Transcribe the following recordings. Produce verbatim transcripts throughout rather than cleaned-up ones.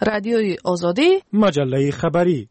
رادیوی آزادی، مجله خبری.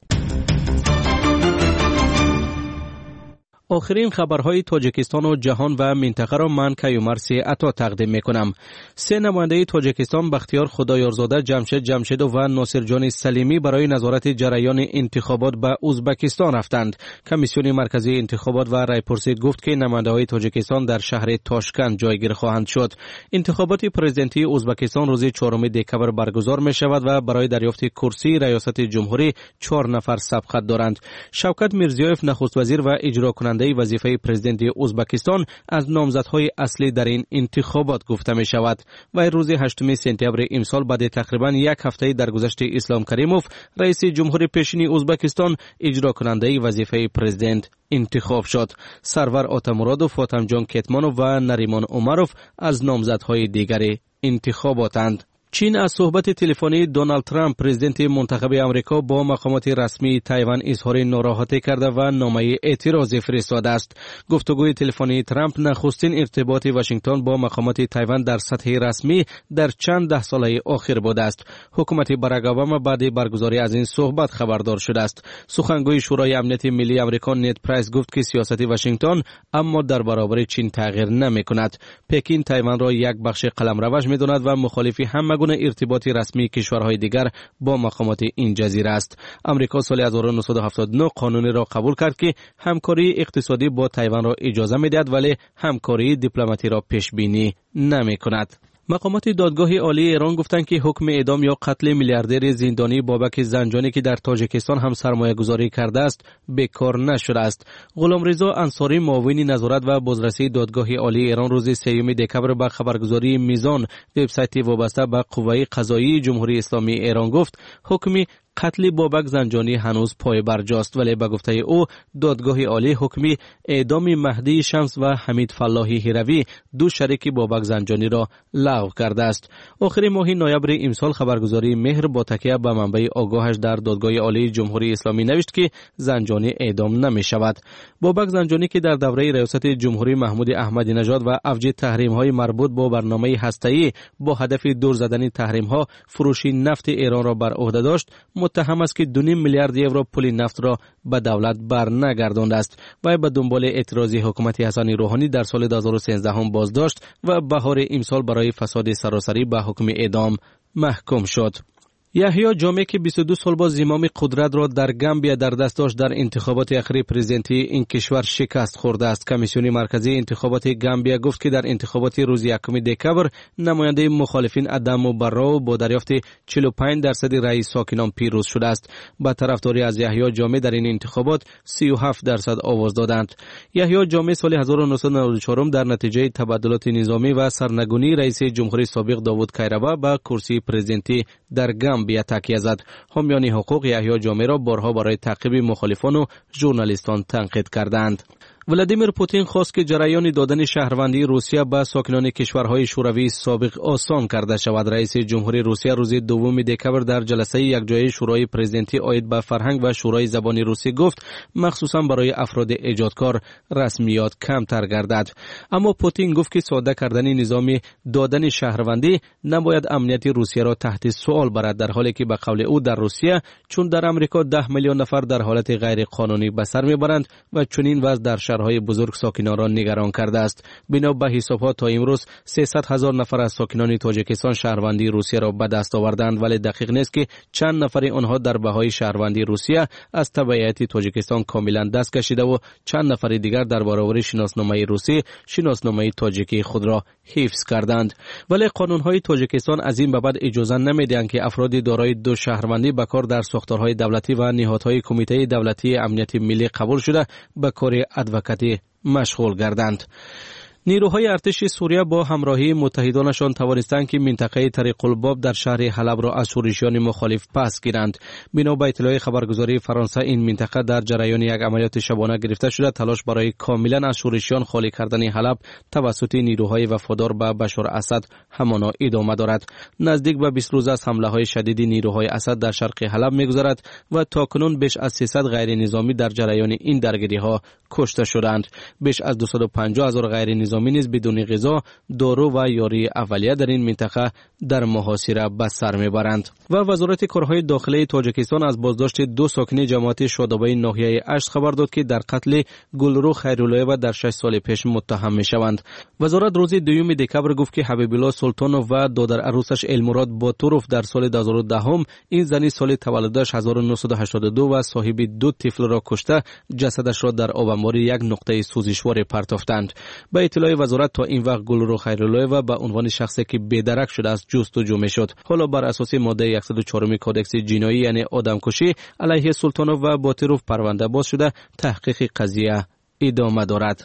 آخرین خبرهای تاجیکستان و جهان و منطقه را من کیومرثی عطا تقدیم میکنم. سه نماینده تاجیکستان بختیار خدایارزاده، جمشید جمشیدوف و ناصر جان سلیمی برای نظارت جریان انتخابات به ازبکستان رفتند. کمیسیون مرکزی انتخابات و رایپرسید گفت که نماینده‌های تاجیکستان در شهر تاشکند جایگیر خواهند شد. انتخابات پرزیدنتی ازبکستان روز چهارم دکمبر برگزار می شود و برای دریافت کرسی ریاست جمهوری چهار نفر سبقت دارند. شوکت میرزیوف نخست وزیر و اجرا کننده وظیفه پرزیدنت ازبکستان از نامزدهای اصلی در این انتخابات گفته می شود. و روز هشتم سپتامبر امسال بعد تقریبا یک هفته درگذشت اسلام کریموف رئیس جمهور پیشین ازبکستان اجرا کننده وظیفه پرزیدنت انتخاب شد. سرور آتامرادوف، فاطم جان کتمانوف و نریمان عمروف از نامزدهای دیگر انتخاباتند. چین از صحبت تلفنی دونالد ترامپ پرزیدنت منتخب آمریکا با مقامات رسمی تایوان اظهار ناراحتی کرده و نامه اعتراضی فرستاده است. گفتگوی تلفنی ترامپ نخستین ارتباط واشنگتن با مقامات تایوان در سطح رسمی در چند ده ساله اخیر بوده است. حکومت باراک اوباما بعد برگزاری از این صحبت خبردار شده است. سخنگوی شورای امنیت ملی آمریکا نید پرایس گفت که سیاست واشنگتن اما در برابر چین تغییر نمی‌کند. پکین تایوان را یک بخش قلمروش می‌داند و مخالفی همه گونه ارتباط رسمی کشورهای دیگر با مقامات این جزیره است. امریکا سال هزار و نهصد و هفتاد و نه قانونی را قبول کرد که همکاری اقتصادی با تایوان را اجازه می‌دهد ولی همکاری دیپلماتی را پیش بینی نمی‌کند. مقامات دادگاه عالی ایران گفتند که حکم اعدام یا قتل میلیاردر زندانی بابک زنجانی که در تاجیکستان هم سرمایه گذاری کرده است بیکار نشده است. غلامرضا انصاری، معاون نظارت و بازرسی دادگاه عالی ایران، روز سوم دکمبر به خبرگزاری میزان وبسایت وابسته به قوه قضایی جمهوری اسلامی ایران گفت حکم قتل بابک زنجانی هنوز پای برجاست، ولی به گفته او دادگاه عالی حکم اعدام مهدی شمس و حمید فلاحی هروی دو شریک بابک زنجانی را لغو کرده است. آخر ماه نوامبر امسال خبرگزاری مهر با تکیه به منبع آگاهش در دادگاه عالی جمهوری اسلامی نوشت که زنجانی اعدام نمی شود. بابک زنجانی که در دوره ریاست جمهوری محمود احمدی نژاد و اوج تحریم های مربوط با برنامه هسته‌ای با هدف دور زدن تحریم ها فروش نفت ایران را بر عهده داشت، متهم است که دو نیم میلیارد یورو پول نفت را به دولت بر نگردانده است و به دنبال اعتراضی حکومت حسن روحانی در سال دو هزار و سیزده هم بازداشت و بهار امسال برای فساد سراسری به حکم اعدام محکوم شد. یحیی جامع که بیست و دو سال با زمام قدرت را در گامبیا در دست داشت در انتخابات اخیر پرزیدنتی این کشور شکست خورده است. کمیسیون مرکزی انتخابات گامبیا گفت که در انتخابات روز یکم دکمبر نماینده مخالفین ادمو براو با دریافت چهل و پنج درصد رأی ساکنان پیروز شده است. با طرفداری از یحیی جامع در این انتخابات سی و هفت درصد آواز دادند. یحیی جامع سال هزار و نهصد و نود و چهار در نتیجه تبادلات نظامی و سرنگونی رئیس جمهوری سابق داوود کیروان به کرسی پرزیدنتی در گامبیا بیا تکیه زد. حامیان حقوق یحیی جامع را بارها برای تعقیب مخالفان و ژورنالیستان تنقید کردند. ولادیمیر پوتین خواست که جریان دادن شهروندی روسیه به ساکنان کشورهای شوروی سابق آسان کرده شود. رئیس جمهوری روسیه روز دوم دکمبر در جلسه یکجایی شورای پرزیدنتی عاید به فرهنگ و شورای زبان روسی گفت مخصوصا برای افراد ایجادکار رسمیات کمتر گردد. اما پوتین گفت که ساده کردن نظام دادن شهروندی نباید امنیت روسیه را تحت سوال برد، در حالی که به قول او در روسیه چون در امریکا ده میلیون نفر در حالت غیر قانونی به سر میبرند و چنین وضع در شهرهای بزرگ ساکنان را نگران کرده است. بنا به حسابها تا امروز سیصد هزار نفر از ساکنان تاجیکستان شهروندی روسیه را به دست آوردند، ولی دقیق نیست که چند نفر آنها در بهای شهروندی روسیه از تبعیت تاجیکستان کاملا دست کشیده و چند نفر دیگر در برابر شناسنامه روسی شناسنامه تاجیکی خود را حفظ کردند. ولی قانونهای تاجیکستان از این به بعد اجازه نمیدهند که افراد دارای دو شهروندی به کار در ساختارهای دولتی و نهادهای کمیته دولتی امنیت ملی قبول شده به کار ادوکاتی مشغول گردند. نیروهای ارتش سوریه با همراهی متحدانشان توانستند که منطقه طریق الباب در شهر حلب را از شورشیان مخالف پس گیرند. بنا به اطلاع خبرگزاری فرانسه این منطقه در جریان یک عملیات شبانه گرفته شده. تلاش برای کاملا از شورشیان خالی کردن حلب توسط نیروهای وفادار به بشار اسد همانا ادامه دارد. نزدیک به بیست روز از حمله‌های شدید نیروهای اسد در شرق حلب می‌گذرد و تاکنون بیش از سیصد غیر نظامی در جریان این درگیری‌ها کشته شدند. بیش از دویست و پنجاه هزار غیر نظامی نیز بدون غذا، دارو و یاری اولیه در این منطقه در محاصره به سر میبرند. و وزارت کارهای داخلی تاجیکستان از بازداشت دو ساکن جماعت شادابی ناحیه اشت خبر داد که در قتل گلرو خیراللهیوا در شش سال پیش متهم میشوند. وزارت روز دوم دکبر گفت که حبیب الله سلطانوف و دادر عروسش المراد باتوروف در سال دو هزار و ده این زنی سال تولدش هزار و نهصد و هشتاد و دو و صاحب دو طفل را کشته، جسدش را در آبانبار یک نقطه سوزشوار پرتافتند. به اطلاع وزارت تا این وقت گلرو خیراللهیوا به عنوان شخصی که بی‌درک شده است جستجو میشد. حالا بر اساس ماده صد و چهار کادکس جنایی یعنی آدمکشی علیه سلطانوف و باتوروف پرونده باز شده، تحقیق قضیه ادامه دارد.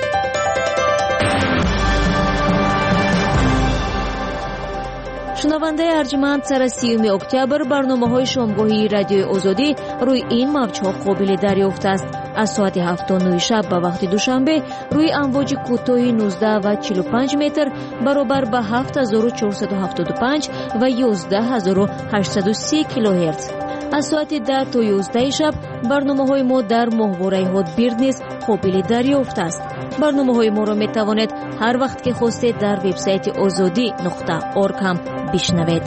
شنونده ارجمند، سر سیوم اکتبر برنامه‌های شامگاهی رادیوی آزادی روی این موج‌ها قابل دریافت است. از ساعت هفت و نه شب به وقت دوشنبه روی امواج کوتاه نوزده و چهل و پنج متر برابر به هفت هزار و چهارصد و هفتاد و پنج و یازده هزار و هشتصد و سی کیلوهرتز. از ساعت ده تا یازده شب برنامه‌های ما در ماهواره هاتبیرد نیز قابل دریافت است. برنامه‌های ما را می‌توانید هر وقت که خواستید در وبسایت آزادی نقطه اورگ هم بشنوید.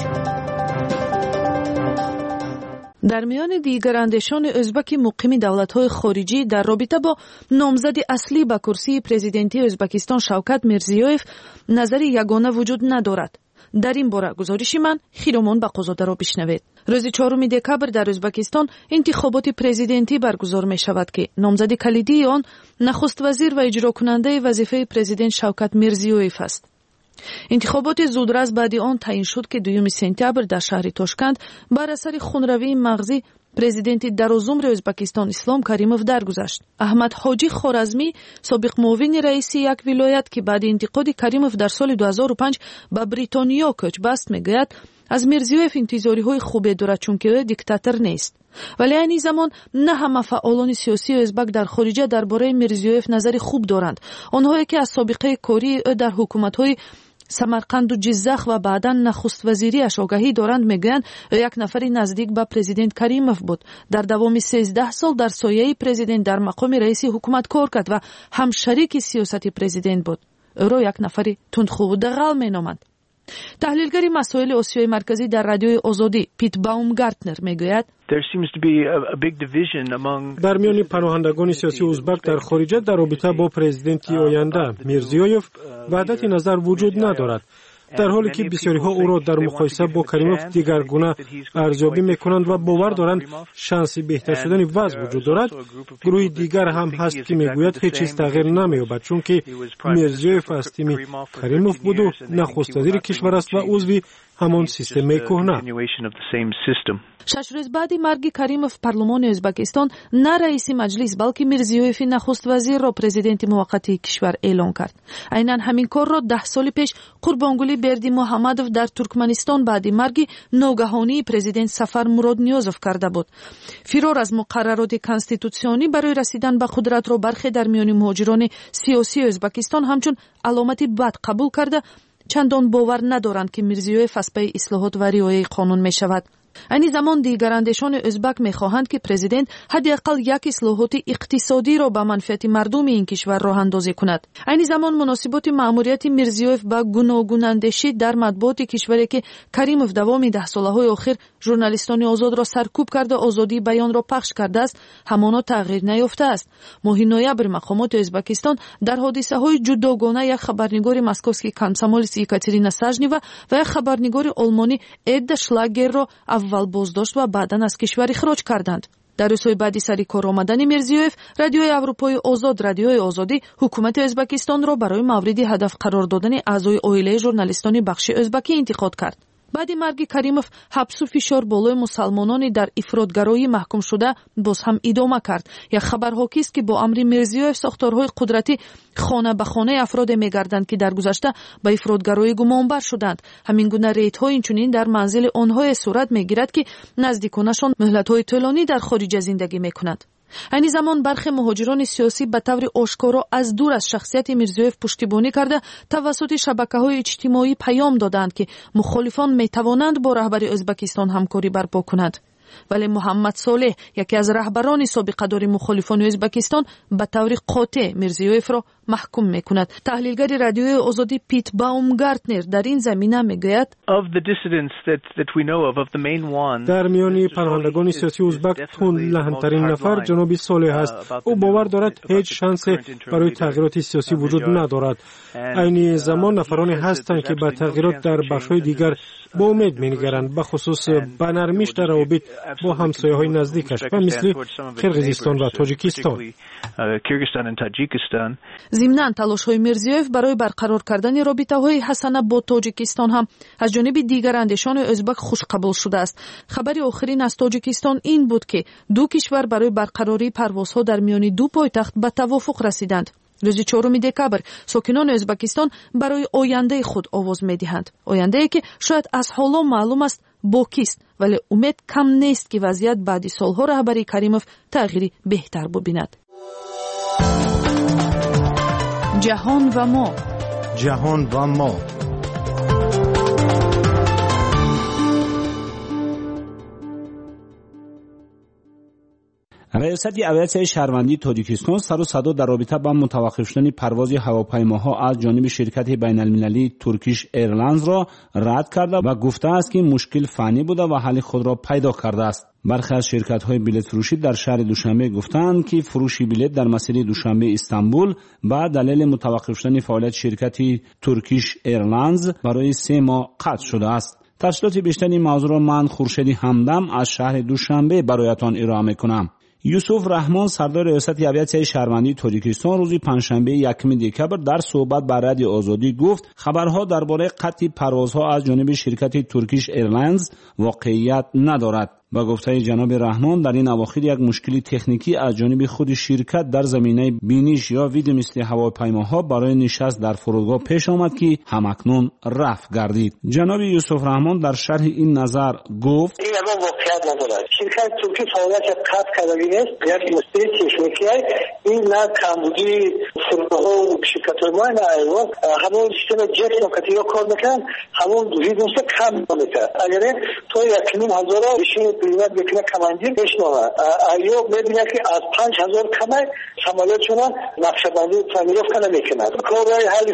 در میان دیگر اندیشان ازبک مقیم دولت‌های خارجی در رابطه با نامزد اصلی به کرسی پرزیدنتی ازبکستان شوکت میرزیویف نظری یگانه وجود ندارد. در این باره گزارش من خیرمان بقازاده را بشنوید. روز چهارم دکبر در ازبکستان انتخابات پرزیدنتی برگزار می شود که نامزد کلیدی آن نخست وزیر و اجرا کننده وظیفه پرزیدنت شوکت میرزیویف است. انتخابات زودرس بعد آن تعیین شد که دوم سپتامبر در شهر تاشکند بر اثر خونروی مغزی پرزیدنت درازعمر ازبکستان اسلام کریموف درگذشت. احمد حاجی خوارزمی سابق معاون رئیس یک ولایت که بعد انتقاد کریموف در سال دو هزار و پنج به بریتانیا کوچ بست میگوید از میرزیویف انتظاری های خوبی دارد چون که او دیکتاتور نیست. ولی این زمان نه همه فعالان سیاسی ازبک در خارج درباره میرزیویف نظر خوب دارند. آنهایی که از سابقه کاری او در حکومت‌های سمرقند و جزخ و بعدا نخست وزیریش آگاهی دارند میگویند یک نفر نزدیک به پرزیدنت کریموف بود. در دوام سیزده سال در سایه پرزیدنت در مقام رئیس حکومت کار کرد و هم شریک سیاست پرزیدنت بود. او را یک نفر تندخو و دغل مینامند. تحلیلگر مسائل آسیای مرکزی در رادیوی آزادی پیت باومگارتنر میگوید در میان پناهندگان سیاسی ازبک در خارج در رابطه با پرزیدنتی آینده میرزیویف وحدت نظر وجود ندارد، در حالی که بسیاری ها او را در مقایسه با کریموف دیگرگونه ارزیابی میکنند و باور دارند شانس بهتر شدن وضع وجود دارد. گروه دیگر هم هست که میگوید هیچ چیز تغییر نمییابد چون که میرزیویف از تیم کریموف بود و نخست وزیر کشور است و عضو همان سیستم کهنه. شش روز بعد مرگ کریموف پارلمان ازبکستان نه رئیس مجلس بلکه میرزیویف نخست وزیر را پرزیدنت موقت کشور اعلام کرد. عیناً همین کار را ده سال پیش قربانگلی بردی محمدوف در ترکمنستان بعد مرگ ناگهانی پرزیدنت سفر مراد نیازوف کرده بود. فرار از مقررات کانستیتوسیونی برای رسیدن به قدرت را برخی در میان مهاجران سیاسی ازبکستان همچون علامتی بد قبول کرده، چندان باور ندارند که میرزیویف از پی اصلاحات و رعایت قانون می شود. این زمان دیگر اندیشان ازبک می خواهند که پرزیدنت حداقل یک اصلاحات اقتصادی را به منفعت مردم این کشور راه اندازی کند. این زمان مناسبات مأموریت میرزیویف با گوناگون اندیشی در مطبوعات کشوری که کریموف دوام ده سالهای آخر ژورنالیستان آزاد را سرکوب کرده آزادی بیان را پخش کرده است همانا تغییر نیافته است. ماه نوامبر مقامات ازبکستان در حادثه های جداگانه یک خبرنگار مسکووسکی کامسomolets یکاترینا ساژنیوا و یک خبرنگار آلمانی اد شلاگر را اول بازداشت و بعدا از کشور اخراج کردند. در روزهای بعدی سری کار آمدن میرزیویف، رادیوی اروپای آزاد رادیوی آزادی حکومت ازبکستان را برای مورد هدف قرار دادن اعضای عائله ژورنالیستان بخش ازبکی انتخاب کرد. بعد مرگ کریموف حبس و فشار بالای مسلمانان در افراطگرایی محکوم شده باز هم ادامه کرد. یک خبر حاکی است که با امر میرزیویف ساختارهای قدرتی خانه به خانه افراد میگردند که در گذشته به افراطگرایی گمانبر شدند. همین گونه ریدها اینچنین در منزل آنها صورت میگیرد که نزدیکانشان مهلت‌های طولانی در خارج زندگی میکنند. این زمان برخی مهاجران سیاسی به طور آشکارا از دور از شخصیت میرزیویف پشتیبانی کرده توسط شبکه‌های اجتماعی پیام دادند که مخالفان میتوانند با رهبر ازبکستان همکاری برپا کنند. ولی محمد صالح یکی از رهبران سابقه‌دار مخالفان ازبکستان به طور قاطع میرزیویف را محکوم میکند. تحلیلگر رادیوی آزادی پیت باومگارتنر در این زمینه میگوید در میان پناهندگان سیاسی ازبک تون لحن‌ترین نفر جناب صالح است. او باور دارد هیچ شانس برای تغییرات سیاسی وجود ندارد. عین زمان نفرانی هستند که به تغییرات در بخش‌های دیگر با امید می‌نگرند، به خصوص به نرمیش در روابط با همسایه‌های نزدیکش و مثل قرقیزستان و تاجیکستان. ضمناً تلاش‌های میرزیویف برای برقرار کردن رابطه‌های حسنه با تاجیکستان هم از جانب دیگر اندیشان ازبک خوش قبول شده است. خبری آخرین از تاجیکستان این بود که دو کشور برای برقراری پروازها در میان دو پایتخت به توافق رسیدند. روز چهارم دکبر ساکنان ازبکستان برای آینده خود آواز می‌دهند. آینده‌ای که شاید از حالا معلوم است باقی است، ولی امید کم نیست که وضعیت بعد سالها رهبری کریموف تغییری بهتر ببیند. جهان و ما جهان و ما ریاست اولیت شهروندی تاجیکستان سر و صدا در رابطه با متوقف شدن پرواز هواپیماها از جانب شرکت بین المللی ترکیش ایرلاینز را رد کرده و گفته است که مشکل فنی بوده و حل خود را پیدا کرده است. برخی از شرکت‌های بلیط فروشی در شهر دوشنبه گفتند که فروش بلیط در مسیر دوشنبه استانبول با دلیل متوقف شدن فعالیت شرکت ترکیش ایرلاینز برای سه ماه قطع شده است. تفصیلات بیشتر این موضوع را من خورشید همدم از شهر دوشنبه برایتان ارائه می‌کنم. یوسف رحمان سردار ریاست اولیت شهروندی تاجیکستان روز پنجشنبه یکم دکبر در صحبت با رادیو آزادی گفت خبرها درباره قطع پروازها از جانب شرکت ترکیش ایرلاینز واقعیت ندارد. با گفته جناب رحمان در این اواخر یک مشکلی تکنیکی از جانب خود شرکت در زمینه بینش یا ویدیو مثل هواپیماها برای نشست در فرودگاه پیش آمد که همکنون رفع گردید. جناب یوسف رحمان در شرح این نظر گفت این اما واقعیت ندارد. شرکت ترکی فعالیت قطع کرده است. یک مشکل تکنیکی است. این نه کمبودی فرودگاه و شرکت‌های ما نه ایوان همون سیستم جت نکاتی را کار میکنن، همون ویدیو مثل کم میکنن. اگر تو یک نیم هزار بشین قیمت بکنه کماندی بشنوه ایوب میبینه که از پنج هزار کمه شمالیت شدن نقشبندی تعمیرات کنه میکنه کار رای حل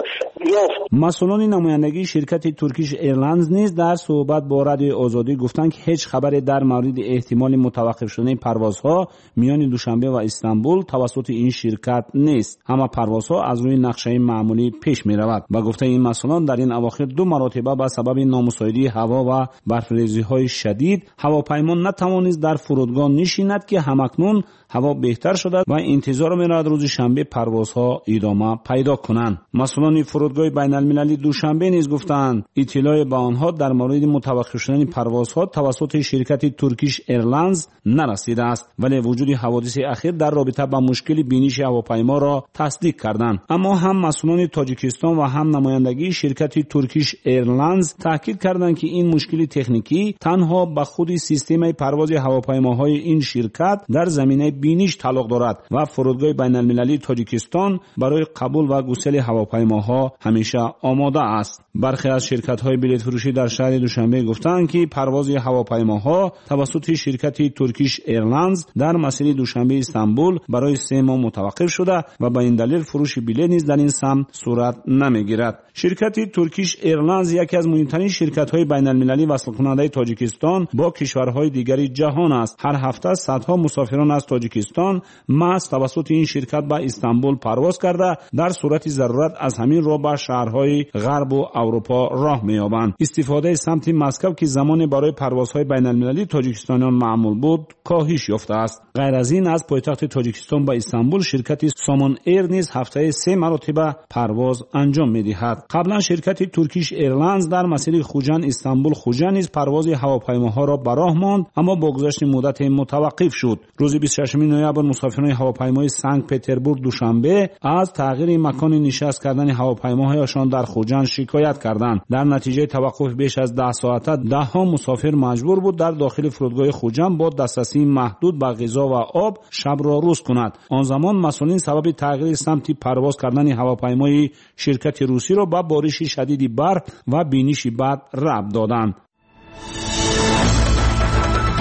یافت. مسئولان نمایندگی شرکت ترکیش ایرلاینز نیز در صحبت با رادیو آزادی گفتند که هیچ خبری در مورد احتمال متوقف شدن پروازها میان دوشنبه و استانبول توسط این شرکت نیست، اما پروازها از روی نقشه معمولی پیش می رود. با گفته این مسئولان در این اواخر دو مرتبه به سبب نامساعدی هوا و برف‌ریزی‌های شدید هواپیما نتوانست در فرودگاه نشیند که همکنون هوا بهتر شده و انتظار می‌رود روز شنبه پروازها ادامه پیدا کنند. مسئولان فرودگاه بین المللی دوشنبه نیز گفتند اطلاع به آنها در مورد متوقف شدن پروازها توسط شرکت ترکیش ایرلاینز نرسیده است، ولی وجود حوادث اخیر در رابطه با مشکل بینش هواپیما را تصدیق کردند. اما هم مسئولان تاجیکستان و هم نمایندگی شرکت ترکیش ایرلاینز تاکید کردند که این مشکل تکنیکی تنها به خود سیستم پرواز هواپیماهای این شرکت در زمینه بینش تعلق دارد و فرودگاه بین المللی تاجیکستان برای قبول و گسیل هواپیماها همیشه آماده است. برخی از شرکت‌های بلیط فروشی در شهر دوشنبه گفتند که پرواز هواپیماها توسط شرکت ترکیش ایرلاینز در مسیر دوشنبه استانبول برای سه ماه متوقف شده و به این دلیل فروش بلیط نیز در این سمت صورت نمیگیرد. شرکت ترکیش ایرلاینز یکی از مهمترین شرکت‌های بین المللی وصل کننده تاجیکستان با کشورهای دیگری جهان است. هر هفته صدها مسافران از تاجیکستان محض توسط این شرکت به استانبول پرواز کرده در صورت ضرورت از همین راه به شهرهای غرب و اروپا راه می‌یابند. استفاده سمت مسکو که زمان برای پروازهای بین المللی تاجیکستانیان معمول بود کاهش یافته است. غیر از این از پایتخت تاجیکستان به استانبول شرکت سامان ایر نیز هفته سه مرتبه پرواز انجام می‌دهد. قبلا شرکت ترکیش ایرلاینز در مسیر خوجند استانبول خوجند نیز پرواز هواپیماها را به راه ماند، اما با گذشت مدت متوقف شد. روز بیست و ششم نوامبر مسافران هواپیمای سنت پترزبورگ دوشنبه از تغییر مکان نشست کردن هواپیماهایشان در خوجند شکایت کردند. در نتیجه توقف بیش از ده ساعته ده ها مسافر مجبور بود در داخل فرودگاه خوجند با دسترسی محدود به غذا و آب شب را روز کند. آن زمان مسئولین سبب تغییر سمت پرواز کردن هواپیمای شرکت روسی را با بارش شدید برف و بینش بد ربط دادند.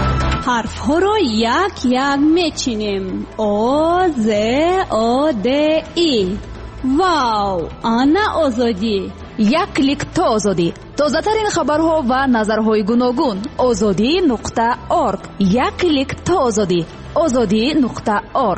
حرف ها رو یک یک میچینیم. او ز او د ای. واو، آنا آزادی. یک کلیک تا آزادی. تازه ترین خبرها و نظرهای گوناگون. آزادی نقطه ارگ. یک کلیک تا آزادی. آزادی نقطه ارگ.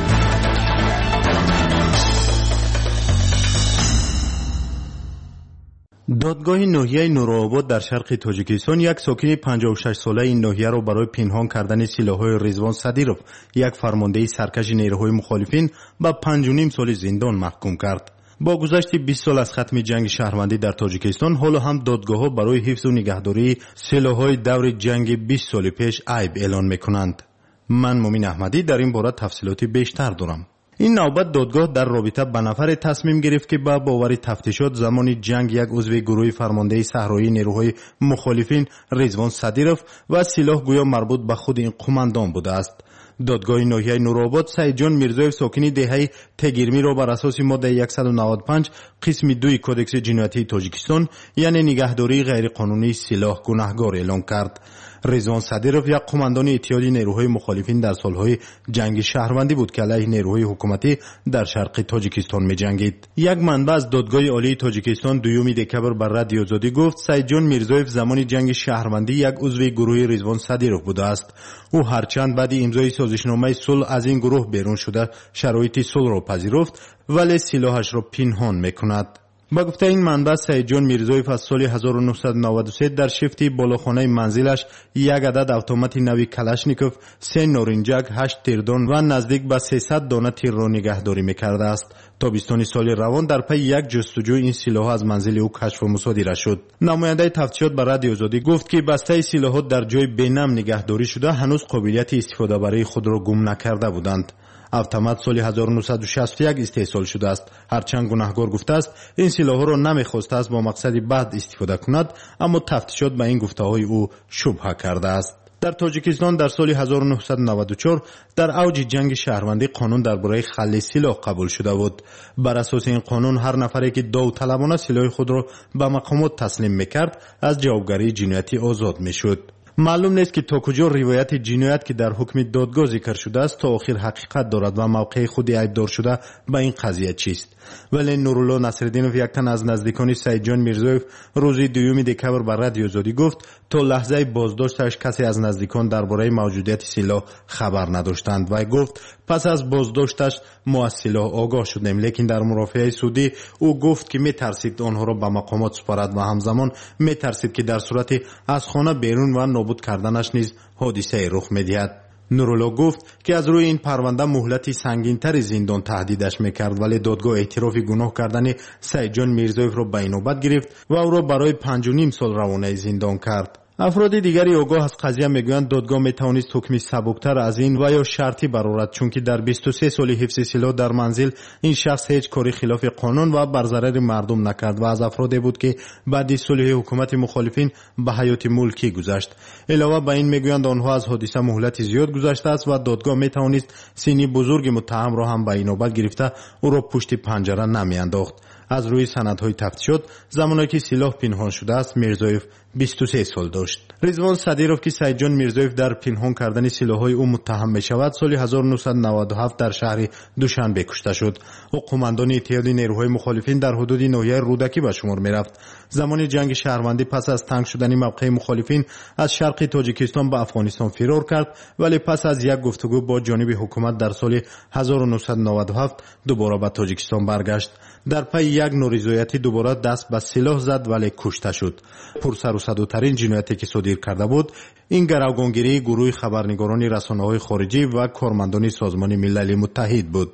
دادگاه ناحیه نورآباد در شرق تاجیکستان یک ساکن پنجاه و شش ساله این ناحیه را برای پنهان کردن سلاح‌های رضوان صدیرов، یک فرمانده سرکش نیروهای مخالفین، به پنج و نیم سال زندان محکوم کرد. با گذشت بیست سال از ختم جنگ شهروندی در تاجیکستان، حالا هم دادگاه‌ها برای حفظ و نگهداری سلاح‌های دور جنگ بیست سال پیش عیب اعلان می‌کنند. من مومین احمدی در این باره تفصیلاتی بیشتر دارم. این نوبت دادگاه در رابطه به نفر تصمیم گرفت که با باور تفتیشات زمان جنگ یک عضو گروه فرمانده صحرایی نیروهای مخالفین رضوان صدیرов و سلاح گویا مربوط به خود این قماندان بوده است. دادگاه ناحیه نورآباد سعید جان میرزایف ساکن دهه تگیرمی را بر اساس ماده صد و نود و پنج قسم دو کدکس جنایتی تاجیکستان یعنی نگهداری غیرقانونی سلاح گناهکار اعلام کرد. رضوان صدیرов یک قماندان اتحاد نیروهای مخالفین در سالهای جنگ شهروندی بود که علیه نیروهای حکومتی در شرق تاجیکستان می‌جنگید. یک منبع از دادگاه عالی تاجیکستان دوم دکبر بر رادیو آزادی گفت سعید جان میرزایف زمان جنگ شهروندی یک عضو گروه رضوان صدیرov بوده است. او هرچند بعد امضای سازشنامه صلح از این گروه بیرون شده شرایط صلح را پذیرفت ولی سلاحش را پنهان می‌کند. با گفته این منبع سعید جان میرزایف از سال هزار و نهصد و نود و سه در شفتی بالاخانه منزلش یک عدد اتومات نوی کلاشنیکوف، سه نارنجک، هشت تیردان و نزدیک به سیصد دانه تیر را نگهداری می‌کرده است. تابستان سال روان در پی یک جستجو این سلاح از منزل او کشف و مصادره شد. نماینده تفتیشات بر رادیو آزادی گفت که بسته سلاحات در جای بینم نگهداری شده هنوز قابلیت استفاده برای خود را گم نکرده بودند. اتومات سال هزار و نهصد و شصت و یک استحصال شده است. هرچند گناهکار گفته است این سلاح را نمیخواسته است با مقصد بعد استفاده کند، اما تفتیشات به این گفته‌های او شبهه کرده است. در تاجیکستان در سال هزار و نهصد و نود و چهار در اوج جنگ شهروندی قانون درباره خل سلاح قبول شده بود. بر اساس این قانون هر نفری که داوطلبانه سلاح خود را به مقامات تسلیم میکرد از جوابگری جنایتی آزاد میشد. معلوم نیست که تا کجا روایت جنایت که در حکم دادگاه ذکر شده است تا آخر حقیقت دارد و موقع خود عیبدار شده به این قضیه چیست. ولی نورالله نصرالدینov یک تن از نزدیکان سعید جان میرزایف روز دوم دکبر بر رادیو آزادی گفت تا لحظه بازداشتش کسی از نزدیکان درباره موجودیت سلاح خبر نداشتند و گفت پس از بازداشتش ما از سلاح آگاه شدیم، لیکن در مرافعه سودی او گفت که میترسید آنها را به مقامات سپارد و همزمان میترسید که در صورت از خانه بیرون و نابود کردنش نیز حادثه رخ میدهد. نورالله گفت که از روی این پرونده مهلت سنگین‌تر زندان تهدیدش میکرد، ولی دادگاه اعتراف گناه کردن سعید جان میرزایف را به نوبت گرفت و او را برای پنج و نیم سال روانه زندان کرد. افراد دیگری آگاه از قضیه میگویند دادگاه میتوانست حکمی سبکتر از این و یا شرطی برآورد، چون که در بیست و سه سال حفظ سلاح در منزل این شخص هیچ کاری خلاف قانون و بر ضرر مردم نکرد و از افرادی بود که بعد صلح حکومت مخالفین به حیات ملکی گذشت. علاوه بر این میگویند آنها از حادثه مهلت زیاد گذشته است و دادگاه میتوانست سینی بزرگ متهم را هم به این نوبت گرفته او را پشت پنجره نمیانداخت. از روی سندهای تفتیشات زمانی که سلاح پنهان شده است میرزایف بیست و سه سال داشت. رضوان صدیرov که سعید جان میرزایف در پنهان کردن سلاح‌های او متهم می شود سال هزار و نهصد و نود و هفت در شهر دوشنبه کشته شد. او قماندان اتحاد نیروهای مخالفین در حدود ناحیه رودکی به شمار می رفت. زمان جنگ شهروندی پس از تنگ شدن موقع مخالفین از شرق تاجیکستان به افغانستان فرار کرد، ولی پس از یک گفتگو با جانب حکومت در سال هزار و نهصد و نود و هفت دوباره به تاجیکستان برگشت. در پی یک نارضایتی دوباره دست به سلاح زد ولی کشته شد. پرسر و صداترین جنایتی که صادر کرده بود این گروگانگیری گروه خبرنگاران رسانه‌های خارجی و کارمندان سازمان ملل متحد بود.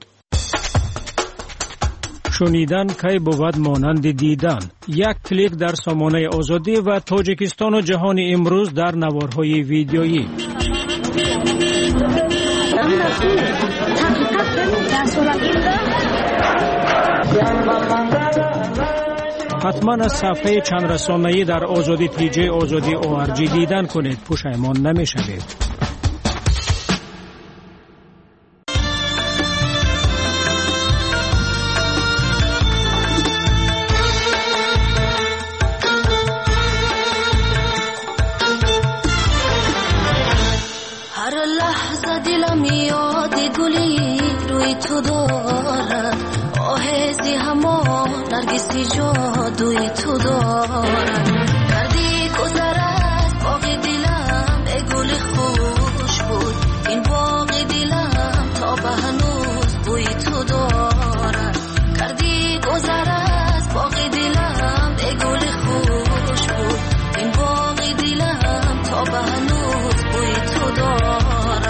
شنیدن کی بود مانند دیدن. یک کلیک در سامانه آزادی و تاجیکستان و جهان امروز در نوارهای ویدیویی. حتما از صفحه چند رسانه‌ای در آزادی تی جی آزادی او آر جی دیدن کنید، پشیمان نمی‌شوید. هر لحظه دلم یاد گلی روی تو دارد، آهزی همان نرگسی جادوی تو دارد. کردی گذر از باغ دلم ای گل خوش بود، این باغ دلم تا به هنوز بوی تو دارد. کردی گذر از باغ دلم ای گل خوش بود، این باغ دلم تا به هنوز بوی تو دارد.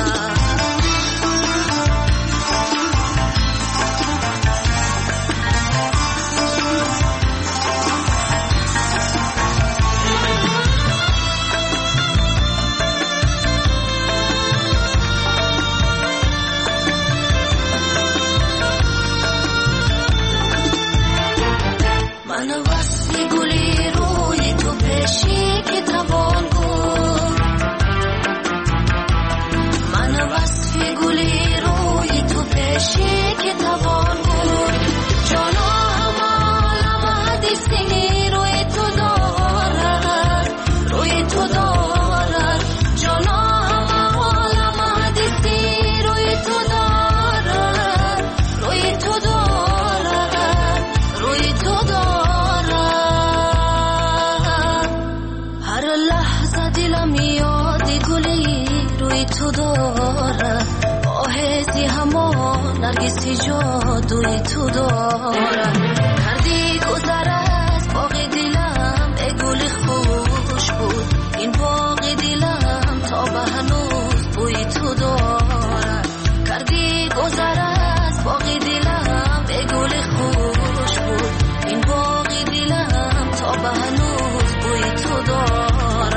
من وصف گلی روی تو پیشی که توان بود، من وصف گلی روی تو پیشی که توان بود. جانا همال حدیثی روی تو دارد، روی تو دارد. جانا همال حدیثی روی تو دارد، روی تو دارد، روی تو دارد. تو دارد آهزی همان نرگسی جادوی تو دارد. کردی گذر از باغ دلم ای گل خوش بود، این باغ دلم تا به هنوز بوی تو دارد. کردی گذر از باغ دلم ای گل خوش بود، این باغ دلم تا به هنوز بوی تو دارد.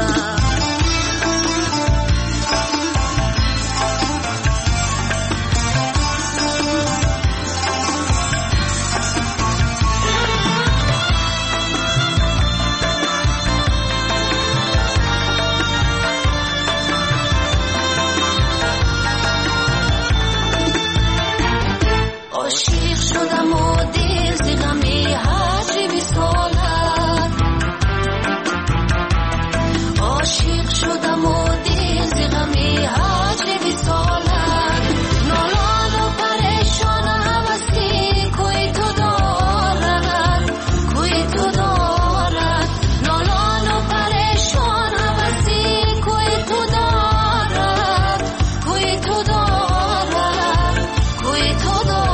عاشق شدم و دل ز غمی هجر وصالت، عاشق شدم و دل ز غمی هجر وصالت. نالان و پریشان هوسی کوی تو دارد، کوی تو دارد. نالان و پریشان هوسی کوی تو دارد، کوی تو دارد، کوی تو دارد.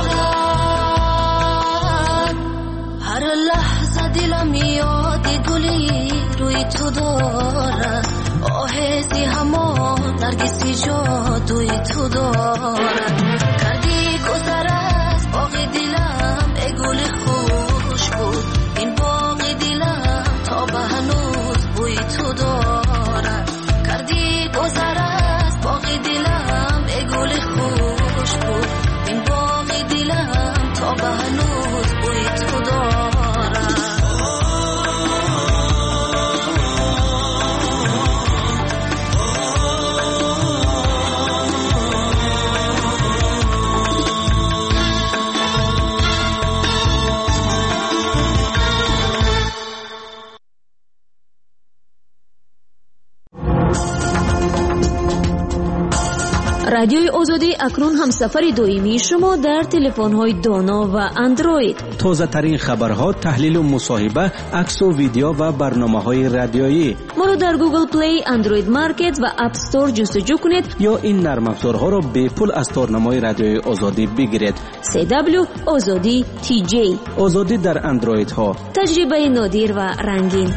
دلم یاد گلی روی تو دارد، آهزی همان نرگسی جادوی تو دارد. کردی گذر از باغ دلم ای گل خوش بود، این باغ دلم تا به هنوز بوی تو دارد. کردی گذر از باغ دلم ای گل خوش بود، این باغ دلم تا به هنوز بوی تو دارد. رادیوی آزادی اکنون هم سفر دویمی شما در تلفن‌های دانا و اندروید. تازه ترین خبرها، تحلیل و مصاحبه، عکس و ویدیو و برنامه‌های رادیویی. ما رو در گوگل پلی، اندروید مارکت و اپ استور جستجو کنید یا این نرم افزارها را به پول از تارنمای رادیوی آزادی بگیرید. سی دبلیو آزادی تی جی. آزادی در اندروید ها. تجربه نادر و رنگین.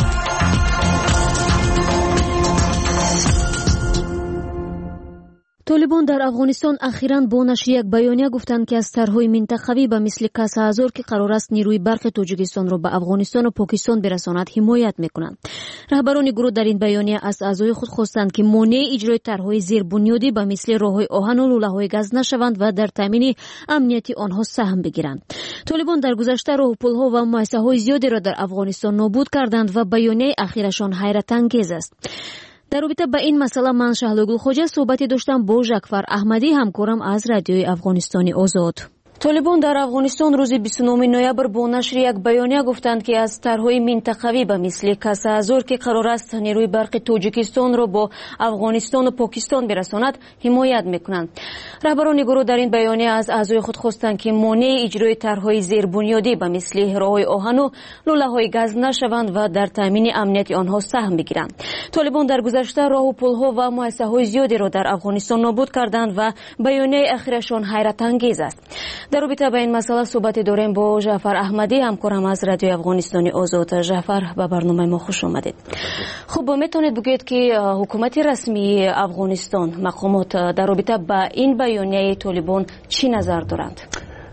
طالبان در افغانستان اخیراً با نشر یک بیانیه گفتند که از طرح‌های منطقوی به مثل کسا هزار که قرار است نیروی برق تاجیکستان را به افغانستان و پاکستان برساند حمایت می‌کنند. رهبران گروه در این بیانیه از اعضای خود خواستند که مانع اجرای طرح‌های زیربنیادی به مثل راه‌های آهن و لوله‌های گاز نشوند و در تامین امنیت آنها سهم بگیرند. طالبان در گذشته راه و پل‌ها و مؤسسه‌های زیادی را در افغانستان نابود کردند و بیانیه اخیرشان حیرت انگیز است. در رابطه با این مسئله من شهلوگل خوجه صحبتی داشتم با ژکفر احمدی، همکارم از رادیوی افغانستانی آزاد. طالبان در افغانستان روز بیست و نه نوامبر با نشر یک بیانیه گفتند که از طرحهای منطقوی به مثل کسازور که قرار است نیروی برق تاجیکستان را با افغانستان و پاکستان برساند حمایت میکنند. رهبران گروه در این بیانیه از اعضای خود خواستند که مانع اجرای طرحهای زیربنیادی به مثل راههای آهن و لوله‌های گاز نشوند و در تامین امنیت آنها سهم بگیرند. طالبان در گذشته راه و پل‌ها و مؤسسه‌های زیادی را در افغانستان نابود کردند و بیانیه اخیرشان حیرت انگیز است. در رابطه با این مسئله صحبت داریم با جعفر احمدی، همکارم از رادیو افغانستان آزاد. جعفر، به برنامه ما خوش آمدید. خب میتونید بگید که حکومت رسمی افغانستان، مقامات در رابطه با این بیانیه طالبان چی نظر دارند؟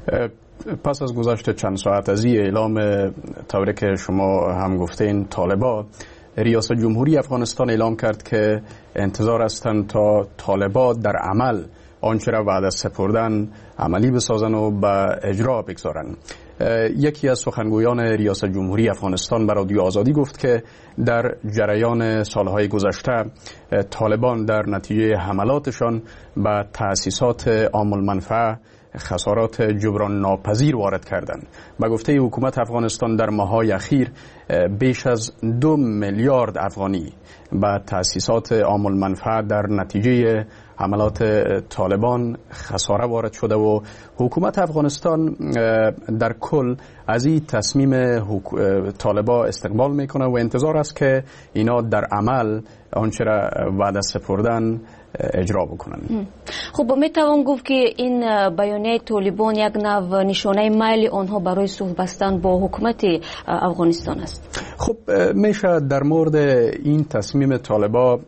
پس از گذشت چند ساعت از این اعلام طوری که شما هم گفتین، طالبان، ریاست جمهوری افغانستان اعلام کرد که انتظار هستند تا طالبان در عمل آنچه را بعد از سپردن عملی بسازن و به اجرا بگذارن. یکی از سخنگویان ریاست جمهوری افغانستان به رادیو آزادی گفت که در جریان سالهای گذشته طالبان در نتیجه حملاتشان به تأسیسات عام المنفعه خسارات جبران ناپذیر وارد کردند. به گفته حکومت افغانستان در ماه‌های اخیر بیش از دو میلیارد افغانی به تأسیسات عام المنفعه در نتیجه حملات طالبان خساره وارد شده و حکومت افغانستان در کل از این تصمیم طالبان استقبال میکنه و انتظار است که اینا در عمل آنچه را بعد از سپردن اجرا بکنن. خب میتوان گفت که این بیانیه طالبان یک نوع نشانه میل آنها برای صلح بستن با حکومت افغانستان است. خب میشه در مورد این تصمیم طالبان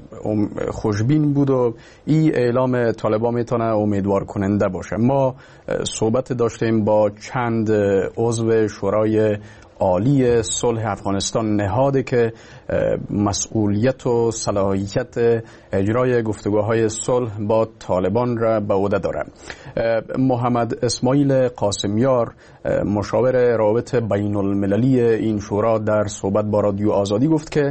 خوشبین بود و این اعلام طالبان میتونه امیدوار کننده باشه. ما صحبت داشتیم با چند عضو شورای عالی صلح افغانستان، نهادی که مسئولیت و صلاحیت اجرای گفتگوهای صلح با طالبان را به عهده دارند. محمد اسماعیل قاسمیار، مشاور روابط بین المللی این شورا، در صحبت با رادیو آزادی گفت که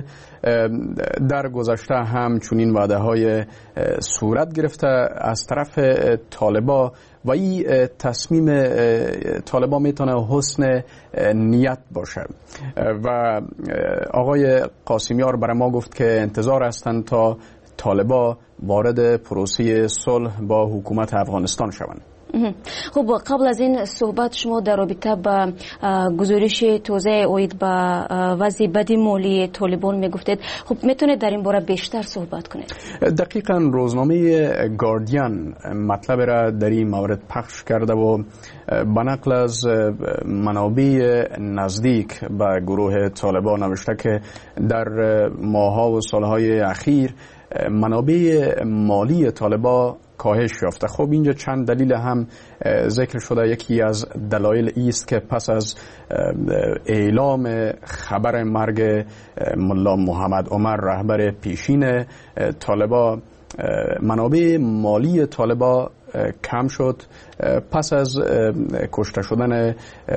در گذشته هم چنین وعده های صورت گرفته از طرف طالبان و این تصمیم طالبان میتونه حسن نیت باشه. و آقای قاسمیار برای ما گفت که انتظار هستند تا طالبان وارد پروسه صلح با حکومت افغانستان شوند. خب قبل از این صحبت شما در رابطه با گزارش تازه اوید با وضع بدی مالی طالبان میگفتید. خب میتونید در این باره بیشتر صحبت کنید؟ دقیقاً روزنامه گاردین مطلب را در این مورد پخش کرده و به نقل از منابع نزدیک به گروه طالبان نوشته که در ماه‌ها و سالهای اخیر منابع مالی طالبان کاهش یافته. خب اینجا چند دلیل هم ذکر شده. یکی از دلایل ایست که پس از اعلام خبر مرگ ملا محمد عمر، رهبر پیشین طالبان، منابع مالی طالبان کم شد. پس از کشته شدن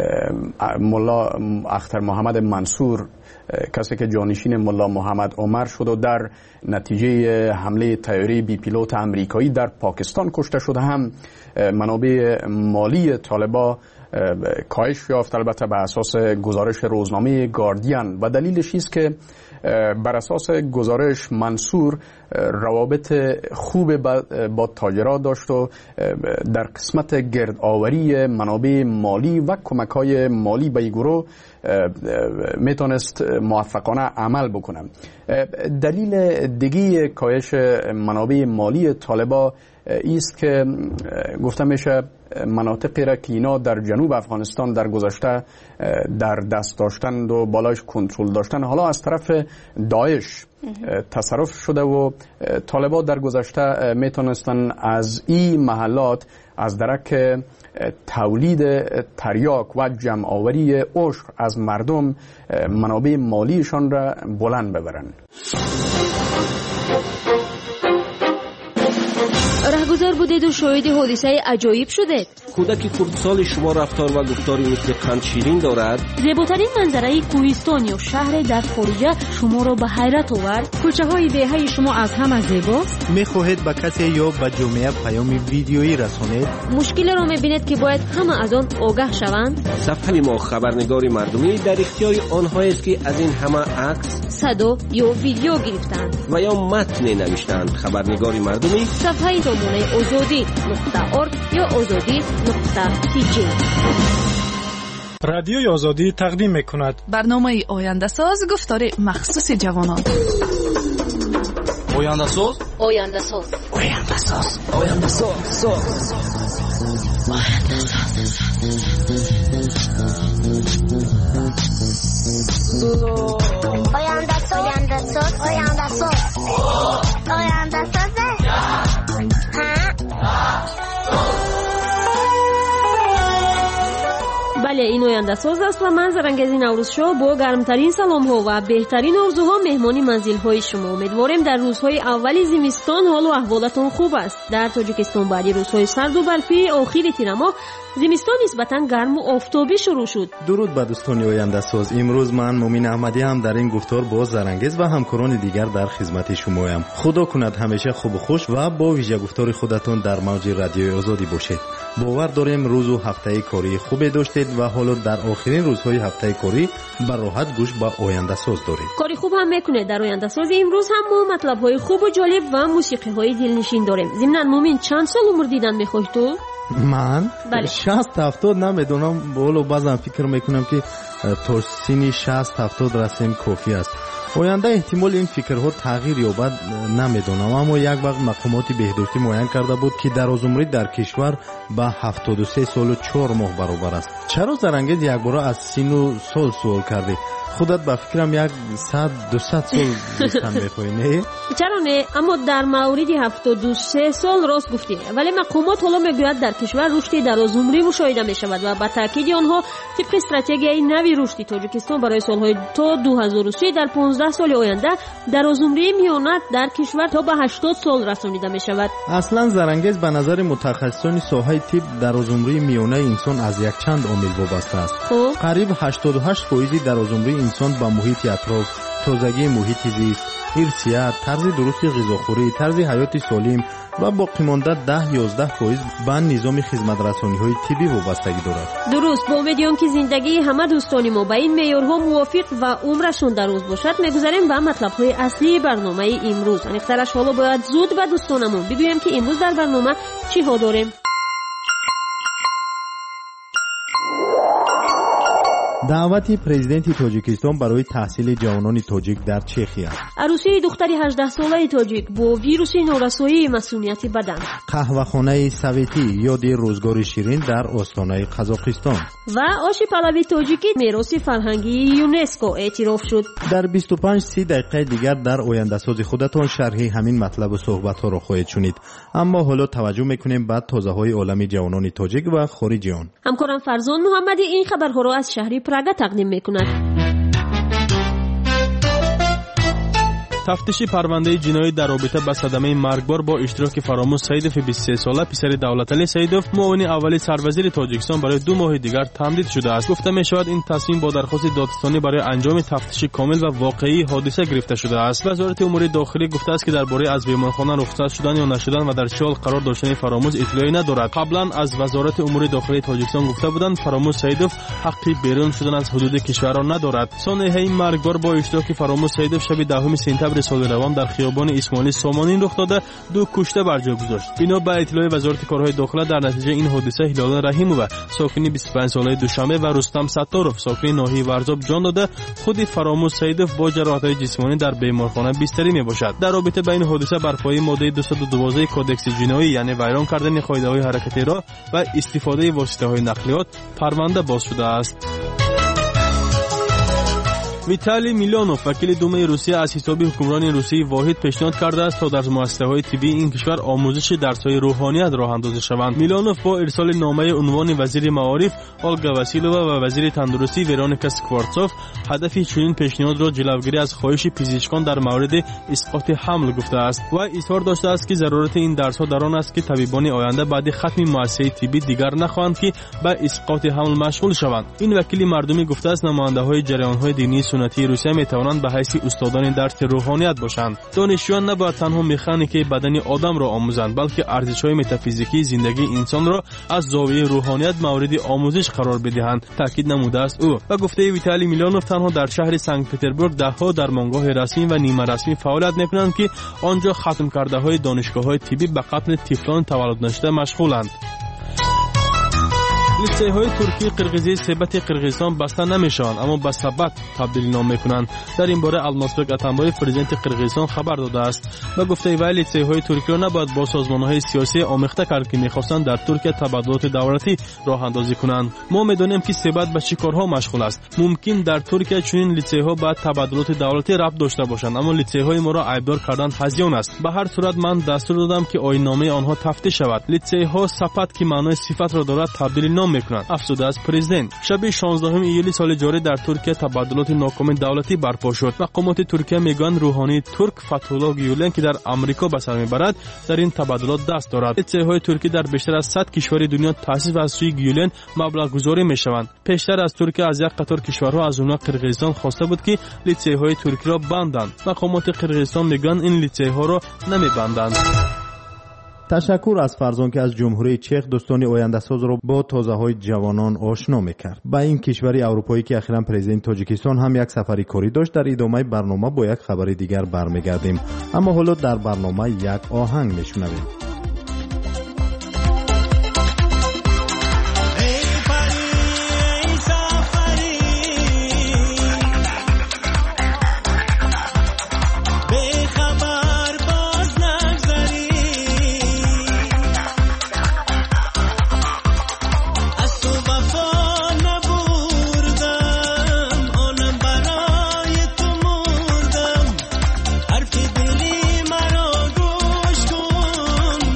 ملا اختر محمد منصور، کسی که جانشین ملا محمد عمر شد و در نتیجه حمله طیاره بی پیلوت آمریکایی در پاکستان کشته شد، هم منابع مالی طالبان کاهش یافت، البته بر اساس گزارش روزنامه گاردین. و دلیلش است که بر اساس گزارش منصور روابط خوب با تاجرها داشت و در قسمت گردآوری منابع مالی و کمک‌های مالی به گروه میتونست موفقانه عمل بکنه. دلیل دیگه کاهش منابع مالی طالبان است که گفته میشه مناطقی را که اینا در جنوب افغانستان در گذشته در دست داشتند و بالایش کنترل داشتند، حالا از طرف داعش تصرف شده و طالبان در گذشته میتونستن از این محلات از درک تولید تریاک و جمع آوری عشر از مردم منابع مالیشان را بلند ببرند. سرگذار بودید و شاهد حادثه عجایب شدید. کودک خردسال شما رفتار و گفتاری مثل قند شیرین دارد. زیباترین منظره کوهستان یا شهر در خارجه شما را به حیرت آورد. کوچه های دهه شما از همه زیباست. میخواهید به کسی یا به جامعه پیام ویدیویی رسانید؟ مشکل را میبینید که باید همه از آن آگاه شوند. صفحه ما خبرنگاری مردمی در اختیار آنهایی است که از این همه عکس، صدا یا ویدیو گرفتند و یا متن نوشتند. خبرنگاری مردمی صفحه زمانه آزادی نقطه ارگ یا آزادی نقطه تی جی. رادیوی آزادی تقدیم میکند برنامه آینده ساز، گفتار مخصوص جوانان. آینده ساز آینده ساز آینده ساز آینده ساز آینده ساز آینده ساز آینده ساز آینده ساز بله، این آینده ساز است و من زرنگزی نوروز شو با گرمترین سلام ها و بهترین آرزوها مهمانی منزل های شما. امیدواریم در روزهای اولی زمستان حال و احوالتان خوب است. در تاجیکستان بعد روزهای سرد و برفی آخر تیر ماه زمستان نسبتا گرم و آفتابی شروع شد. درود به دوستان آینده ساز. امروز من مومین احمدی هم در این گفتار با زرنگز و همکاران دیگر در خدمت شمایم. خدا کند همیشه خوب و خوش و با ویژه گفتار خودتان در موج رادیوی آزادی باشید. باور داریم روز و هفته کاری خوبی داشتید و حالا در آخرین روزهای هفته کاری به راحت گوش به آینده ساز دارید. کاری خوب هم میکنه. در آینده ساز امروز هم ما مطلب‌های خوب و جالب و موسیقی‌های دلنشین داریم. ضمن مومین چند سال عمر دیدن می‌خوای تو؟ من بله. شصت هفتاد نمیدونم، بالا بعضا فکر میکنم که تا سینی شصت هفتاد رسیم کافی است. آینده احتمال این فکرها تغییر یابد نمیدونم، اما یک وقت مقامات بهداشتی معین کرده بود که درآمدی در کشور به هفتاد و سه سال و چهار ماه برابر است. چرا زرنگز یک بار از سین و سال سوال کردی؟ خودت به فکرم یک صد دوصد سال بیشتر میخوای نه؟ چرا نه؟ اما در مورد هفتاد و سه سال راست گفتی. ولی مقامات حالا میگوید در کشور رشد درازعمری مشاهده میشود و با تاکید آنها طبق استراتژی نوی رشد تاجیکستان برای سالهای تا دو هزار و سه در پانزده سال آینده درازعمری میانه در کشور تا به هشتاد سال رسانیده میشود. اصلا زرنگز به نظر متخصصان ساحه طب درازعمری میانه انسان از یک چند عامل وابسته است. خب قریب هشتاد و هشت درصد درازعمری انسان با محیط اطراف، تازگی محیط زیست، ارثیات، طرز درست غذاخوری، طرز حیات سالم و باقی مانده ده یازده درصد به نظام خدمت رسانی‌های طبی وابستگی دارد. درست. با امیدیم که زندگی همه دوستان ما با این معیارها موافق و عمرشون دراز باشد، میگذاریم به مطلب‌های اصلی برنامه امروز. انخترش حالا باید زود به دوستانمون بگویم که امروز در برنامه چی ها داریم. دعوت پرزیدنت تاجیکستان برای تحصیل جوانان تاجیک در چخیا. عروسی دختری هجده ساله تاجیک با ویروس نورسایی مسئولیت بدن. قهوه‌خانه سویتی یاد روزگار شیرین در آستانه قزاقستان. و آش پلوی تاجیکی میراث فرهنگی یونسکو اعتراف شد. در بیست و پنج سی دقیقه دیگر در آینده ساز خودتان شرح همین مطلب و صحبت‌ها را خواهید شنید. اما حالا توجه می‌کنیم به تازه‌های عالم جوانان تاجیک و خارجی آن. همکارم فرزان محمدی این خبرها را از شهر پراگ تقدیم می‌کند. تفتیش پرونده جنایی در رابطه با صدمه مرگبار با اشتراک فراموش سیدوف بیست و سه ساله پسر دولتعلی سیدوف معاون اولی سروزیر تاجیکستان برای دو ماه دیگر تمدید شده است. گفته می شود این تصمیم با درخواست دادستانی برای انجام تفتیش کامل و واقعی حادثه گرفته شده است. وزارت امور داخلی گفته است که درباره از بیمارخانه رخصت شدن یا نشدن و در چه حال قرار داشتن فراموش اطلاعی ندارد. قبلا از وزارت امور داخلی تاجیکستان گفته بودند فراموش سیدوف حق بیرون شدن از حدود کشور را ندارد. سانحه مرگبار با اشتراک فراموش سیدوف شب دهم سپتامبر سال روان در خیابان اسماعیلی سامانین رخ داده دو کشته بر جای گذاشت. بنا به اطلاع وزارت کارهای داخله در نتیجه این حادثه هلال رحیمووا ساکن بیست و پنج ساله دوشنبه و رستم ستاروف ساکن ناحیه ورزاب جان داده. خود فراموش سیدوف با جراحت‌های جسمانی در بیمارخانه بستری میباشد. در رابطه با این حادثه بر پایه ماده دویست و دوازده کدکس جنایی یعنی ویران کردن قاعده‌های حرکتی راه و استفاده واسطه‌های نقلیات پرونده باز شده است. ویتالی میلانوف وکیل دومه روسیه از حساب حکمران روسیه واحد پیشنهاد کرده است تا در مؤسسه‌های طبی این کشور آموزش درس‌های روحانیت راه اندازی شوند. میلانوف با ارسال نامه عنوان وزیر معارف آلگا واسیلووا و وزیر تندرستی ورونیکا اسکوارتسوف هدف چنین پیشنهاد را جلوگیری از خواهش پزشکان در مورد اسقاط حمل گفته است و اظهار داشته است که ضرورت این درس‌ها در آن است که طبیبان آینده بعد ختم مؤسسه طبی دیگر نخواهند که به اسقاط حمل مشغول شوند. این وکیل مردمی گفته است نماینده‌های جریان‌های دینی سنتی روسیه می‌توانند به حیث استادان درس روحانیت باشند. دانشجویان نباید تنها مکانیک بدن آدم را آموزند بلکه ارزش‌های متافیزیکی زندگی انسان را از زاویه روحانیت مورد آموزش قرار بدهند، تاکید نموده است او. و گفته ویتالی میلانوف تنها در شهر سنت پترزبورگ ده‌ها درمانگاه رسمی و نیمه رسمی فعالیت می‌کنند که آنجا ختم کرده‌های دانشگاه‌های طبی به قتل طفلان تولد نشده مشغولند. لیسه‌های ترکی قرقیزی ثبت قرقیزستان بسته نمیشوند اما به سبت تبدیل نام میکنند. در این باره المازبek اتنبایov پرزیدنت قرقیزستان خبر داده است و گفته وی لیسه‌های ترکی را نباید با سازمان‌های سیاسی آمیخته کرد که می‌خواستند در ترکیه تبادلات دولتی راه اندازی کنند. ما می‌دانیم که ثبت به چه کارها مشغول است. ممکن در ترکیه چنین لیسه‌ها با تبادلات دولتی ربط داشته باشند اما لیسه‌های ما را عیبدار کردن هزیان است. به هر صورت من دستور دادم که آیین‌نامه آنها تفتیش شود. لیسه‌ها سپت که معنای صفت را دارد تبدیل نام میکنند، افزوده است پرزیدنت. شب شانزدهم ایولی سال جاری در ترکیه تبادلات ناکام دولتی برپا شد. مقامات ترکیه میگن روحانی ترک فتح‌الله گیولن که در آمریکا به سر میبرد در این تبادلات دست دارد. لیسه‌های ترکی در بیشتر از صد کشور دنیا تأسیس و از سوی گیولن مبلغ گذاری میشوند. پیشتر از ترکیه از یک قطار کشورها از جمله قرقیزستان خواسته بود که لیسه‌های ترکی را بندند. مقامات قرقیزستان میگن این لیسه‌ها را نمیبندند. تشکر از فرزان که از جمهوری چک دوستان آینده ساز را با تازه‌های جوانان آشنا می‌کرد. با این کشور اروپایی که اخیراً پرزیدنت تاجیکستان هم یک سفری کاری داشت، در ادامه برنامه با یک خبر دیگر برمیگردیم. اما حالا در برنامه یک آهنگ میشنویم. حرف دلی مرا گوش کن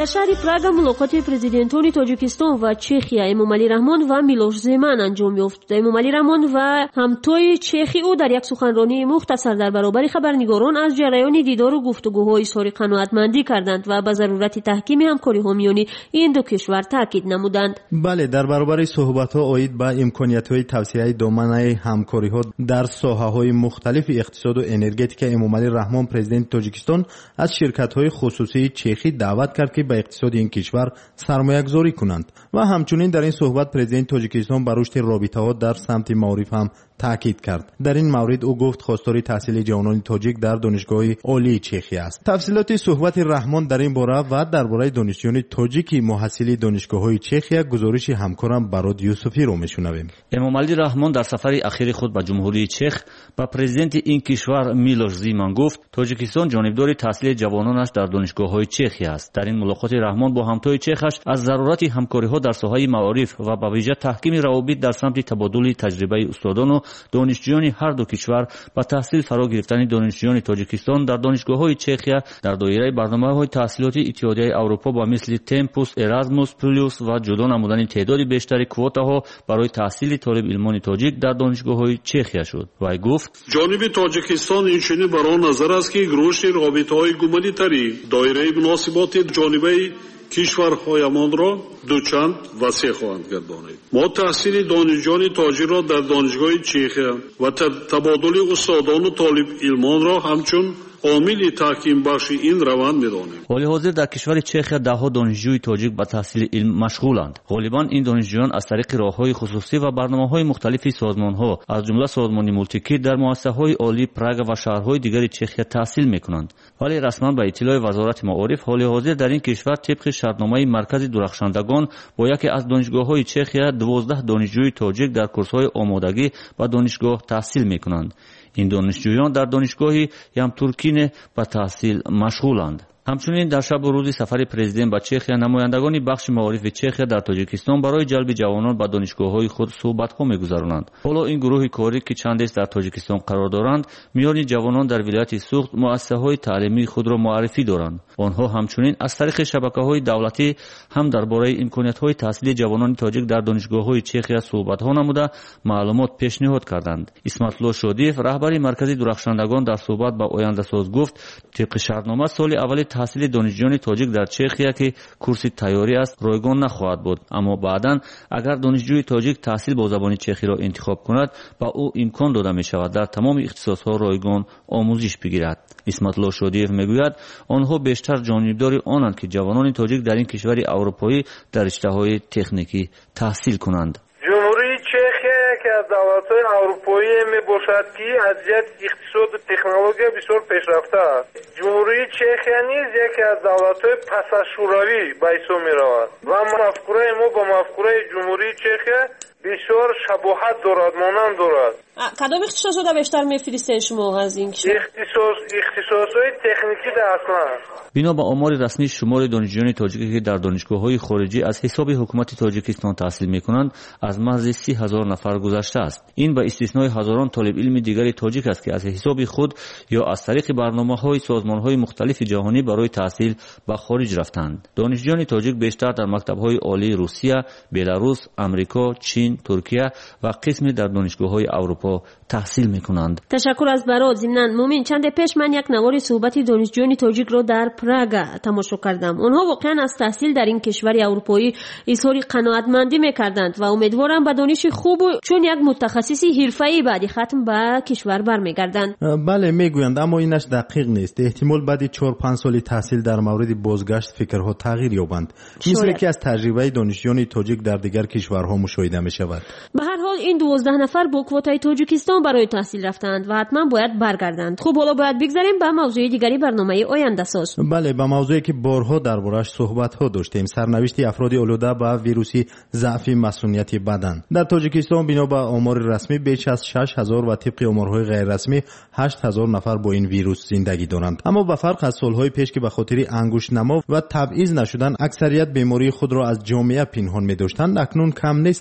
شهر پراگ ملاقات پرزیدنتان تاجیکستان و چخیا امامعلی رحمان و میلوش زمان انجام یافت. امامعلی رحمان و همتای چخی او در یک سخنرانی مختصر در برابر خبرنگاران از جریان دیدار و گفتگوهای اظهار قناعتمندی کردند و به ضرورت تحکیم همکاری‌ها میان این دو کشور تاکید نمودند. بله، در برابر صحبت‌ها عاید به امکانیت‌های توسعه دامنه همکاری‌ها در ساحه‌های مختلف اقتصاد و انرژتیک امامعلی رحمان پرزیدنت تاجیکستان از شرکت‌های خصوصی چخی دعوت کرد که به اقتصاد این کشور سرمایه‌گذاری کنند و همچنین در این صحبت پرزیدنت تاجیکستان بر رشد رابطه‌ها در سمت معارف هم تاکید کرد. در این مورد او گفت خواستار تحصیل جوانان تاجیک در دانشگاه عالی چخی است. تفصیلات صحبت رحمان در این باره و درباره دانشجویان تاجیکی محصل دانشگاه‌های چخی گزارش همکارم براد یوسفی رو میشنویم. امامعلی رحمان در سفر اخیر خود به جمهوری چخ با پرزیدنت این کشور میلوش زمان گفت تاجیکستان جانبدار تحصیل جوانانش در دانشگاه‌های چخی است. در این ملاقات رحمان با همتای چخش از ضرورت همکاری‌ها در ساحه معارف و به ویژه تحکیم روابط در سمت تبادل تجربه استادان و دانشجویان هر دو کشور با تحصیل فرا گرفتن دانشجویان تاجیکستان در دانشگاه‌های چخیا در دایره برنامه‌های تحصیلاتی اتحادیه اروپا با مثل تمپوس، ارازموس پلوس و جدا نمودن تعداد بیشتر کوتاها برای تحصیل طالب علمان تاجیک در دانشگاه‌های چخیا شد. و گفت جانب تاجیکستان اینچنین برای نظر است که رشد رابطه‌های گومانیتاری دایره مناسبات جانبه کشورهایمان را دوچند وسیع خواهند گردانید. ما تحصیل دانشجویان تاجیک را در دانشگاه چخیا و تبادل استادان و طالب علمان را همچون عامل تحکیم بخش این روند می‌دانیم. حال حاضر در کشور چخیا ده‌ها دانشجوی تاجیک به تحصیل علم مشغولند. غالباً این دانشجویان از طریق راه‌های خصوصی و برنامه‌های مختلف سازمان‌ها از جمله سازمان مولتیکی در مؤسسه‌های عالی پراگ و شهرهای دیگر چخیا تحصیل می‌کنند. ولی رسما به اطلاع وزارت معارف حال حاضر در این کشور طبق شرطنامه مرکز درخشندگان با یکی از دانشگاه‌های چخیا دوازده دانشجوی تاجیک در کورس‌های آمادگی و دانشگاه تحصیل می‌کنند. این دانشجویان در دانشگاه یم ترکینه به تحصیل مشغولند. همچنین در شب و روز سفر پرزیدنت به چخیا نمایندگان بخش معارف چخیا در تاجیکستان برای جلب جوانان به دانشگاه‌های خود صحبت‌ها می‌گذرانند. حالا این گروه کاری که چند است در تاجیکستان قرار دارند میان جوانان در ولایت سوخت مؤسسه‌های تعلیمی خود را معرفی دارند. آنها همچنین از طریق شبکه‌های دولتی هم درباره امکانات‌های تحصیلی جوانان تاجیک در دانشگاه‌های چخیا صحبت‌ها نموده معلومات پیشنهاد کردند. اسمت‌الله شادیف رهبر مرکز درخشندگان در صحبت با آینده‌ساز گفت طبق شرطنامه سال اول تحصیل دانشجویان تاجیک در چخیا که کورس تیاری است رایگان نخواهد بود، اما بعداً اگر دانشجوی تاجیک تحصیل با زبان چخی را انتخاب کند با او امکان داده می شود در تمام اختصاص‌ها رایگان آموزش بگیرد. اسمت‌الله شادیف میگوید آنها بیشتر جانبدار آنند که جوانان تاجیک در این کشور اروپایی در رشته‌های تکنیکی تحصیل کنند. جمهوری چخیا که از دولت‌های اروپایی میباشد که از جهت اقتصاد و تکنولوژی بسیار پیشرفته است. جمهوری چخیا نیز یکی از دولت‌های پس از شوروی به حساب می‌رود و مفکوره ما با مفکوره جمهوری چخیا بسیار شباهت دارد، مانند دارد. کدام اختصاصات را بیشتر می‌فرستید شما از این کشور؟ اختصاص اختصاصات تکنیکی در اصلا. بنا به آمار رسمی شمار دانشجویان تاجیکی که در دانشگاه‌های خارجی از حساب حکومت تاجیکستان تحصیل می‌کنند از محض سی هزار نفر گذشته است. این به استثنای هزاران طالب علم دیگر تاجیک است که از حساب خود یا از طریق برنامه‌های سازمان‌های مختلف جهانی برای تحصیل به خارج رفتند. دانشجویان تاجیک بیشتر در مکتب‌های عالی روسیه، بلاروس، آمریکا، چین، ترکیه و قسمی در دانشگاه‌های اروپا تحصیل می‌کنند. تشکر از برات. ضمناً مومن چند پیش من یک نوار صحبت دانشجویان تاجیک را در پراگ تماشا کردم. آنها واقعا از تحصیل در این کشور اروپایی اظهار قناعتمندی می‌کردند و امیدوارم به دانش خوب چون یک متخصص حرفه‌ای بعد ختم به کشور برمیگردند. بله میگویند، اما اینش دقیق نیست. احتمال بعد چهار پنج سال تحصیل در مورد بازگشت فکرها تغییر یابند، مثل که از تجربه دانشجویان تاجیک در دیگر کشورها مشاهده می‌شود. به هر حال این دوازده نفر با کوتای تاجیکستان برای تحصیل رفتند و حتما باید برگردند. خب حالا باید بگذاریم به موضوع دیگری برنامه آینده ساز. بله، به موضوعی که بارها دربارش صحبت ها داشتیم، سرنوشت افراد آلوده به ویروس ضعف مسئولیت بدن. در تاجیکستان بنا به آمار رسمی بیش از شش هزار و طبق آمارهای غیر رسمی هشت هزار نفر با این ویروس زندگی دارند. اما به فرق از سالهای پیش که به خاطر انگشت نما و تبعیض نشدن اکثریت بیماری خود را از جامعه پنهان می داشتند، اکنون کم نیستند افراد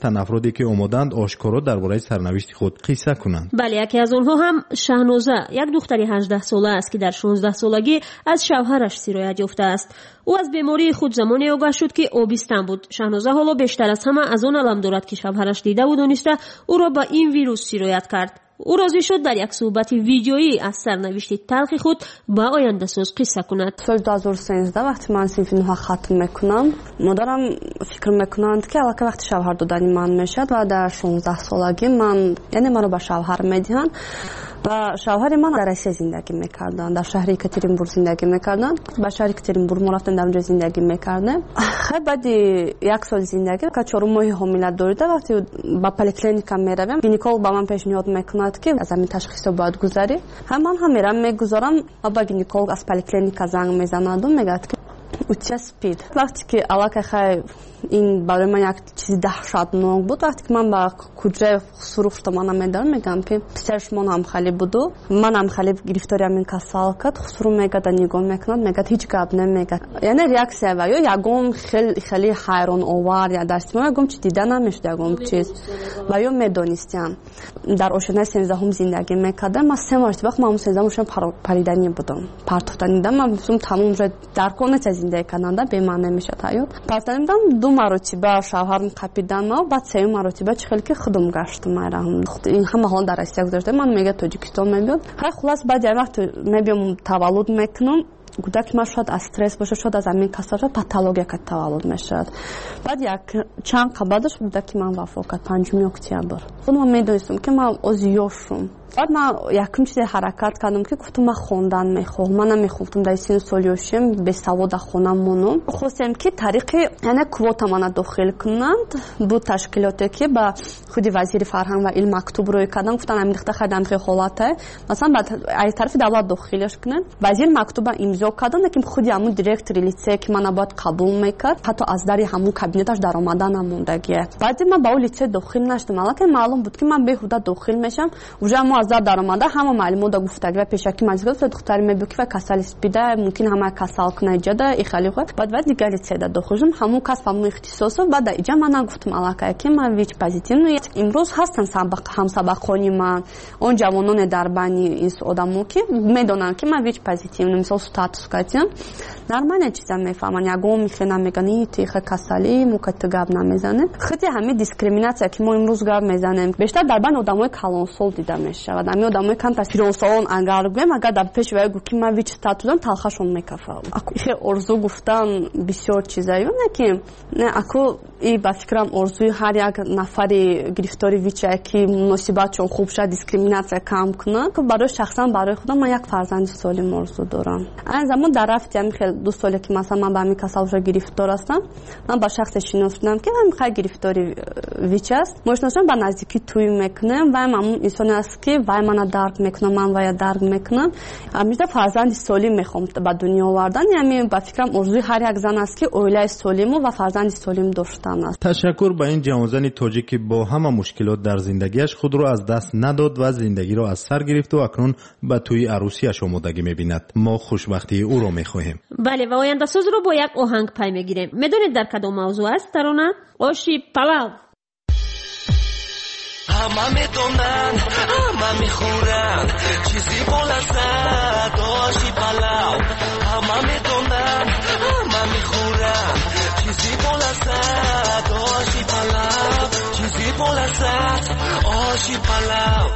افرادی که آمدند آشکارا درباره سرنوشت خود قصه کنند. بله، یکی از آنها هم شهنازه، یک دختری هجده ساله است که در شانزده سالگی از شوهرش سیرایت یافته است. او از بیماری خود زمانی آگاه شد که آبستن بود. شهنازه حالا بیشتر از همه از آن علم دارد که شوهرش دیده و دانسته او را با این ویروس سیرایت کرد. او راضی شد در یک صحبت ویدیویی از سرنوشت تلخ خود با آینده ساز قصه کند. سال دو هزار و سیزده وقتی من صنف نه ختم میکنم، مادرم فکر میکنند که البته وقتی شوهر دادن من میشد و در شانزده سالگی من، یعنی منو به شوهر میدهند و شوهر من در روسیه زندگی میکردن، در شهر یکاترینبورگ زندگی میکردن. به شهر یکاترینبورگ ما رفتیم، در اونجا زندگی میکردیم. خیلی بعد یک سال زندگی که چهار ماه حامله داشته، وقتی با پلیکلینیک میرویم، گینکولوگ با من پیشنهاد میکند که از همین تشخیص باید گذاری. هم من هم میرم میگذارم و با گینکولوگ از پلیکلینیک زنگ میزند و میگه که اوچه سپید. وقتی که علاقه خیلی این برای من یک چیز دهشتناک بود، وقتی که من با کجای سرخت من میدارم میگم که پسرش من هم خیلی بودو، من هم خیلی گرفتاری همین کسال کرد. خسرو میگه در نگاه میکند، میگه هیچ گپ نمیگه، یعنی ریاکسیه و یا یکم خیلی خیلی حیران آور یا دست من یکم چی دیده نمیشد، یکم چیز و یا میدونستم. در آشنای سیزدهم زندگی میکردم. من سه ماه وقت من سیزدهمشون پریدنی بودم، پرتوختنی بودم. من مثلا تمام رو در کنه زندگی کردن به من نمیشه تایید. پس دادم دو مرتبه شوهرم قپیدن و بعد سه مرتبه چخیل که خودم گشتم میرم. این همه حال در روسیه گذاشته. من میگه تاجیکستان میبود. هر خلاص بعد یه وقت میبیم تولد میکنم. گودک ما شاید از استرس باشه، شاید از همین کسر پاتولوژی که تولد میشد. بعد یک چند قبادش گودک من وفات کرد پنجم اکتبر. خودم میدونستم که من ازیوشم. بعد من یکم چیز حرکت کردم که گفتم من خوندن میخوام. من نمیخوام در سین سالیوشم به سواد خونم مونم. خواستم که طریق یعنی کوتا من داخل کنند. بود تشکیلاتی که با خود وزیر فرهنگ و علم مکتوب روی کردن. گفتن همین دختر خدام خیلی حالاته. مثلا بعد از طرف دولت داخلش کنن. وزیر مکتوب امضا کردن که خودی همون دایرکتور لیسه که من باید قبول میکرد. حتی از در همون کابینتش در اومدن نموندگیه. بعد من با اون لیسه داخل نشدم. البته معلوم بود که من بهوده داخل میشم. اونجا از در درآمده همه معلومات دا گفتگی و پیشکی مجلس گفت دختر میبکی و کسل سپیده ممکن همه کسل کنه جدا ای خیلی خوب. بعد بعد دیگه لیسه دا خوشم همون کس همون اختصاص بعد اینجا من گفتم علاقه که من ویچ پوزیتیو امروز هستن سابق هم سابقانی من اون جوانان در بانی این آدمو که میدونن که من ویچ پوزیتیو مثلا استاتوس کاتیم نرمانه چیزا میفهمن یگو میخونم میگن تیخ کسلی موکت گاب نمیزنه. خیلی همه دیسکریمیناسیا که ما امروز گاب میزنیم بیشتر در بین آدمای کلانسول دیده میشه. آدمی آدمای کم تا فیرونسالون اگر گویم اگر در پیش وای گو که من ویچ استاتوسن تلخشون میکفه. اکو ارزو گفتن بسیار چیزایی نه که نه اکو ای با فکرم ارزوی هر یک نفری گرفتاری ویچه که مناسبت چون خوب شد دیسکریمیناسیا کم کنه که برای شخصا برای خودم من یک فرزند سالم ارزو دارم. از زمان در رفتم خیلی دو ساله که مثلا من با همین کسال گرفتار هستم من با شخص شناختم که من خیلی گرفتاری ویچ است مشناسم با نزدیکی توی میکنم و همون انسان است که وای من درک میکنم من وای درک میکنم همیشه فرزند سالم میخوام به دنیا آوردن. یعنی با فکرم ارزوی هر یک زن است که اوله سالم و فرزند سالم داشتن است. تشکر به این جوانزن تاجیک که با همه مشکلات در زندگیش خود را از دست نداد و زندگی را از سر گرفت و اکنون به توی عروسیش آمادگی میبیند. ما خوشبختی او را میخواهیم. بله و آینده ساز رو با یک آهنگ پی میگیریم. میدونید در کدام موضوع است ترانه؟ آشی پلاو. همه میدونن همه میخورن چیزی بلزد آشی پلاو. همه میدونن همه میخورن چیزی بلزد آشی پلاو. چیزی بلزد آشی پلاو.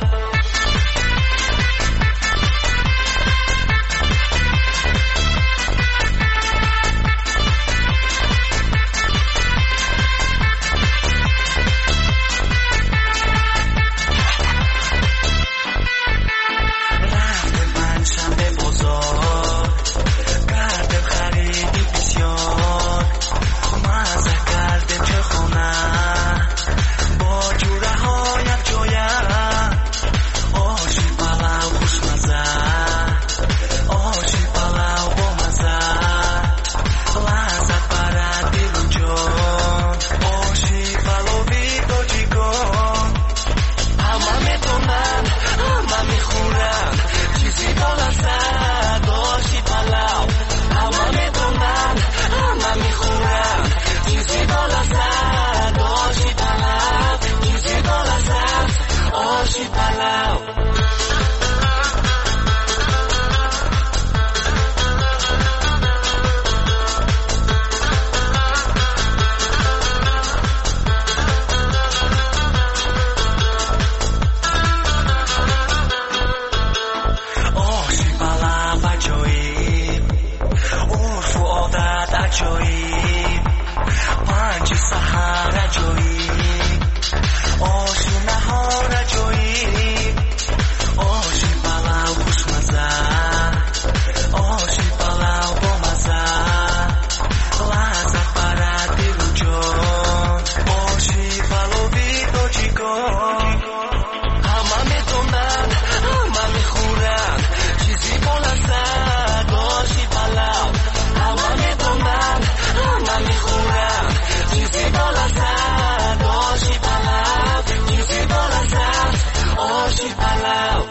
پلو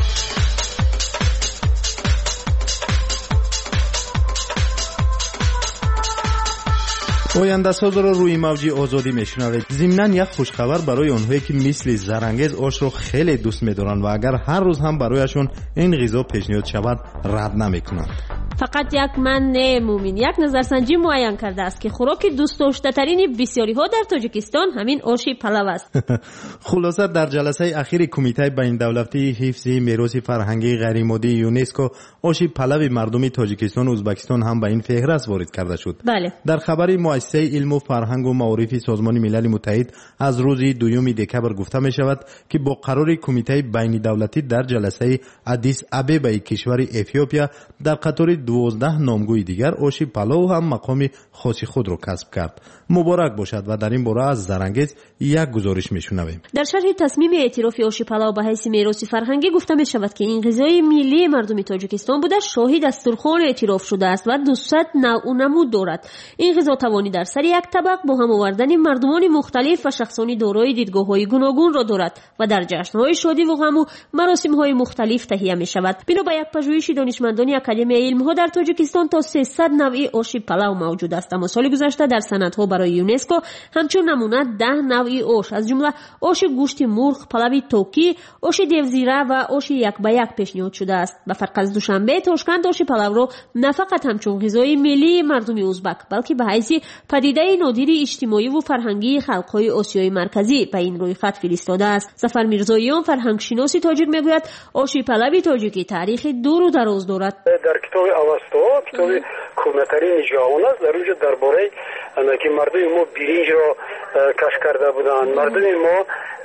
آینده ساز رو روی موج آزادی میشنوید. ضمناً یک خوشخبر برای اونهایی که مثل زرنگز آش رو خیلی دوست می‌دارن و اگر هر روز هم برایشون این غذا پیشنهاد شود رد نمی‌کنند. فقط یک من مومین یک نظرسنجی معین کرده است که خوراک دوست داشته ترین بسیاری ها در تاجیکستان همین آشی پلو است. خلاصه در جلسه اخیر کمیته بین دولتی حفظ میراث فرهنگی غیر مادی یونسکو آشی پلو مردم تاجیکستان و ازبکستان هم به این فهرست وارد کرده شد. بله. در خبری مؤسسه علم و فرهنگ و معارف سازمان ملل متحد از روز دوم دکبر گفته می شود که با قرار کمیته بین دولتی در جلسه آدیس آبابا کشور اتیوپیا در قطار دوازده نامگوی دیگر آشی پلو هم مقام خاص خود را کسب کرد. مبارک باشد و در این باره از زرنگز یک گزارش میشنویم. در شرح تصمیم اعتراف آشی پلو به حیث میراث فرهنگی گفته می شود که این غذای ملی مردم تاجیکستان بوده شاهی دسترخوان اعتراف شده است و دویست نوع و نمود دارد. این غذا توانی در سر یک طبق با هم آوردن مردمان مختلف و شخصانی دارای دیدگاه‌های گوناگون را دارد و در جشن‌های شادی و غم و مراسم‌های مختلف تهیه می شود. بنا به یک پژوهش دانشمندان اکادمی علم‌ها در تاجیکستان تا سیصد نوع آشی پلو موجود است. اما سال گذشته در سندها برای یونسکو همچون نمونه ده نوع آش از جمله آش گوشت مرغ، پلو توکی، آش دیوزیره و آش یک به یک پیشنهاد شده است. به فرق از دوشنبه، تاشکند آش پلو را نه فقط همچون غذای ملی مردم ازبک بلکه به حیث پدیده نادر اجتماعی و فرهنگی خلق‌های آسیای مرکزی به این روی خط فرستاده است. ظفر میرزاییان فرهنگشناس تاجیک میگوید آش پلو تاجیکی تاریخ دور و دراز دارد. در کتاب اوستا کتاب کهنه‌ترین جهان است. در اونجا درباره که مردم ما برنج را کشف کرده بودند، مردم ما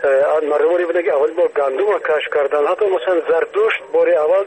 مردمی بودند که اول با گندم کشف کردند. حتی مثلا زردشت بار اول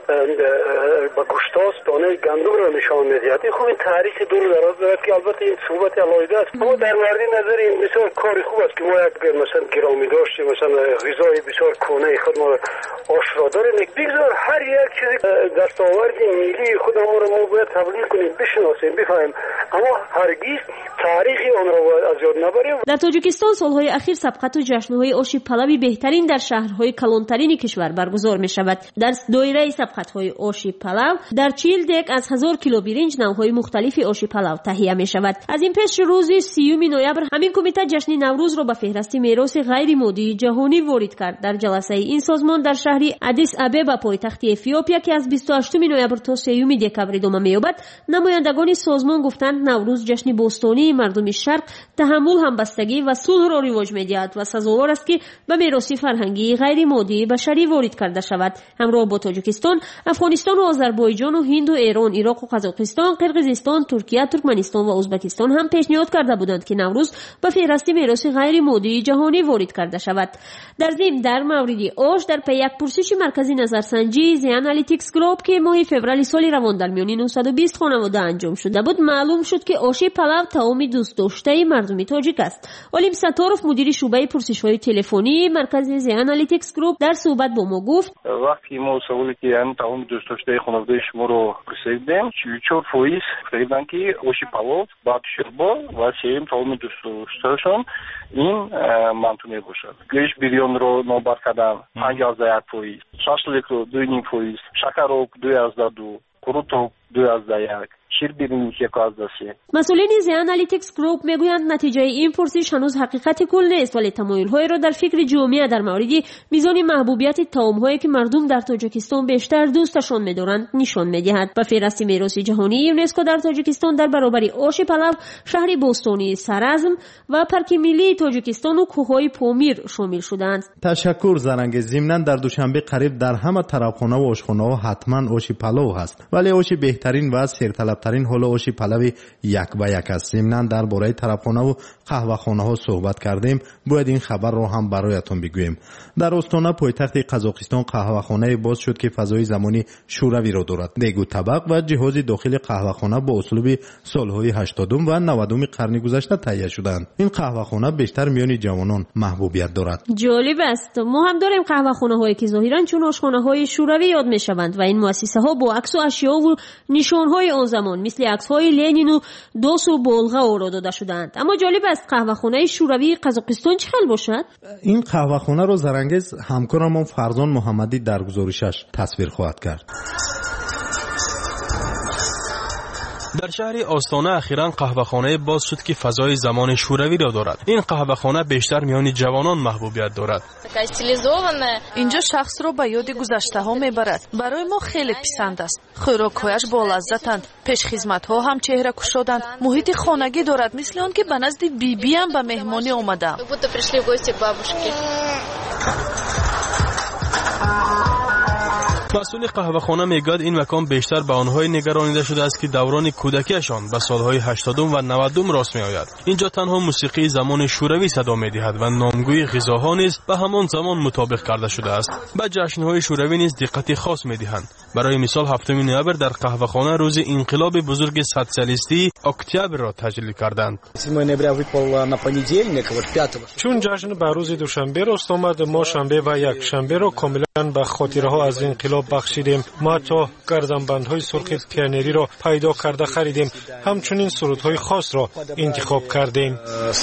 با گوشتاس دانه گندم را نشان می‌دهد. این خوب تاریخ دور و دراز دارد که البته این صحبت علاوه است. اما در مورد نظر این بسیار کار خوب است که ما یک مثلا گرامی داشتیم، مثلا غذای بسیار کهنه خود ما آش را داریم. بگذار هر یک چیزی دستاورد ملی خودمون را ما باید تبلیغ کنیم، بشناسیم، بفهمیم، اما هرگز تاریخی آن را باید از یاد نبریم. در تاجیکستان سالهای اخیر سبقت و جشن‌های آش پلو بهترین در شهرهای کلانترین کشور برگزار می شود. در دایره سبقت‌های آش پلو در چهل دک از هزار کیلو برنج نوع‌های مختلف آش پلو تهیه می شود. از این پس روز سیوم نوامبر همین کمیته جشن نوروز را به فهرست میراث غیر مادی جهانی وارد کرد. در جلسه این سازمان در شهر آدیس آبابا پایتخت اتیوپیا که از بیست و هشتم نوامبر تا سیوم دکبر ادامه می‌یابد، نمایندگان سازمان گفتند نوروز جشن بوستانی مردم شرق تحمل، همبستگی و صلح را رواج می‌دهد و سزاوار است که به میراث فرهنگی غیر مادی بشری وارد کرده شود. همراه با تاجیکستان، افغانستان و آذربایجان و هند و ایران، عراق و قزاقستان، قرقیزستان، ترکیه، ترکمنستان و ازبکستان هم پیشنهاد کرده بودند که نوروز به فهرست میراث غیر مادی جهانی وارد کرده شود. در ضمن در مورد آش در پی یک پرسش مرکزی نظرسنجی زی انالیتیکس گروپ که ماه فوریه سال روان در میان نهصد و بیست خانواده انجام شده بود، معلوم شد که آش پلو طعام دوست داشته مردم تاجیک است. علیم ستارف مدیر شعبه پرسش‌های تلفنی مرکز زی انالیتیکس گروپ در صحبت با ما گفت وقتی ما سوالی که این طعام دوست داشته خانواده شما رو پرسیدیم، چهل و چهار درصد گفتند که آش پلو با شوربا و سیم طعام دوست داشتهشون این منطقی باشد. گوشت بریان رو نوبر کردن پنجاه و یک درصد، شاشلیک رو دو و نیم درصد، شکر رو دو و دو، کروتو دو و یک، شیر ببینید که کاز داشته. مسئولین زی انالیتیکس گروپ میگویند نتیجه این پرسش هنوز حقیقت کل نیست، ولی تمایل‌های را در فکر جامعه در مورد میزان محبوبیت طعام‌هایی که مردم در تاجیکستان بیشتر دوستشان می‌دارند نشان می‌دهد. به فهرست میراث جهانی یونسکو در تاجیکستان در برابر آش پلو، شهر بوستانی سرازم و پارک ملی تاجیکستان و کوههای پامیر شامل شدند. تشکر زرنگز. ضمناً در دوشنبه قریب در همه طرفخانه و آشخانه‌ها حتما آش پلو هست، ولی آش بهترین و سرطلب‌ترین حال آش پلو یک به یک است. ضمناً درباره طرفخانه و قهوه‌خانه ها صحبت کردیم، باید این خبر رو هم برایتون بگویم. در استان پایتخت قزاقستان قهوه‌خانه باز شد که فضای زمانی شوروی را دارد. دیگو طبق و جهاز داخل قهوه‌خانه با اسلوب سالهای هشتادم و نودم قرن گذشته تهیه شدند. این قهوه‌خانه بیشتر میان جوانان محبوبیت دارد. جالب است. ما هم داریم قهوه‌خانه‌هایی که ظاهراً چون آشخانه‌های شوروی یاد می‌شوند و این مؤسسه‌ها با عکس و اشیاء و نشان‌های آن زمان زمان مثل عکس‌های لنین و دوس و بولغا او را داده شدند. اما جالب است قهوه‌خانه شوروی قزاقستان چه حال باشد؟ این قهوه‌خانه را زرانگیز همکارمان فرزان محمدی در گزارشش تصویر خواهد کرد. در شهر آستانه اخیراً قهوه‌خانه باز شد که فضای زمان شوروی را دارد. این قهوه‌خانه بیشتر میان جوانان محبوبیت دارد. اینجا شخص را به یاد گذشته ها میبرد. برای ما خیلی پسند است. خوراک‌هایش با لذتند. پیشخدمت‌ها هم چهره کشادند. محیط خانگی دارد، مثل آن که به نزد بیبی هم به مهمانی آمدم. مسئول قهوه‌خانه میگوید این مکان بیشتر به آنهای نگرانیده شده است که دوران کودکیشان به سالهای هشتادم و نودم راست میآید. اینجا تنها موسیقی زمان شوروی صدا میدهد و نامگوی غذاها نیز به همان زمان مطابق کرده شده است. به جشن‌های شوروی نیز دقت خاص میدهند. برای مثال هفتم نوامبر در قهوه‌خانه روز انقلاب بزرگ سوسیالیستی اکتبر را تجلیل کردند. چون جشن به روز دوشنبه راست آمد، ما شنبه و یک شنبه را کاملا به خاطرها از انقلاب بخشیدیم. ما تا گردنبندهای سرخ پیانری را پیدا کرده خریدیم. همچنین سرودهای خاص را انتخاب کردیم.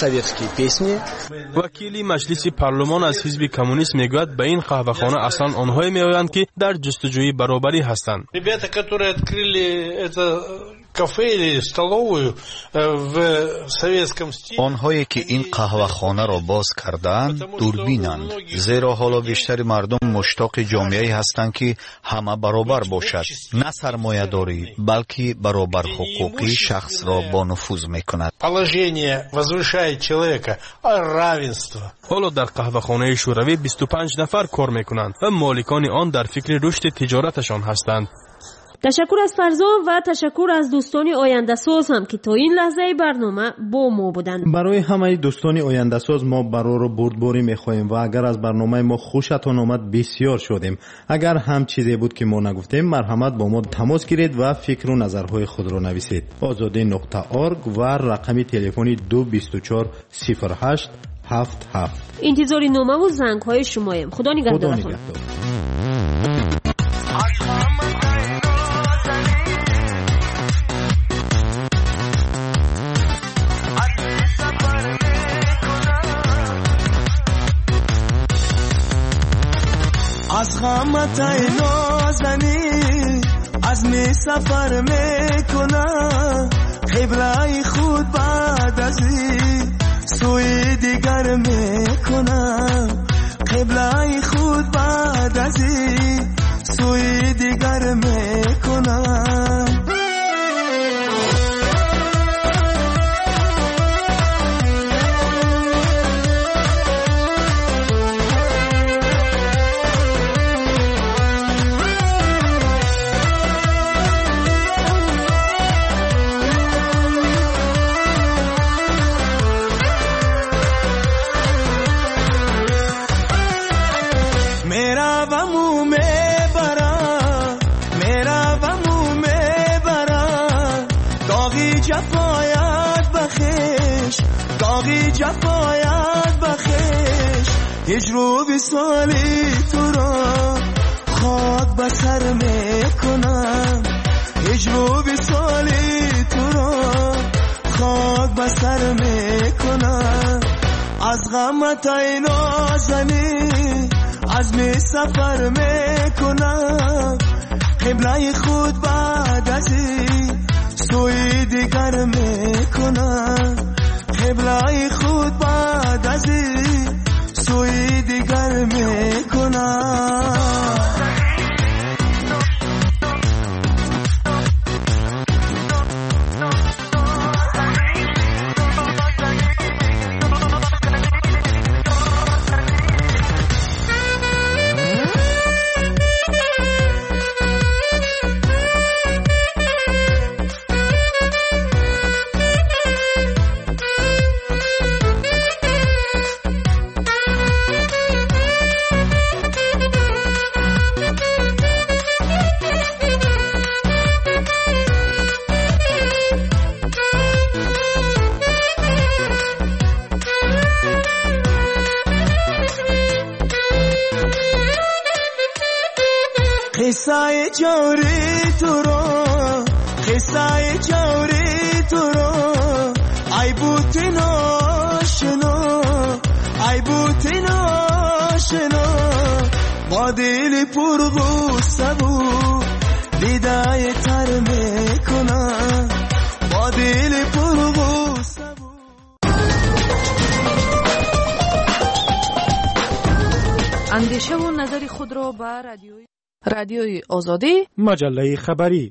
وکیل مجلس پارلمان از حزب کمونیست میگوید به این قهوه‌خانه اصلا آنهایی میآیند که در جستجوی برابری هستند. آنهایی که این قهوه‌خانه را باز کردند دوربینند، زیرا حالا بیشتر مردم مشتاق جامعه‌ای هستند که همه برابر باشد، نه سرمایه‌داری بلکه برابر حقوقی شخص را با نفوذ می‌کند. حالا در قهوه‌خانه شوروی بیست و پنج نفر کار می‌کنند و مالکان آن در فکر رشد تجارتشان هستند. تشکر از فرزان و تشکر از دوستان آینده ساز هم که تا این لحظه برنامه با ما بودند. برای همه دوستان آینده ساز ما برای بردباری میخواهیم و اگر از برنامه ما خوشتان آمد بسیار شدیم. اگر هم چیزی بود که ما نگفتیم مرحمت با ما تماس گیرید و فکر و نظرهای خود را نویسید. آزادی نقطه org و رقم تلفنی دو بیست و چهار صفر هشت هفت هفت. انتظار نامه و زنگ های شمایم. خدا نگهدارتان. از غمت ای نازنی از می سفر میکنم، قبله خود بعد از این سوی دیگر میکنم، قبله خود بعد از این سوی دیگر میکنم. جفایت بخش هجر وصالی تو را خاک به سر میکنم، هجر وصالی تو را خاک به سر میکنم. از غمت ای نازنی از می سفر میکنم، قبله خود بعد از این سوی دیگر میکنم، قبله خود بعد از این سوی دیگر میکنم. قصه جوری تو را قصه جوری تو رو ای بوت ناشنا ای بوت ناشنا با دل پر غصه بود دیدای تر میکنم با دل پر غصه بود. اندیشه و نظر خود را به رادیوی رادیوی آزادی مجله خبری.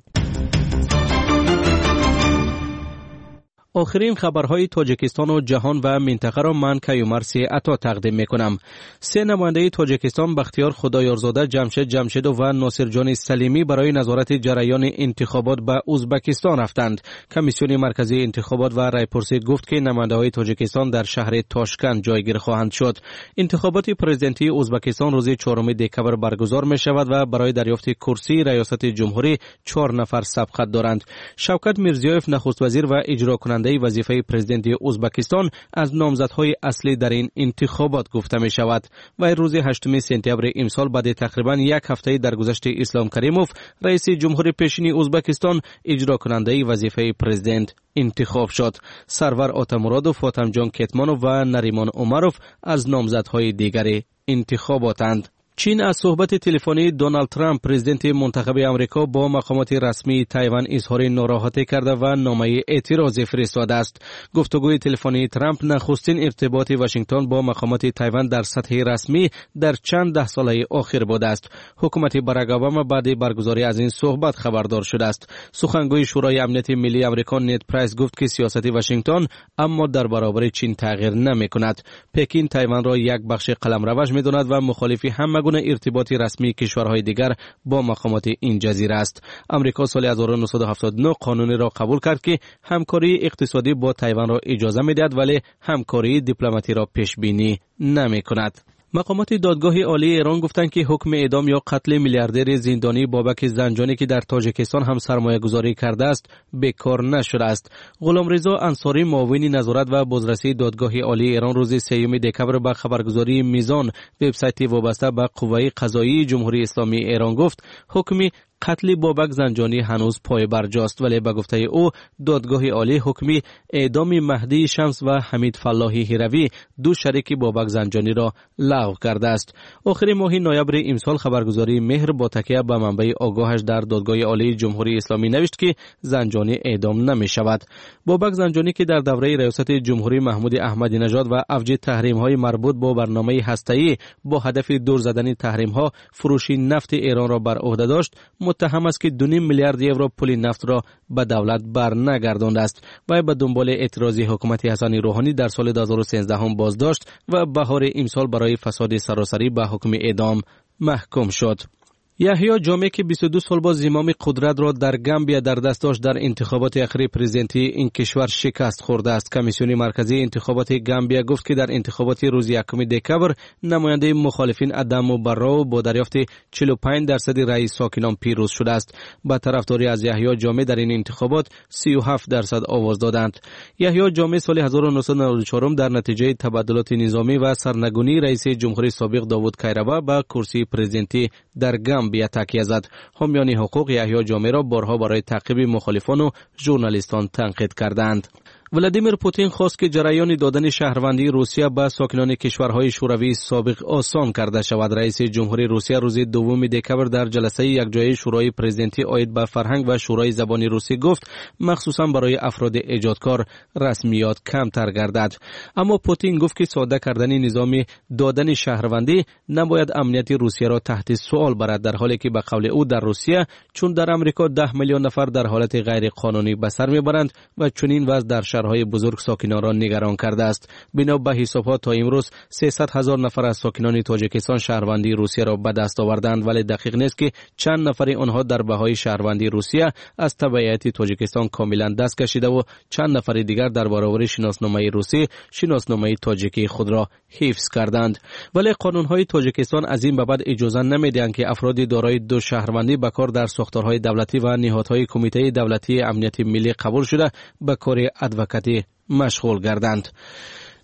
آخرین خبرهای تاجیکستان و جهان و منطقه را من کیومرث عطا تقدیم میکنم. سه نماینده تاجیکستان بختیار خدایارزاده، جمشید جمشیدوف و ناصرجان سلیمی برای نظارت جریان انتخابات به ازبکستان رفتند. کمیسیون مرکزی انتخابات و رایپرسی گفت که نماینده‌های تاجیکستان در شهر تاشکند جایگیر خواهند شد. انتخابات پرزیدنتی ازبکستان روز چهارم دکمبر برگزار می شود و برای دریافت کرسی ریاست جمهوری چهار نفر سبقت دارند. شوکت میرزیویف نخست وزیر و اجرا کننده وظیفه پرزیدنت ازبکستان از نامزدهای اصلی در این انتخابات گفته می شود. و روز هشتم سپتامبر امسال بعد تقریبا یک هفته درگذشت اسلام کریموف رئیس جمهور پیشین ازبکستان اجرا کننده وظیفه پرزیدنت انتخاب شد. سرور آتامرادوف، فاطمجان کتمانوف و نریمان عمروف از نامزدهای دیگر انتخاباتند. چین از صحبت تلفنی دونالد ترامپ پرزیدنت منتخب آمریکا با مقامات رسمی تایوان اظهار ناراحتی کرده و نامه اعتراضی فرستاده است. گفتگوی تلفنی ترامپ نخستین ارتباط واشنگتن با مقامات تایوان در سطح رسمی در چند ده ساله اخیر بوده است. حکومت باراک اوباما بعد برگزاری از این صحبت خبردار شده است. سخنگوی شورای امنیت ملی آمریکا نید پرایس گفت که سیاست واشنگتن اما در برابر چین تغییر نمی‌کند. پکین تایوان را یک بخش قلمروش می‌داند و مخالفی همه گونه ارتباط رسمی کشورهای دیگر با مقامات این جزیره است. امریکا سال هزار و نهصد و هفتاد و نه قانونی را قبول کرد که همکاری اقتصادی با تایوان را اجازه می‌دهد ولی همکاری دیپلماتی را پیش بینی نمی‌کند. مقامات دادگاه عالی ایران گفتند که حکم اعدام یا قتل میلیاردر زندانی بابک زنجانی که در تاجیکستان هم سرمایه گذاری کرده است بیکار نشده است. غلامرضا انصاری معاون نظارت و بازرسی دادگاه عالی ایران روز سوم دکمبر به خبرگزاری میزان وبسایت وابسته به قوه قضایی جمهوری اسلامی ایران گفت حکم قتل بابک زنجانی هنوز پای برجاست، ولی به گفته او دادگاه عالی حکمی اعدام مهدی شمس و حمید فلاحی هروی دو شریک بابک زنجانی را لغو کرده است. آخر ماه نوامبر امسال خبرگزاری مهر با تکیه به منبع آگاهش در دادگاه عالی جمهوری اسلامی نوشت که زنجانی اعدام نمی شود. بابک زنجانی که در دوره ریاست جمهوری محمود احمدی نژاد و اوج تحریم های مربوط با برنامه هسته‌ای با هدف دور زدن تحریم ها فروش نفت ایران را بر عهده داشت، متهم است که دو میلیارد یورو پول نفت را به دولت بر نگردانده است و به دنبال اعتراضی حکومت حسن روحانی در سال دو هزار و سیزده هم بازداشت و بهار امسال برای فساد سراسری به حکم اعدام محکوم شد. یحیی جامع که بیست و دو سال با زمام قدرت را در گامبیا در دست داشت در انتخابات اخیر پرزیدنتی این کشور شکست خورده است. کمیسیون مرکزی انتخابات گامبیا گفت که در انتخابات روز یکم دکمبر نماینده مخالفین ادمو براو با دریافت چهل و پنج درصد رأی ساکنان پیروز شده است. با طرفداری از یحیی جامع در این انتخابات سی و هفت درصد آواز دادند. یحیی جامع سال هزار و نهصد و نود و چهار در نتیجه تبادلات نظامی و سرنگونی رئیس جمهوری سابق داوود کیروان به کرسی پرزیدنتی در گامبیا بیا تکیه زد. حامیان حقوق یحیی جامع را بارها برای تعقیب مخالفان و ژورنالیستان تنقید کردند. ولادیمیر پوتین خواست که جریان دادن شهروندی روسیه به ساکنان کشورهای شوروی سابق آسان کرده شود. رئیس جمهوری روسیه روز دوم دکمبر در جلسه یکجایی شورای پرزیدنتی عاید به فرهنگ و شورای زبان روسی گفت مخصوصا برای افراد ایجادکار رسمیات کمتر گردد. اما پوتین گفت که ساده کردن نظام دادن شهروندی نباید امنیت روسیه را تحت سوال برد، در حالی که به قول او در روسیه چون در امریکا ده میلیون نفر در حالت غیر قانونی به سر میبرند و چنین وضع در شهرهای بزرگ ساکنان را نگران کرده است. بنا به حسابها تا امروز سیصد هزار نفر از ساکنان تاجیکستان شهروندی روسیه را به دست آوردند، ولی دقیق نیست که چند نفر آنها در بهای شهروندی روسیه از تبعیت تاجیکستان کاملا دست کشیده و چند نفر دیگر در برابر شناسنامه روسی شناسنامه تاجیکی خود را حفظ کردند. ولی قانونهای تاجیکستان از این بابت اجازه نمیدهند که افراد دارای دو شهروندی به کار در ساختارهای دولتی و نهادهای کمیته دولتی امنیت ملی قبول شده به کار ادوکاتی مشغول گردند.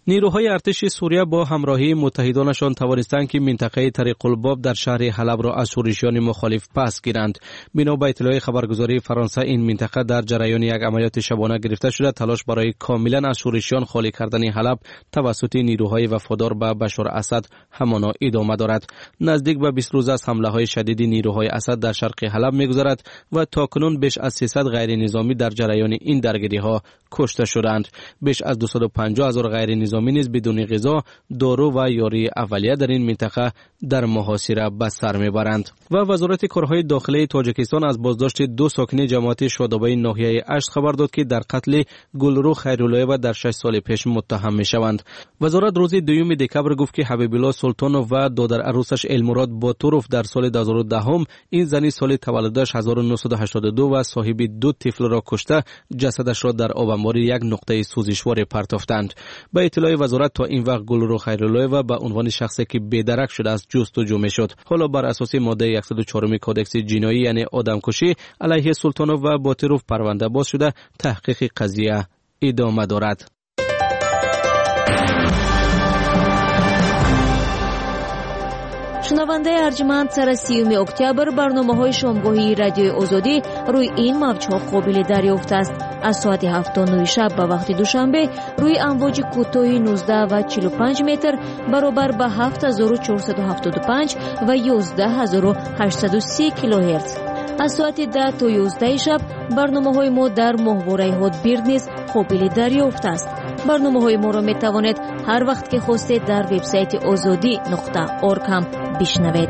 نیروهای ارتش سوریه با همراهی متحدانشان توانستند که منطقه طریق الباب در شهر حلب را از شورشیان مخالف پس گیرند. بنا به اطلاع خبرگزاری فرانسه این منطقه در جریان یک عملیات شبانه گرفته شده. تلاش برای کاملا از شورشیان خالی کردن حلب توسط نیروهای وفادار به بشار اسد همانا ادامه دارد. نزدیک به بیست روز از حمله های شدید نیروهای اسد در شرق حلب می‌گذرد و تاکنون بیش از سیصد غیر نظامی در جریان این درگیری ها کشته شدند. بیش از دویست و پنجاه هزار غیر نظامی نیز بدون غذا، دارو و یاری اولیه در این منطقه در محاصره به سر میبرند. و وزارت کارهای داخلی تاجیکستان از بازداشت دو ساکن جماعت شادابی ناحیه اشت خبر داد که در قتل گلرو خیراللهیوا در شش سال پیش متهم میشوند. وزارت روز دوم دکبر گفت که حبیب الله سلطانوف و دادر عروسش المراد باتوروف در سال دو هزار و ده این زنی سال تولدش هزار و نهصد و هشتاد و دو و صاحب دو طفل را کشته جسدش را در آبانبار یک نقطه سوزشوار پرتافتند. به اطلاع وزارت تا این وقت گلرو خیراللهیوا به عنوان شخصی که بی‌درک شده است جستجو میشد. حالا بر اساس ماده صد و چهار کودکس جنایی یعنی آدمکشی علیه سلطانوف و باتوروف پرونده باز شده. تحقیق قضیه ادامه دارد. شنونده ارجمند، سر سیوم اکتبر برنامه‌های شامگاهی رادیوی آزادی روی این موج‌ها قابل دریافت است. از ساعت هفت تا نه شب به وقت دوشنبه روی امواج کوتاه نوزده و چهل و پنج متر برابر به هفت هزار و چهارصد و هفتاد و پنج و یازده هزار و هشتصد و سی کیلوهرتز. از ساعت ده تا یازده شب برنامه‌های ما در ماهواره هاتبیرد نیز قابل دریافت است. برنامه‌های ما را می‌توانید هر وقت که خواستید در وبسایت آزادی نقطه اورگ هم بشنوید.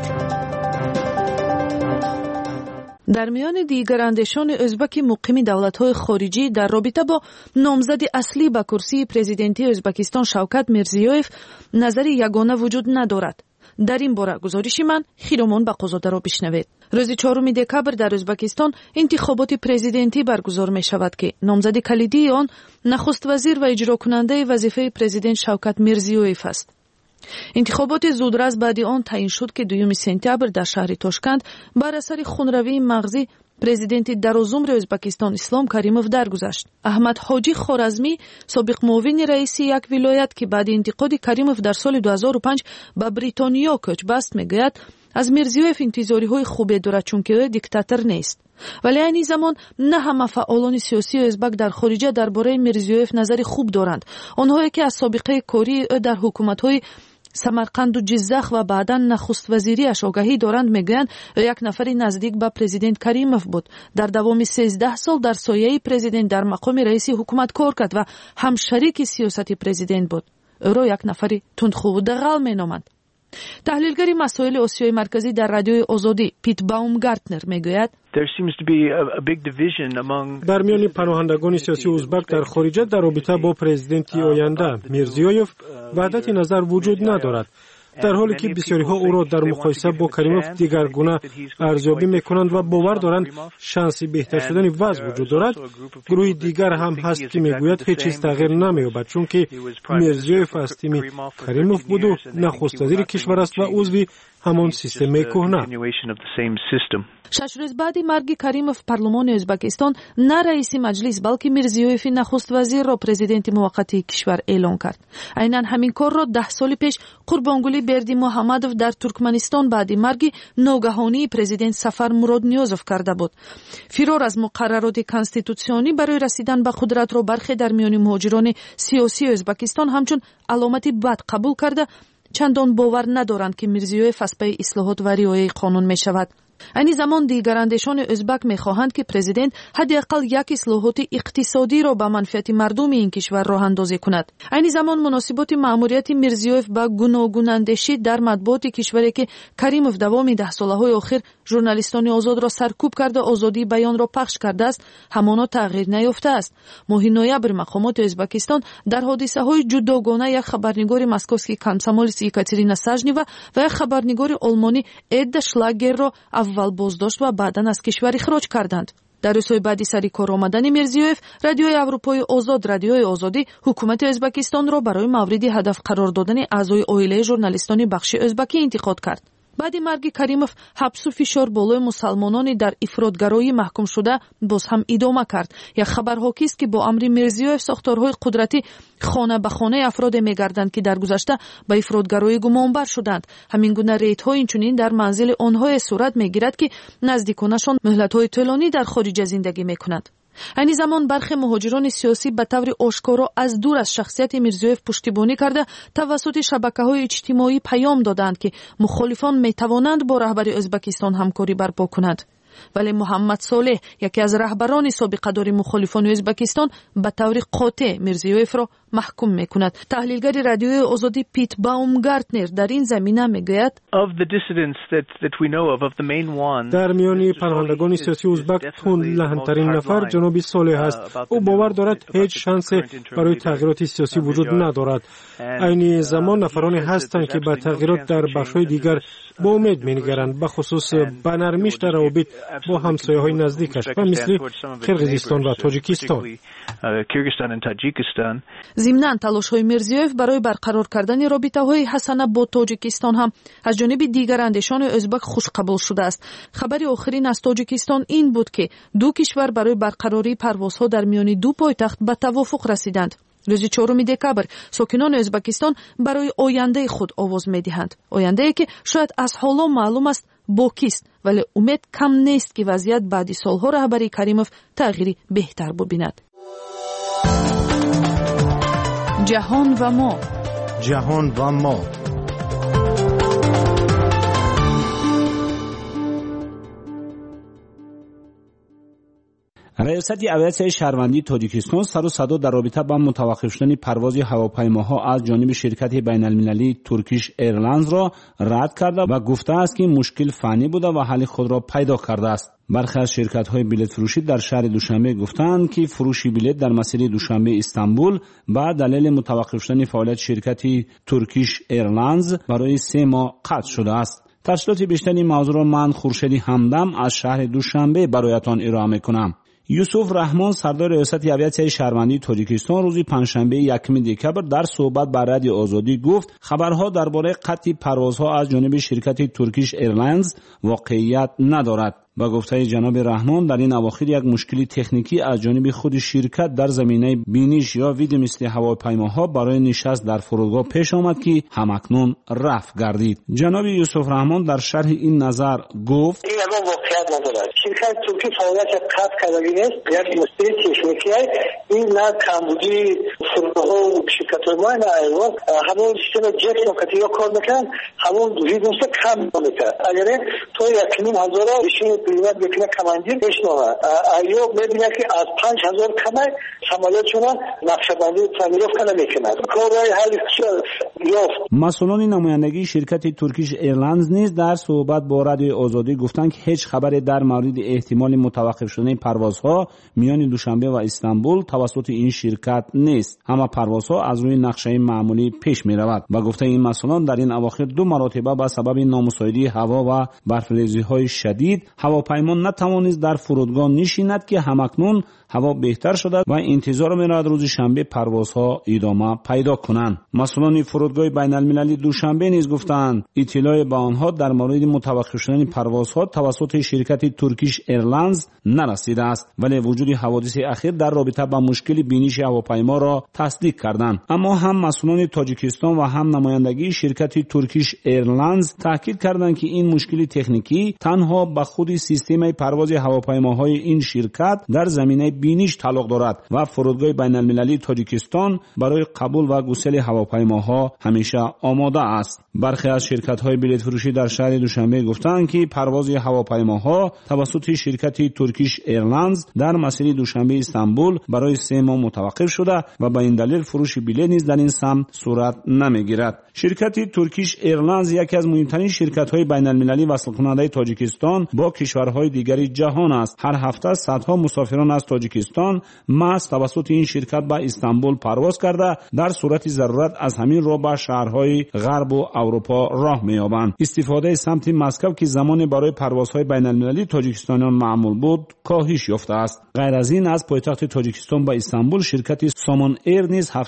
در میان دیگر اندیشان ازبک مقیم دولت‌های خارجی در رابطه با نامزد اصلی به کرسی پرزیدنتی ازبکستان شوکت میرزیویف نظری یگانه وجود ندارد. در این باره گزارش من خیرمان بقازاده را بشنوید. روز چهارم دکبر در ازبکستان انتخابات پرزیدنتی برگزار می شود که نامزد کلیدی آن نخست وزیر و اجرا کننده وظیفه پرزیدنت شوکت میرزیویف است. انتخابات زودرس بعد آن تعیین شد که دوم سپتامبر در شهر تاشکند بر اثر خونروی مغزی پرزیدنت درازعمر ازبکستان اسلام کریموف درگذشت. احمد حاجی خوارزمی سابق معاون رئیس یک ولایت که بعد انتقاد کریموف در سال دو هزار و پنج به بریتانیا کوچ بست میگوید از میرزیویف انتظاری های خوبی دارد چون که او دیکتاتور نیست. ولی این زمان نه همه فعالان سیاسی ازبک در خارج درباره میرزیویف نظری خوب دارند. آنهایی که از سابقه کاری او در حکومت‌های سمرقند و جزخ و بعدا نخست وزیری اش آگاهی دارند میگویند یک نفر نزدیک به پرزیدنت کریموف بود. در دوام سیزده سال در سایه پرزیدنت در مقام رئیس حکومت کار کرد و هم شریک سیاست پرزیدنت بود. او را یک نفر تندخو و دغل مینامند. تحلیلگری مسائل آسیای مرکزی در رادیوی آزادی پیت باومگارتنر میگوید در میان پناهندگان سیاسی ازبک در خارج در رابطه با پرزیدنتی آینده میرزیویف وحدت نظر وجود ندارد، در حالی که بسیاری ها او را در مقایسه با کریموف دیگرگونه ارزیابی میکنند و باور دارند شانس بهتر شدن وضع وجود دارد. گروه دیگر هم هست که میگوید هیچ چیز تغییر نمییابد چون که میرزیویف از تیم کریموف بود و نخست وزیر کشور است و عضو همان سیستم کهنه. شش روز بعد مرگ کریموف پارلمان ازبکستان نه رئیس مجلس بلکه میرزیویف نخست وزیر را پرزیدنت موقت کشور اعلام کرد. عیناً همین کار را ده سال پیش قربانگلی بردی محمدوف در ترکمنستان بعد مرگ ناگهانی پرزیدنت سفر مراد نیازوف کرده بود. فرار از مقررات کانستیتوسیونی برای رسیدن به قدرت را برخی در میان مهاجران سیاسی ازبکستان همچون علامتی بد قبول کرده چندان باور ندارند که میرزیویف از پی اصلاحات و رعایت قانون می شود. این زمان دیگر اندیشان ازبک می خواهند که پرزیدنت حداقل یک اصلاحات اقتصادی را به منفعت مردم این کشور راه اندازی کند. این زمان مناسبات مأموریت میرزیویف با گوناگون اندیشی در مطبوعات کشوری که کریموف دوام ده سالهای آخر ژورنالیستان آزاد را سرکوب کرده آزادی بیان را پخش کرده است همانا تغییر نیافته است. ماه نوامبر مقامات ازبکستان در حادثه های جداگانه یک خبرنگار مسکووسکی کامسomolets یکاترینا ساژنیوا و یک خبرنگار آلمانی اد شلاگر را اول بازداشت و بعدا از کشور اخراج کردند. در روزهای بعدی سری کار آمدن میرزیویف رادیوی اروپای آزاد رادیوی آزادی حکومت ازبکستان را برای مورد هدف قرار دادن اعضای عائله ژورنالیستان بخش ازبکی انتخاب کرد. баъди марги Каримов ҳабсу фишор болои мусалмонони дар ифротгароӣ маҳкум шуда боз ҳам идома кард. як хабар ҳокист ки бо амри Мирзиёев сохторҳои қудратӣ хона ба хонаи афроде мегарданд ки дар гузашта ба ифротгароӣ гумонбар шуданд. ҳамин гуна рейдҳо инчунин дар манзили онҳое сурат мегирад ки наздиконашон муҳлатҳои тӯлонӣ дар хориҷа зиндагӣ мекунанд. айни замон бархе муҳоҷирони сиёсӣ ба таври ошкоро аз дур аз шахсияти Мирзиёев пуштибонӣ карда тавассути шабакаҳои иҷтимоӣ паём доданд ки мухолифон метавонанд бо раҳбари Ӯзбекистон ҳамкорӣ барпо кунанд. вале Муҳаммад Солеҳ, яке аз раҳбарони собиқадори мухолифони Ӯзбекистон, ба таври қотеъ Мирзиёевро маҳкум мекунад. таҳлилгари радиои Озодӣ Пит Баумгартнер дар ин замина мегӯяд: дар миёни паноҳандагони сиёсии ӯзбак тундлаҳнтарин нафар ҷаноби Солеҳ аст. ӯ бовар дорад ҳеҷ шансе барои тағйироти сиёсӣ вуҷуд надорад. айни замон нафароне ҳастанд ки ба тағйирот дар бахшҳои дигар бо умед менигаранд, бахусус ба нармишта равобит бо ҳамсояҳои наздикаш ба мисли Қирғизистон ва Тоҷикистон. зимнан талошҳои Мирзиёев барои барқарор кардани робитаҳои ҳасана бо Тоҷикистон ҳам аз ҷониби дигар андешони Ӯзбак хушқабул шудааст. хабари охирин аз Тоҷикистон ин буд ки ду кишвар барои барқарории парвозҳо дар миёни ду пойтахт ба тавофуқ расиданд. рӯзи чоруми декабр сокинони Ӯзбекистон барои ояндаи худ овоз медиҳанд. ояндае ки шояд аз ҳоло маълум аст бокист, вале умед кам нест ки вазъият баъди солҳо раҳбари Каримов тағйири беҳтар бубинад. ҷаҳон ва мо ҷаҳон ва мо риёсати авиатсияи шаҳрвандии Тоҷикистон сару садо дар робита ба мутаваққиф шудани парвози ҳавопаймоҳо аз ҷониби ширкати байналмилалии Turkish Airlinesро рад карда ва гуфтааст ки мушкил фанӣ буда ва ҳалли худро пайдо кардааст. бархе аз ширкатҳои билетфурӯшӣ дар шаҳри Душанбе гуфтанд ки фурӯши билет дар масири Душанбе Истанбул ба далели мутаваққиф шудани фаъолияти ширкати Turkish Airlines барои се моҳ қатъ шудааст. тафсилоти бештари мавзӯъро ман Хуршеди Ҳамдам аз шаҳри Душанбе бароятон ироа мекунам. Юсуф Раҳмон, сардори риёсати авиатсияи шаҳрвандии Тоҷикистон, рӯзи панҷшанбе якуми декабр дар суҳбат ба радиои Озодӣ гуфт хабарҳо дар бораи қатъи парвозҳо аз ҷониби ширкати Turkish Airlines воқеият надорад. ба гуфтаи ҷаноби Раҳмон, дар ин авохир як мушкили техникӣ аз ҷониби худи ширкат дар заминаи биниш ё видимисли ҳавопаймоҳо барои нишаст дар фурудгоҳ пеш омад ки ҳамакнун рафъ гардид. ҷаноби Юсуф Раҳмон дар шарҳи ин назар гуфт: شرکت ترکی فعالیت قطع کردگی نیست، یک مشکل تکنیکی است. این نه کمبودی فرودگاه و شرکت‌های ما نه ایوان همون سیستم جت نکتی یا کار میکنن، همون ویدوس کم میکنه. اگر تو یکمین هزار ایشون قیمت بکنه کماندی بشنوه، ایو میبینه که از پنج هزار کمه سمالیاتشون نقشه‌بندی تعمیرات کنه میکنه. کارهای حل یافت. مسئولان نمایندگی شرکت ترکیش ایرلاینز نیز در صحبت با رادیوی آزادی گفتند که هیچ خبری در مورد احتمال متوقف شدن پروازها میان دوشنبه و استانبول توسط این شرکت نیست. اما پروازها از روی نقشه معمولی پیش می رود. با گفته این مسئولان در این اواخر دو مرتبه به سبب نامساعدی هوا و برف‌ریزی‌های شدید هواپیما نتوانست در فرودگاه نشیند که همکنون هوا بهتر شده و انتظار می رود روز شنبه پروازها ادامه پیدا کنند. مسئولان فرودگاه بین المللی دوشنبه نیز گفتند اطلاع به آنها در مورد متوقف شدن پروازها توسط شرکت ترکیش ایرلاینز نرسیده است، ولی وجود حوادث اخیر در رابطه با مشکل بینش هواپیما را تصدیق کردند. اما هم مسئولان تاجیکستان و هم نمایندگی شرکت ترکیش ایرلاینز تاکید کردند که این مشکل تکنیکی تنها به خود سیستم پرواز هواپیماهای این شرکت در زمینه بینش تعلق دارد و فرودگاه بین المللی تاجیکستان برای قبول و گسیل هواپیماها همیشه آماده است. برخی از شرکت‌های بلیط فروشی در شهر دوشنبه گفتند که پرواز هواپیماها توسط شرکت ترکیش ایرلاینز در مسیر دوشنبه استانبول برای سه ماه متوقف شده و به این دلیل فروش بلیط نیز در این سمت صورت نمیگیرد. شرکت ترکیش ایرلاینز یکی از مهمترین شرکت‌های بین المللی وصل کننده تاجیکستان با کشورهای دیگری جهان است. هر هفته صدها مسافران از تاجیکستان محض توسط این شرکت به استانبول پرواز کرده در صورت ضرورت از همین راه به شهرهای غرب و اروپا راه می‌یابند. استفاده سمت مسکو که زمان برای پروازهای بین المللی تاجیکستانیان معمول بود کاهش یافته است. غیر از این از پایتخت تاجیکستان به استانبول شرکت سامان ایر نیز هفته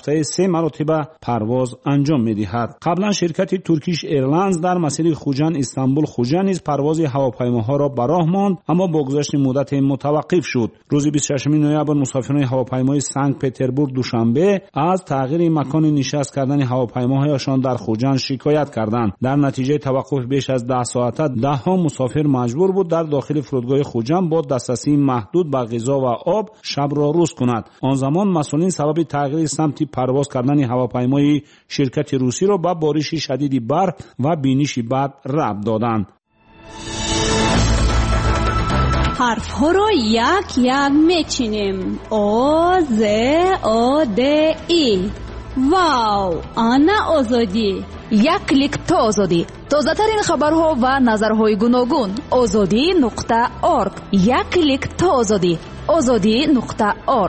هفته سه مرتبه پرواز انجام می‌دهد. قبلا شرکت ترکیش ایرلاینز در مسیر خوجند استانبول خوجند نیز پرواز هواپیماها را به راه ماند، اما با گذشت مدت متوقف شد. روز بیست و ششم نوامبر مسافران هواپیمای سنت پترزبورگ دوشنبه از تغییر مکان نشست کردن هواپیماهایشان در خوجند شکایت کردند. در نتیجه توقف بیش از ده ساعته ده ها مسافر مجبور بود در داخل فرودگاه خوجند با دسترسی محدود به غذا و آب شب را روز کند. آن زمان مسئولین سبب تغییر سمت پرواز کردن هواپیمای شرکت روسی را به بارش شدید برف و بینش بد ربط دادند. حرف ها را یک یک میچینیم. او ز او د ای. واو، آنا آزادی. یک کلیک تا آزادی. تازه ترین خبرها و نظرهای گوناگون. آزادی نقطه ارگ. یک کلیک تا آزادی. آزادی نقطه ارگ.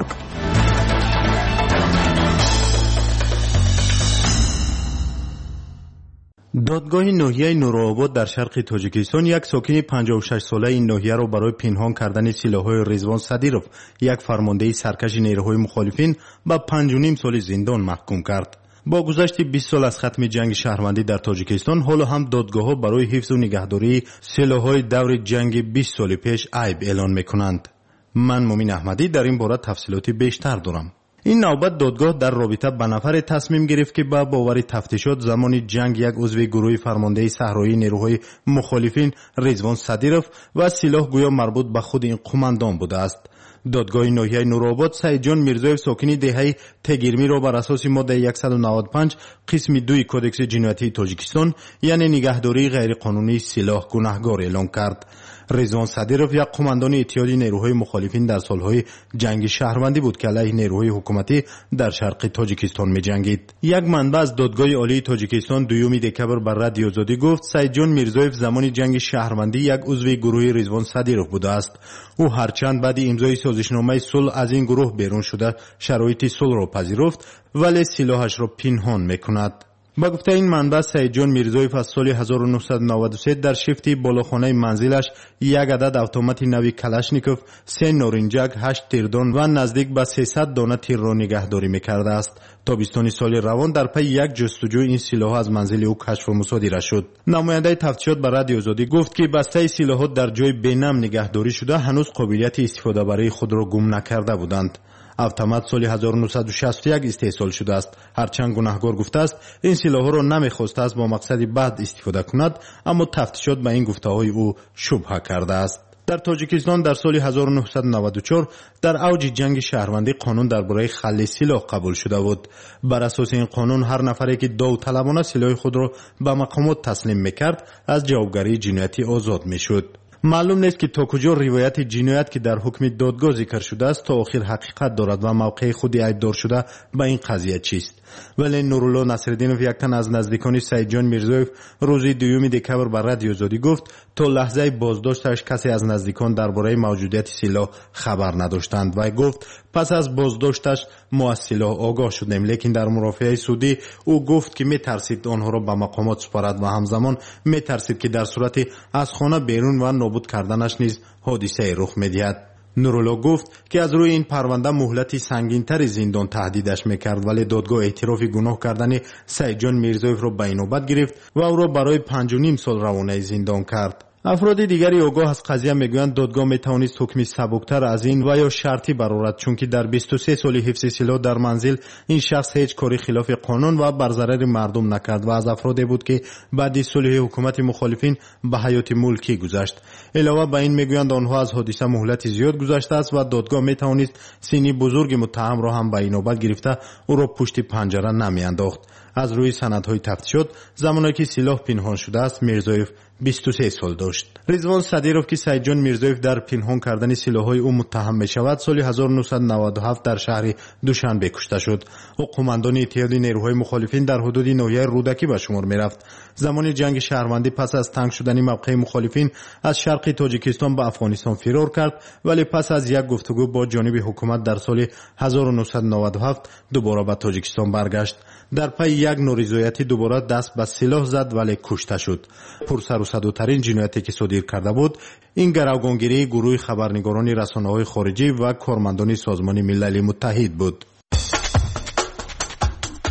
دادگاه ناحیه نورآباد در شرق تاجیکستان یک ساکن پنجاه و شش ساله این ناحیه را برای پنهان کردن سلاح‌های رضوان صدیروف، یک فرمانده سرکش نیروهای مخالفین، به پنج و نیم سال زندان محکوم کرد. با گذشت بیست سال از ختم جنگ شهروندی در تاجیکستان، حالا هم دادگاه‌ها برای حفظ و نگهداری سلاح‌های دور جنگ بیست سال پیش عیب اعلان می‌کنند. من مومین احمدی در این باره تفصیلات بیشتر دارم. این نوبت دادگاه در رابطه به نفر تصمیم گرفت که با باور تفتیشات زمان جنگ یک عضو گروه فرمانده صحرایی نیروهای مخالفین رضوان صدیروف و سلاح گویا مربوط به خود این قماندان بوده است. دادگاه ناحیه نورآباد سعید جان میرزایف ساکن دهه تگیرمی را بر اساس ماده صد و نود و پنج قسم دو کدکس جنایتی تاجیکستان یعنی نگهداری غیرقانونی سلاح گناهکار اعلام کرد. رضوان صدیروف یک قماندان اتحاد نیروهای مخالفین در سالهای جنگ شهروندی بود که علیه نیروهای حکومتی در شرق تاجیکستان می‌جنگید. یک منبع از دادگاه عالی تاجیکستان دوم دکبر بر رادیو آزادی گفت سعید جان میرزایف زمان جنگ شهروندی یک عضو گروه رضوان صدیروف بوده است. او هرچند بعد امضای سازشنامه صلح از این گروه بیرون شده شرایط صلح را پذیرفت ولی سلاحش را پنهان می‌کند. با گفته این منبع سعید جان میرزایف از سال هزار و نهصد و نود و سه در شفت بالاخانه منزلش یک عدد اتومات نوی کلاشنیکوف، سه نارنجک، هشت تیردان و نزدیک به سیصد دانه تیر را نگهداری می‌کرده است. تابستان سال روان در پی یک جستجو این سلاح از منزل او کشف و مصادره شد. نماینده تفتیشات بر رادیو آزادی گفت که بسته سلاحات در جای بینم نگهداری شده هنوز قابلیت استفاده برای خود را گم نکرده بودند. اتومات سال هزار و نهصد و شصت و یک استحصال شده است. هرچند گناهکار گفته است این سلاح را نمیخواسته است با مقصد بد استفاده کند، اما تفتیشات به این گفته‌های او شبهه کرده است. در تاجیکستان در سال هزار و نهصد و نود و چهار در اوج جنگ شهروندی قانون درباره خل سلاح قبول شده بود. بر اساس این قانون هر نفری که داوطلبانه سلاح خود را به مقامات تسلیم میکرد از جوابگری جنایتی آزاد میشد. معلوم نیست که تا کجا روایت جنایت که در حکم دادگاه ذکر شده است تا آخر حقیقت دارد و موقع خود عیبدار شده به این قضیه چیست. ولی نورالله نصرالدینوف یک تن از نزدیکان سعید جان میرزایف روز دوم دکبر بر رادیو آزادی گفت تا لحظه بازداشتش کسی از نزدیکان درباره موجودیت سلاح خبر نداشتند و گفت پس از بازداشتش ما از سلاح آگاه شدیم، لیکن در مرافعه سودی او گفت که میترسید آنها را به مقامات سپارد و همزمان میترسید که در صورت از خانه بیرون و نابود کردنش نیز حادثه رخ میدهد. نورالله گفت که از روی این پرونده مهلت سنگین‌تر زندان تهدیدش میکرد، ولی دادگاه اعتراف گناه کردن سعید جان میرزایف را به نوبت گرفت و او را برای پنج و نیم سال روانه زندان کرد. افراد دیگری آگاه از قضیه میگویند دادگاه میتوانست حکمی سبکتر از این و یا شرطی برآورد، چون که در بیست و سه سال حفظ سلاح در منزل این شخص هیچ کاری خلاف قانون و بر ضرر مردم نکرد و از افرادی بود که بعد صلح حکومت مخالفین به حیات ملکی گذشت. علاوه بر این میگویند آنها از حادثه مهلت زیاد گذشته است و دادگاه میتوانست سینی بزرگ متهم را هم به نوبت گرفته او را پشت پنجره نمیانداخت. از روی سندهای تفتیشات زمانی که سلاح پنهان شده است میرزایف بیست و سه سال داشت. رضوان صدیروف که سعید جان میرزایف در پنهان کردن سلاح‌های او متهم می شود سال هزار و نهصد و نود و هفت در شهر دوشنبه کشته شد. او قماندان اتحاد نیروهای مخالفین در حدود ناحیه رودکی به شمار می رفت. زمان جنگ شهروندی پس از تنگ شدن موقع مخالفین از شرق تاجیکستان به افغانستان فرار کرد، ولی پس از یک گفتگو با جانب حکومت در سال هزار و نهصد و نود و هفت دوباره به تاجیکستان برگشت. در پی یک نارضایتی دوباره دست به سلاح زد ولی کشته شد. پرسر و صداترین جنایتی که صادر کرده بود این گروگانگیری گروه خبرنگاران رسانه‌های خارجی و کارمندان سازمان ملل متحد بود.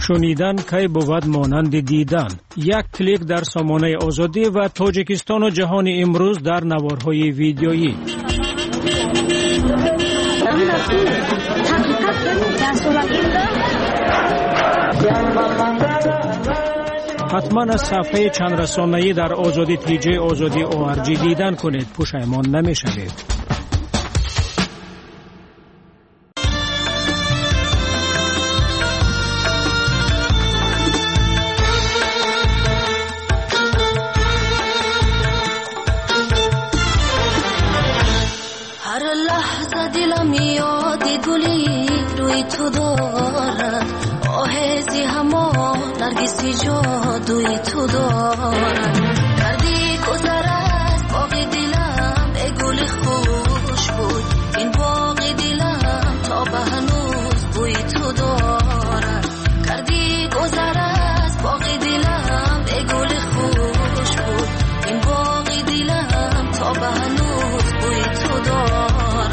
شنیدن کی بود مانند دیدن. یک کلیک در سامانه آزادی و تاجیکستان و جهان امروز در نوارهای ویدیویی. حتما از صفحه چند رسانه‌ای در آزادی تی جی آزادی او آر جی دیدن کنید، پشیمان نمی‌شوید. تو دارد آهزی همان نرگسی جادوی تو دارد کردی گذر از باقی دلم ای گل خوش بود این باقی دلم تا به هنوز بوی تو دارد کردی گذر از باقی دلم ای گل خوش بود این باقی دلم تا به هنوز بوی تو دارد.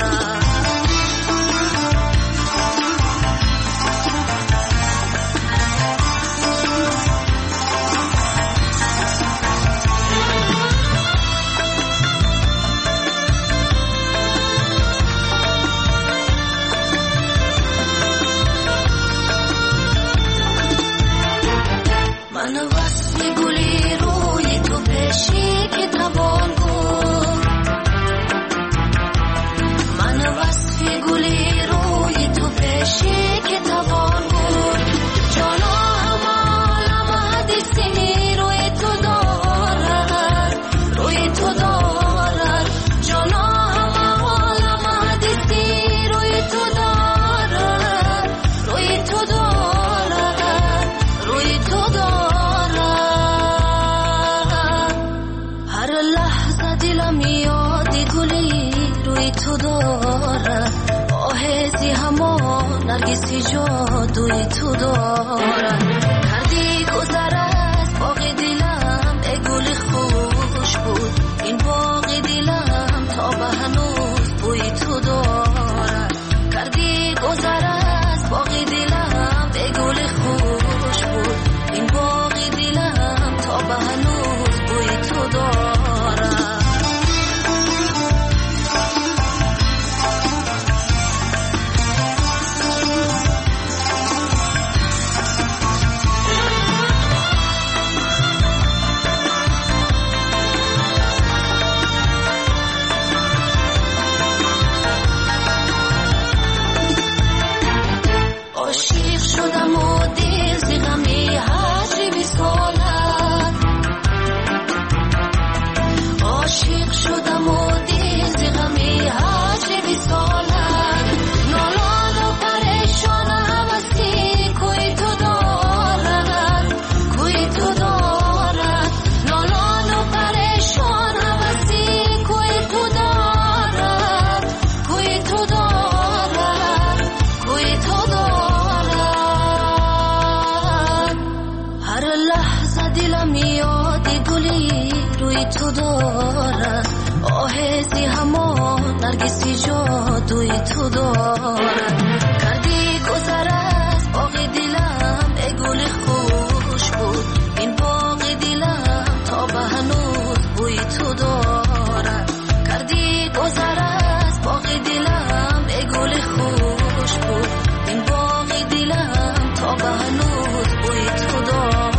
نرگسی جادوی تو دارد کردی گذر از باقی دلم ای گل خوش بود این باقی دلم تا به هنوز بوی تو دارد کردی گذر از باقی دلم ای گل خوش بود این باقی دلم تا به هنوز بوی تو دارد. تو دارد آهزی همان نرگسی جادوی تو دارد کردی گذر از باقی دلم ای گل خوش بود این باقی دلم تا به هنوز بوی تو دارد کردی گذر از باقی دلم ای گل خوش بود این باقی دلم تا به هنوز بوی تو دارد.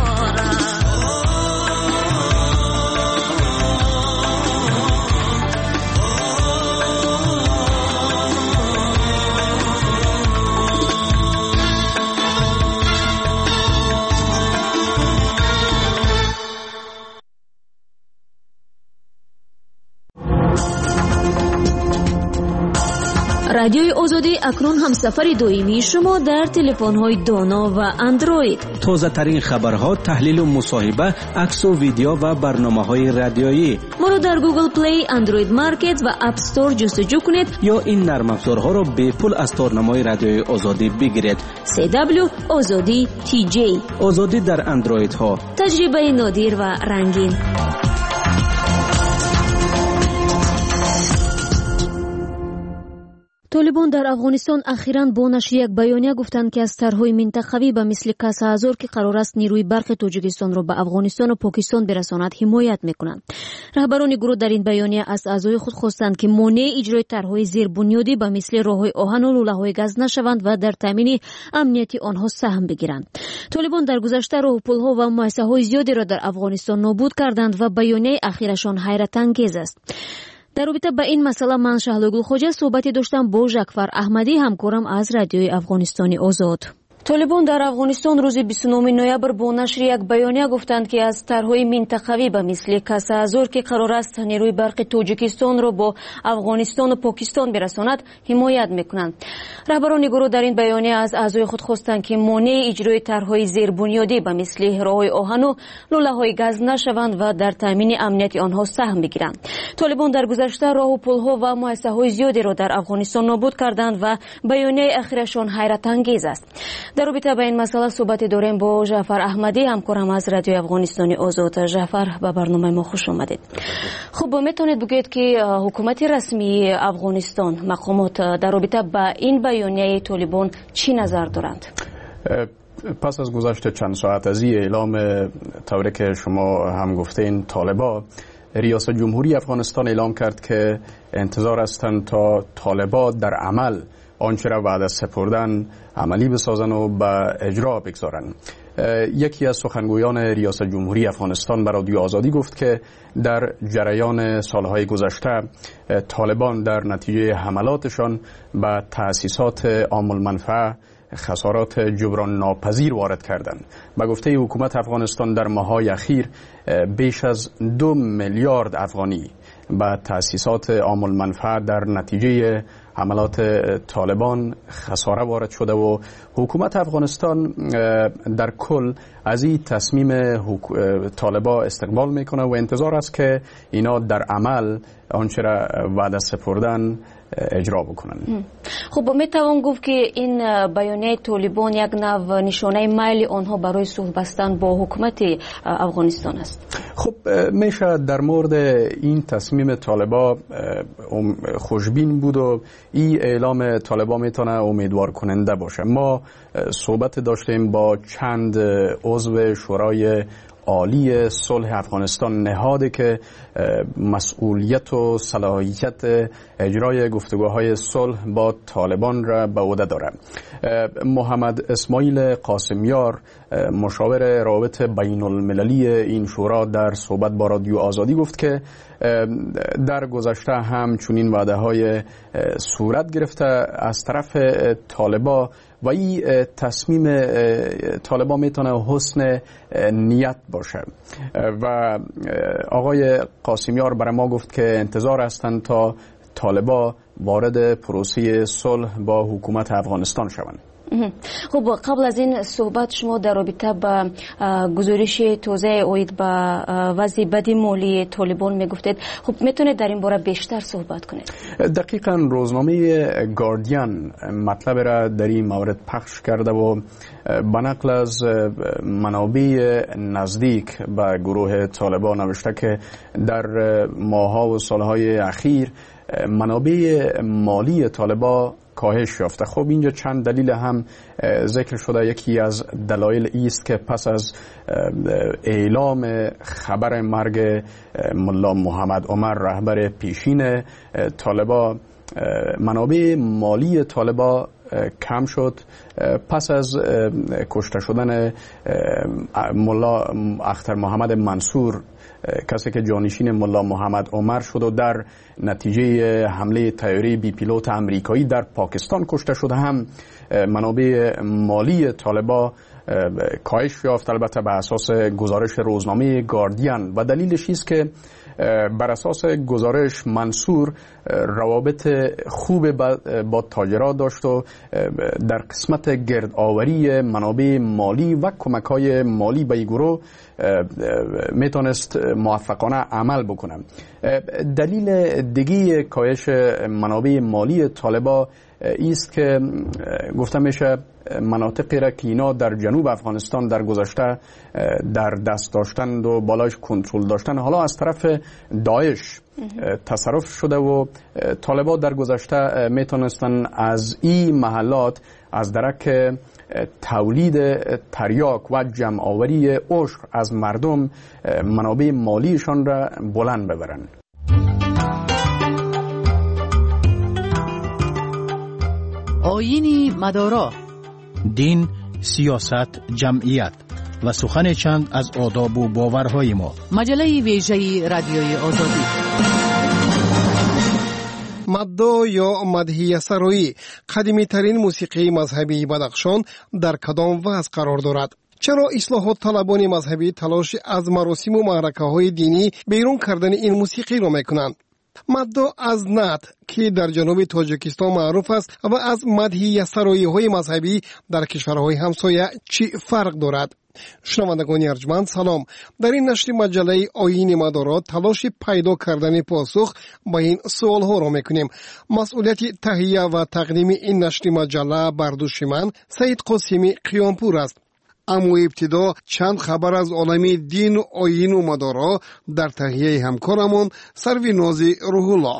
رادیوی آزادی اکنون همسفر دویمی شما در تلفن‌های دانا و اندروید. تازه ترین خبرها، تحلیل و مصاحبه، عکس و ویدیو و برنامه‌های رادیویی. ما رو در گوگل پلی، اندروید مارکت و اپ استور جستجو کنید یا این نرم افزارها را به پول از تارنمای رادیوی آزادی بگیرید. سی دبلیو آزادی تی جی. آزادی در اندروید ها. تجربه نادر و رنگین. طالبان در افغانستان اخیراً با نشر یک بیانیه گفتند که از طرح‌های منطقوی به مثل کسا هزار که قرار است نیروی برق تاجیکستان را به افغانستان و پاکستان برساند حمایت می‌کنند. رهبران گروه در این بیانیه از اعضای خود خواستند که مانع اجرای طرح‌های زیربنیادی به مثل راه‌های آهن و لوله‌های گاز نشوند و در تامین امنیت آنها سهم بگیرند. طالبان در گذشته راه و پل‌ها و مؤسسه‌های زیادی را در افغانستان نابود کردند و بیانیه اخیرشان حیرت انگیز است. در رابطه با این مسئله من شهلوگل خوجه صحبتی داشتم با ژکفر احمدی همکارم از رادیوی افغانستان آزاد. طالبان در افغانستان روز بیست و نه نوامبر با نشر یک بیانیه گفتند که از طرح‌های منطقوی به مثل کسا هزار که قرار است نیروی برق تاجیکستان را با افغانستان و پاکستان برساند حمایت می‌کنند. رهبران گروه در این بیانیه از اعضای خود خواستند که مانع اجرای طرح‌های زیربنیادی به مثل راه‌های آهن و لوله‌های گاز نشوند و در تامین امنیت آنها سهم بگیرند. طالبان در گذشته راه و پل‌ها و مؤسسه‌های زیادی را در افغانستان نابود کردند و بیانیه اخیرشان حیرت انگیز است. در رابطه با این مسئله صحبت داریم با ژکفر احمدی همکارم از رادیو افغانستان آزاد. ژکفر به برنامه ما خوش آمدید. خب میتونید بگید که حکومت رسمی افغانستان مقامات در رابطه با این بیانیه طالبان چی نظر دارند؟ پس از گذشت چند ساعت از این اعلام طوری که شما هم گفتین، طالبا ریاست جمهوری افغانستان اعلام کرد که انتظار هستند تا طالبا در عمل آنچه را بعد از سپردن عملی بسازن و به اجرا بگذارن. یکی از سخنگویان ریاست جمهوری افغانستان به رادیو آزادی گفت که در جریان سالهای گذشته طالبان در نتیجه حملاتشان به تأسیسات عام المنفعه خسارات جبران ناپذیر وارد کردند. به گفته حکومت افغانستان در ماه‌های اخیر بیش از دو میلیارد افغانی به تأسیسات عام المنفعه در نتیجه حملات طالبان خساره وارد شده و حکومت افغانستان در کل از این تصمیم طالبا استقبال میکنه و انتظار است که اینا در عمل آنچه را بعد از سپردن اجرا بکنن. خب میتوان گفت که این بیانیه طالبان یک نوع نشانه میل آنها برای صلح بستن با حکومت افغانستان است. خب میشه در مورد این تصمیم طالبا خوشبین بود و این اعلام طالبا میتونه امیدوار کننده باشه. ما صحبت داشتیم با چند عضو شورای عالی صلح افغانستان، نهادی که مسئولیت و صلاحیت اجرای گفتگوهای صلح با طالبان را به عهده دارد. محمد اسماعیل قاسمیار، مشاور روابط بین المللی این شورا، در صحبت با رادیو آزادی گفت که در گذشته هم چنین وعده‌های صورت گرفته از طرف طالبا و این تصمیم طالبان میتونه حسن نیت باشه. و آقای قاسمیار برای ما گفت که انتظار هستند تا طالبا وارد پروسه صلح با حکومت افغانستان شوند. خب قبل از این صحبت شما در رابطه با گزارش تازه اوید با وضع بدی مالی طالبان میگفتید. خب میتونید در این باره بیشتر صحبت کنید؟ دقیقاً روزنامه گاردین مطلب را در این مورد پخش کرده و به نقل از منابع نزدیک به گروه طالبان نوشته که در ماه‌ها و سالهای اخیر منابع مالی طالبان کاهش یافته. خب اینجا چند دلیل هم ذکر شده. یکی از دلایل ایست که پس از اعلام خبر مرگ ملا محمد عمر، رهبر پیشین طالبان، منابع مالی طالبان کم شد. پس از کشته شدن ملا اختر محمد منصور، کسی که جانشین ملا محمد عمر شد و در نتیجه حمله طیاره بی پیلوت امریکایی در پاکستان کشته شد، هم منابع مالی طالبان کاهش یافت، البته بر اساس گزارش روزنامه گاردین. و دلیلش است که بر اساس گزارش منصور روابط خوب با تاجرها داشت و در قسمت گردآوری منابع مالی و کمک‌های مالی به این گروه میتونست موفقانه عمل بکنه. دلیل دیگه کاهش منابع مالی طالبان است که گفته میشه مناطقی را که اینا در جنوب افغانستان در گذشته در دست داشتن و بالاش کنترل داشتن، حالا از طرف داعش تصرف شده و طالبان در گذشته میتونستن از این محلات از درک تولید تریاک و جمع آوری عشر از مردم منابع مالیشان را بلند ببرند. آیین مدارا، دین، سیاست، جمعیت و سخن چند از آداب و باورهای ما. مجله ویژه رادیوی آزادی. مدو یا مدحیه سرایی قدیمی ترین موسیقی مذهبی بدخشان در کدام وضع قرار دارد؟ چرا اصلاحات طلبان مذهبی تلاش از مراسم و معرکه های دینی بیرون کردن این موسیقی را میکنند؟ مدو از نعت که در جنوب تاجیکستان معروف است و از مدحیه سرایی های مذهبی در کشورهای همسایه چی فرق دارد؟ شنوندگان ارجمند سلام. در این نشر مجله آیین مدارا تلاش پیدا کردن پاسخ به این سوال ها را میکنیم. مسئولیت تهیه و تقدیم این نشر مجله بر دوش من سید قاسمی قیامپور است. اما ابتدا چند خبر از عالم دین و آیین و مدارا در تهیه همکارمان سروی نازی روح الله.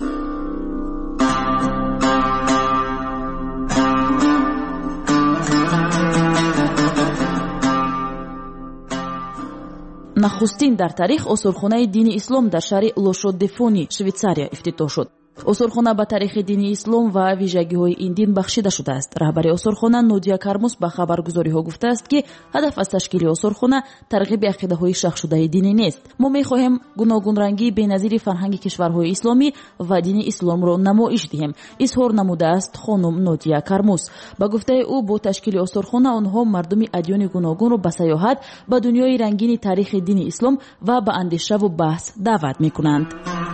нахустин дар таърих осурхонаи дини ислом дар шаҳри лошо-де-фони, швейтсария ифтитоҳ шуд. осурхона ба таърихи дини ислом ва вижагиҳои ин дин бахшида шудааст. раҳбари осурхона Нодия Кармус ба хабаргузориҳо гуфтааст, ки ҳадаф аз ташкили осурхона тарғиби ақидаҳои шахшудаи динӣ нест. мо мехоҳем гуногунрангии беназири фарҳанги кишварҳои исломӣ ва дини исломро намоиш диҳем, изҳор намудааст хонум Нодия Кармус. ба гуфтаи ӯ бо ташкили осурхона онҳо мардуми адёни гуногунро ба саёҳат ба дунёи рангини таърихи дини ислом ва ба андешаву баҳс даъват мекунанд.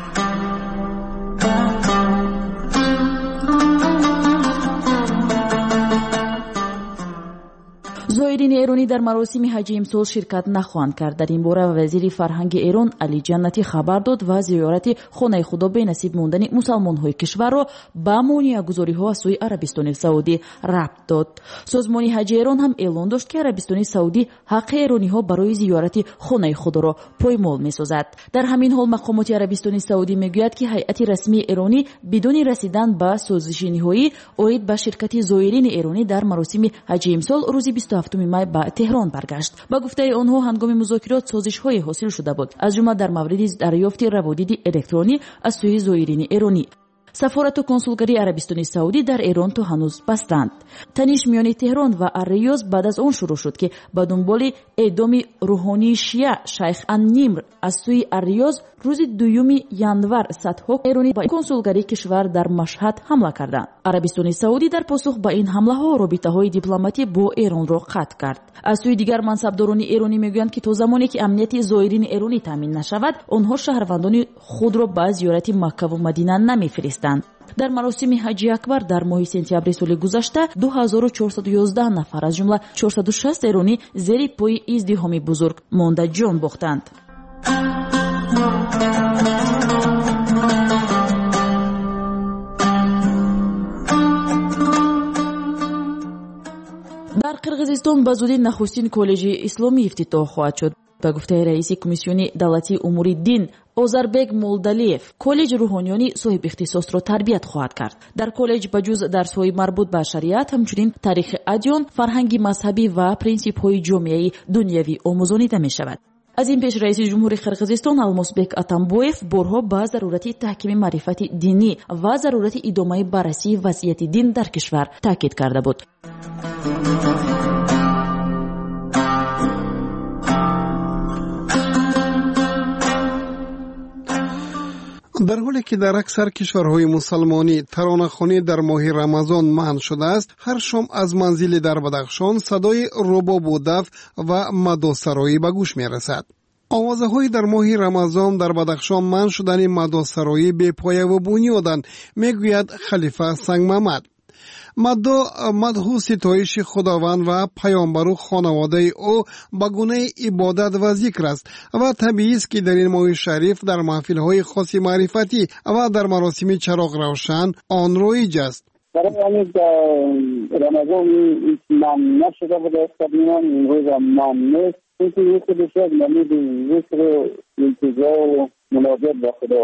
зоирини эронӣ дар маросими ҳаҷи имсол ширкат нахоҳанд кард. дар ин бора вазири фарҳанги эрон Али Ҷаннатӣ хабар дод ва зиёрати хонаи худо бенасиб мондани мусалмонҳои кишварро ба монеагузориҳо аз сӯи Арабистони Саудӣ рабт дод. созмони ҳаҷи эрон ҳам эълон дошт, ки Арабистони Саудӣ ҳаққи эрониҳо барои зиёрати хонаи худоро поймол месозад. дар ҳамин ҳол мақомоти Арабистони Саудӣ мегӯяд, ки ҳайати расмии эронӣ бидуни расидан ба созиши ниҳоӣ оид ба ширкати зоирини эронӣ дар маросими ҳаҷи имсол рӯзи бисту ҳафтуми май ба Теҳрон баргашт. ба гуфтаи онҳо ҳангоми музокирот созишҳое ҳосил шуда буд, аз ҷумла дар мавриди дарёфти раводиди электронӣ аз сӯи зоирини эронӣ. сафорату консулгарии Арабистони Саудӣ дар Эрон то ҳанӯз бастанд. таниш миёни Теҳрон ва Ар-Риёз баъд аз он шурӯъ шуд, ки ба дунболи эъдоми рӯҳонии шиа Шайх ан-Нимр аз сӯи Ар-Риёз рӯзи дуюми январ садҳо эронӣ ба консулгарии кишвар дар Машҳад ҳамла карданд. Арабистони Саудӣ дар посух ба ин ҳамлаҳо робитаҳои дипломатӣ бо Эронро қатъ кард. аз сӯи дигар мансабдорони эронӣ мегӯянд, ки то замоне ки амнияти зоирини эронӣ таъмин нашавад, онҳо шаҳрвандони худро ба зиёрати Маккаву Мадина намефиристанд. дар маросими ҳаҷи акбар дар моҳи сентябри соли гузашта ду ҳазору чорсаду ёздаҳ нафар аз ҷумла чорсаду шаст эронӣ зери пои издиҳоми бузург монда ҷон бохтанд. дар қирғизистон ба зудӣ нахустин коллеҷи исломӣ ифтитоҳ хоҳад шуд. ба гуфтаи раиси комиссиони давлатии умури дин Озарбек Молдалиев, коллеҷ рӯҳониёнӣ соҳиб ихтисосро тарбият хоҳад кард. дар коллеҷ ба ҷуз дарсҳои марбут ба шариат, ҳамчунин таърихи адён, фарҳанги мазҳабӣ ва принсипҳои ҷомеаи дунявӣ омӯзонида мешавад. аз ин пеш раиси ҷумҳури Қирғизистон Алмосбек Атамбоев борҳо ба зарурати таҳкими маърифати динӣ ва зарурати идомаи баррасии вазъияти дин дар кишвар таъкид карда буд. در حالی که در اکثر کشورهای مسلمانی ترانه‌خوانی در ماه رمضان منع شده است، هر شام از منزل در بدخشان صدای رباب و دف و مداسرایی به گوش می‌رسد. آوازه‌های در ماه رمضان در بدخشان منع شدن مداسرایی بی پایه و بنیادند، میگوید خلیفه سنگ محمد. مدو مدحو ستایش خداوند و پیامبر و خانواده او به گونه عبادت و ذکر است و طبیعی است که در این ماه شریف در محفل‌های خاص معرفتی و در مراسم چراغ روشن آن رایج است. برای همین رمضان من نشده بوده قدیما، این روز من نیست، اینکه یک بسیار نمید ذکر و التجا و مناجات با خدا.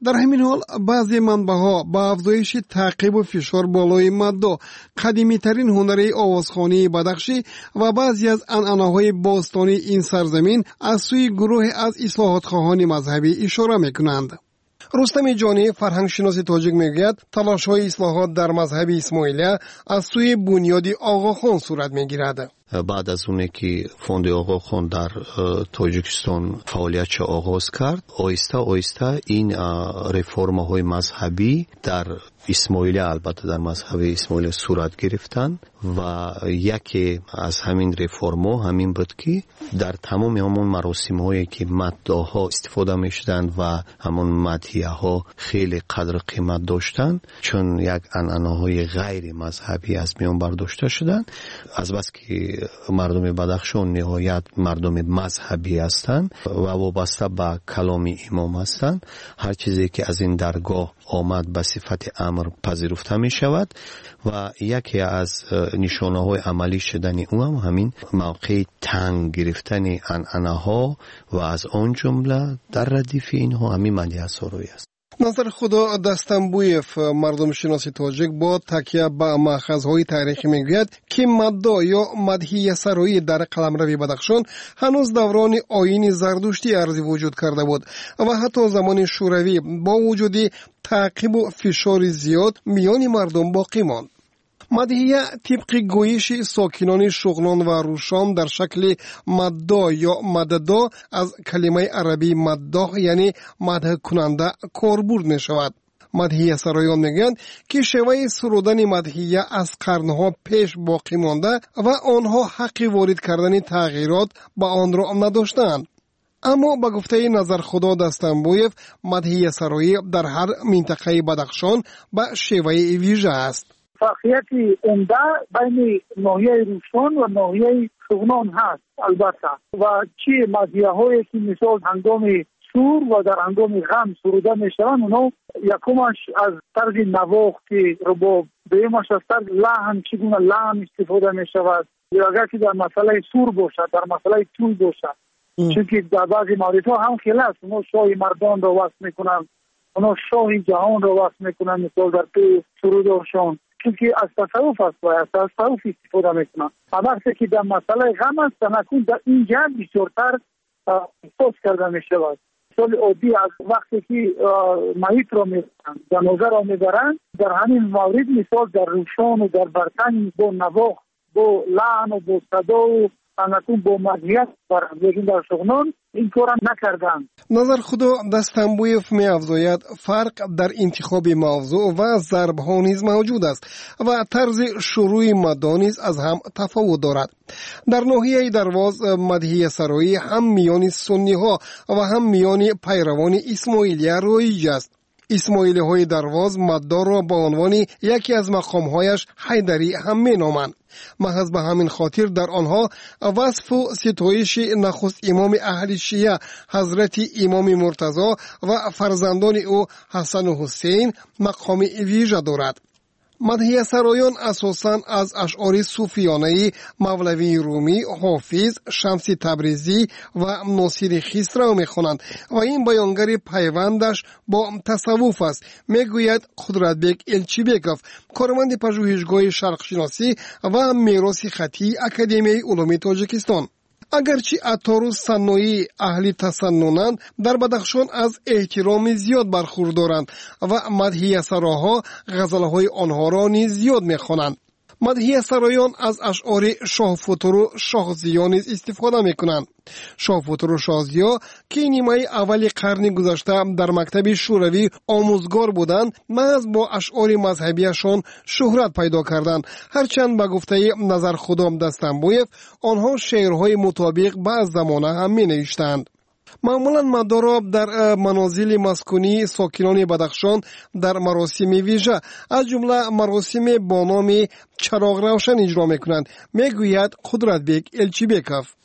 در همین حال بعضی منبع‌ها با افزایش تعقیب و فشار بالای مدّا، قدیمی ترین هنر آوازخوانی بدخشی و بعضی از عنعنه‌های باستانی این سرزمین از سوی گروه از اصلاحات خواهان مذهبی اشاره می‌کنند. رستم جانی فرهنگشناس تاجیک میگوید تلاش‌های اصلاحات در مذهب اسماعیلیه از سوی بنیادی آقاخان صورت می‌گیرد. بعد از اونه که فوند آقاخان در تاجیکستان فعالیتش آغاز کرد، آیسته آیسته این رفرم‌های مذهبی در اسماعیلی، البته در مذهب اسماعیلی صورت گرفتن و یکی از همین رفرم‌ها همین بود که در تمام همون مراسم‌هایی که مداح‌ها استفاده می‌شدند و همون مدیحه‌ها خیلی قدر قیمت داشتند، چون یک عنعنه‌های غیر مذهبی از میان برداشته شدند. از بس که مردم بدخشان نهایت مردم مذهبی هستند و وابسته به کلام امام هستند، هر چیزی که از این درگاه آمد به صفت امر پذیرفته می شود و یکی از نشانه های عملی شدن او هم همین موقع تنگ گرفتن عنعنه ها و از آن جمله در ردیف اینها همین مدیحه سرایی است. نظر خدا دستنبویف مردم شناسی تاجیک با تکیه به ماخذهای تاریخی میگوید که مدّا یا مدحیه سرایی در قلمرو بدخشان هنوز دوران آیین زردشتی ارزی وجود کرده بود و حتی زمان شوروی با وجود تعقیب و فشار زیاد میان مردم باقی ماند. مدحیه طبق گویش ساکنان شغلان و روشان در شکل مدّا یا مددا از کلمه عربی مداح یعنی مدح کننده کاربرد می شود. مدحیه سرایان میگویند که شیوه سرودن مدحیه از قرنها پیش باقی مانده و آنها حق وارد کردن تغییرات با آن را نداشتند. اما با گفته نظر خدا دستنبویف مدحیه سرایی در هر منطقه بدخشان با شیوه ویژه است. فرقیت عمده بین ناحیه روشان و ناحیه شغنان هست البته و چی مدحیه هایی که مثال هنگام سور و در هنگام غم سروده می شوند، اونا یکمش از طرز نواخت رباب، دویمش از طرز لحن، چگونه لحن استفاده می شود، یا اگر که در مسئله سور باشد، در مسئله توی باشد، چون که در بعضی مورد ها هم خیلی است، اونا شاه مردان را وصف می کنند، اونا شاه جهان را وصف می کنند، مثال در توی سروداشان، چونکه از تصوف است و از تصوف استفاده میکنن. اما که در مسئله غم است تنکون در این جهت بسیارتر احساس کرده میشود. مثال عادی از وقتی که محیط را میبرند در نظر را میبرند، در همین مورد مثال در روشان و در برتن با نواخت، با لحن و با صدا و تنکون با مدحیت برند، لیکن در شغنان این کار نکردند. نظر خدا دستنبویف می افزاید فرق در انتخاب موضوع و ضرب ها نیز موجود است و طرز شروع مداح نیز از هم تفاوت دارد. در ناحیه درواز مدحیه سرایی هم میان سنی ها و هم میان پیروان اسماعیلیه رایج است. اسماعیلی های درواز مداح را با عنوان یکی از مقام هایش حیدری هم می نامند. محض به همین خاطر در آنها وصف و ستایش نخست امام اهل شیعه حضرت امام مرتضی و فرزندان او حسن و حسین مقام ویژه دارد. مدحیه سرایان اساساً از اشعار صوفیانه مولوی رومی، حافظ، شمس تبریزی و ناصر خسرو میخوانند و این بیانگر پیوندش با تصوف است، میگوید قدرتبک الچیبکوف، کارمند پژوهشگاه شرق شناسی و میراث خطی اکادمی علوم تاجیکستان. اگرچه عطار و صنوعی اهل تسننند، در بدخشان از احترام زیاد برخوردارند و مدحیه سراها غزلهای آنها را نیز زیاد میخوانند. مدحیه سرایان از اشعار شاه فتور و شاه ضیا نیز استفاده میکنند. شاه فتور و شاه ضیا که نیمه اول قرن گذشته در مکتب شوروی آموزگار بودند، محض با اشعار مذهبیشان شهرت پیدا کردند. هرچند به گفته نظر خدا دستنبویف آنها شعرهای مطابق به زمانه هم می نوشتند. معمولا مداح را در منازل مسکونی ساکنان بدخشان در مراسم ویژه از جمله مراسم با نام چراغ روشن اجرا میکنند، میگوید قدرتبک الچیبکوف.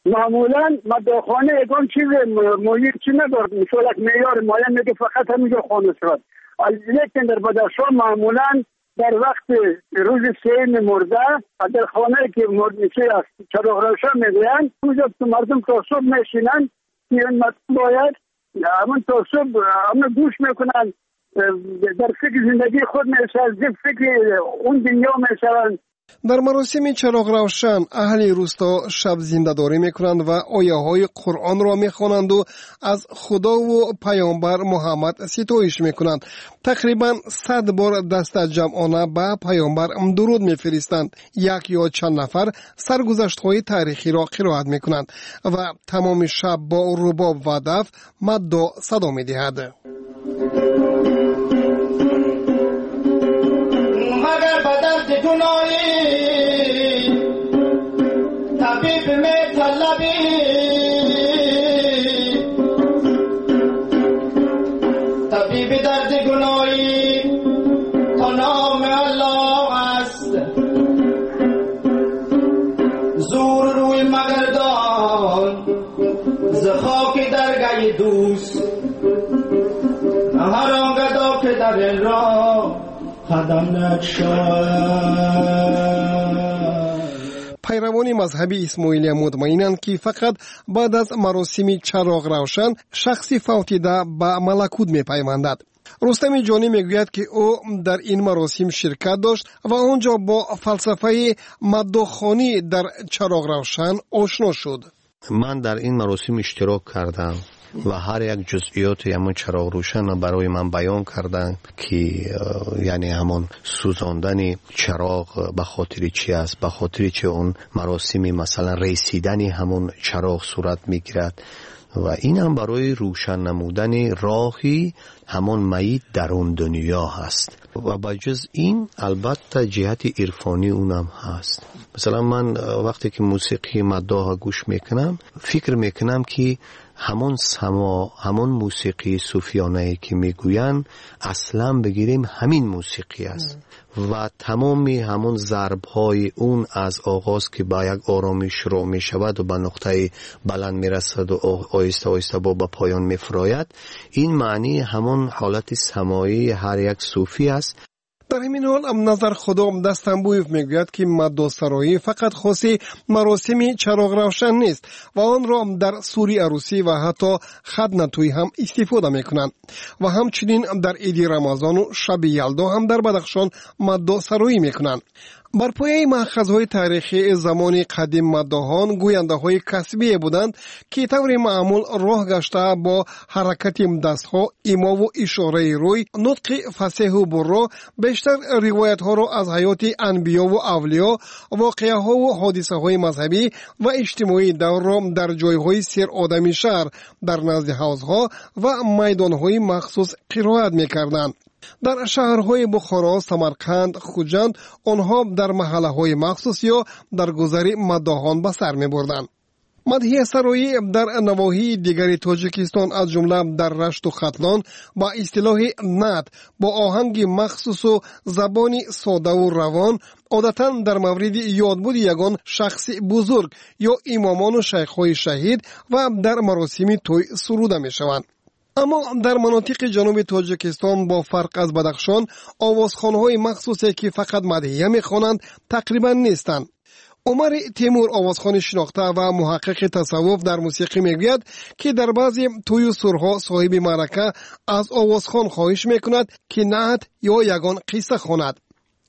معمولا مداحخانه اگان چیز مویق چی ندارد، مثل یک معیار معین میگه فقط همینجا خوانده شود. لیکن در بدخشان معمولا در وقت روز سیم مرده در خانه که مرده است چراغ روشن میگویند، اونجا مردم تا صبح میشینند که این مردم باید همون تعصب همون گوش میکنن، در فکر زندگی خود میشن، فکر اون دنیا میشن. در مراسم چراغ روشن اهل روستا شب زنده‌داری میکنند و آیه های قرآن را میخوانند و از خدا و پیامبر محمد ستایش میکنند. تقریبا صد بار دست جمعانه به پیامبر درود میفرستند. یک یا چند نفر سرگذشت های تاریخی را قرائت میکنند و تمام شب با رباب و دف مد و صدا میدهد. مگر بدرد گناهی طبیب می طلبی، طبیب درد گناهی تا نام الله است. زور روی مگردان ز خاک درگاه دوست، هر آنگاه که در این راه پیروان مذهبی اسماعیلی مطمئنند که فقط بعد از مراسم چراغ روشن شخصی فوتیده به ملکوت می پیوندد. رستم جانی میگوید که او در این مراسم شرکت داشت و آنجا با فلسفه مداخانی در چراغ روشن آشنا شد. من در این مراسم اشتراک کردم و هر یک جزئیات همون چراغ روشن برای من بیان کردن که یعنی همون سوزاندن چراغ به خاطر چی است، به خاطر چه اون مراسم مثلا رسیدن همون چراغ صورت میگیرد و این هم برای روشن نمودن راهی همون میت در اون دنیا هست و بجز این البته جهت عرفانی اونم هست. مثلا من وقتی که موسیقی مداح گوش میکنم فکر میکنم که همون سما همون موسیقی صوفیانه که میگوین اصلا بگیریم همین موسیقی است و تمامی همون ضرب های اون از آغاز که با یک آرامی شروع می شود و به نقطه بلند می رسد و آیسته آیسته با به پایان می فراید، این معنی همون حالت سمایی هر یک صوفی است. در همین حال نظر خدا دستنبویف میگوید که مداسرایی فقط خاصی مراسم چراغ روشن نیست و آن را در سوری عروسی و حتی خدنتوی هم استفاده میکنند و همچنین در عید رمضان و شب یلدا هم در بدخشان مداسرایی میکنند. بر پایه مأخذهای تاریخی زمان قدیم مداحان گوینده های کسبی بودند که طور معمول راه گشته با حرکت دستها، ایما و اشاره روی، نطق فصیح و برا بیشتر روایت ها را از حیات انبیا و اولیا، واقعه ها و حادثه های مذهبی و اجتماعی دور را در جایهای سیر آدمی شهر در نزد حوضها و میدان های مخصوص قرائت میکردند. در شهرهای بخارا، سمرقند، خوجند آنها در محله های مخصوص یا در گذر مداحان به سر می بردند. مدحیه سرایی در نواحی دیگری تاجیکستان از جمله در رشت و ختلان با اصطلاح نعت با آهنگ مخصوص و زبانی ساده و روان عادتاً در مورد یادبود یگان شخص بزرگ یا امامان و شیخ‌های شهید و در مراسم توی سروده می شوند. اما در مناطق جنوب تاجیکستان با فرق از بدخشان آوازخوان‌های مخصوصی که فقط مدحیه می‌خوانند تقریباً نیستند. عمر تیمور آوازخوان شناخته و محقق تصوف در موسیقی میگوید که در بعضی توی سرها صاحب معرکه از آوازخوان خواهش میکند که نعت یا یگان قصه خواند.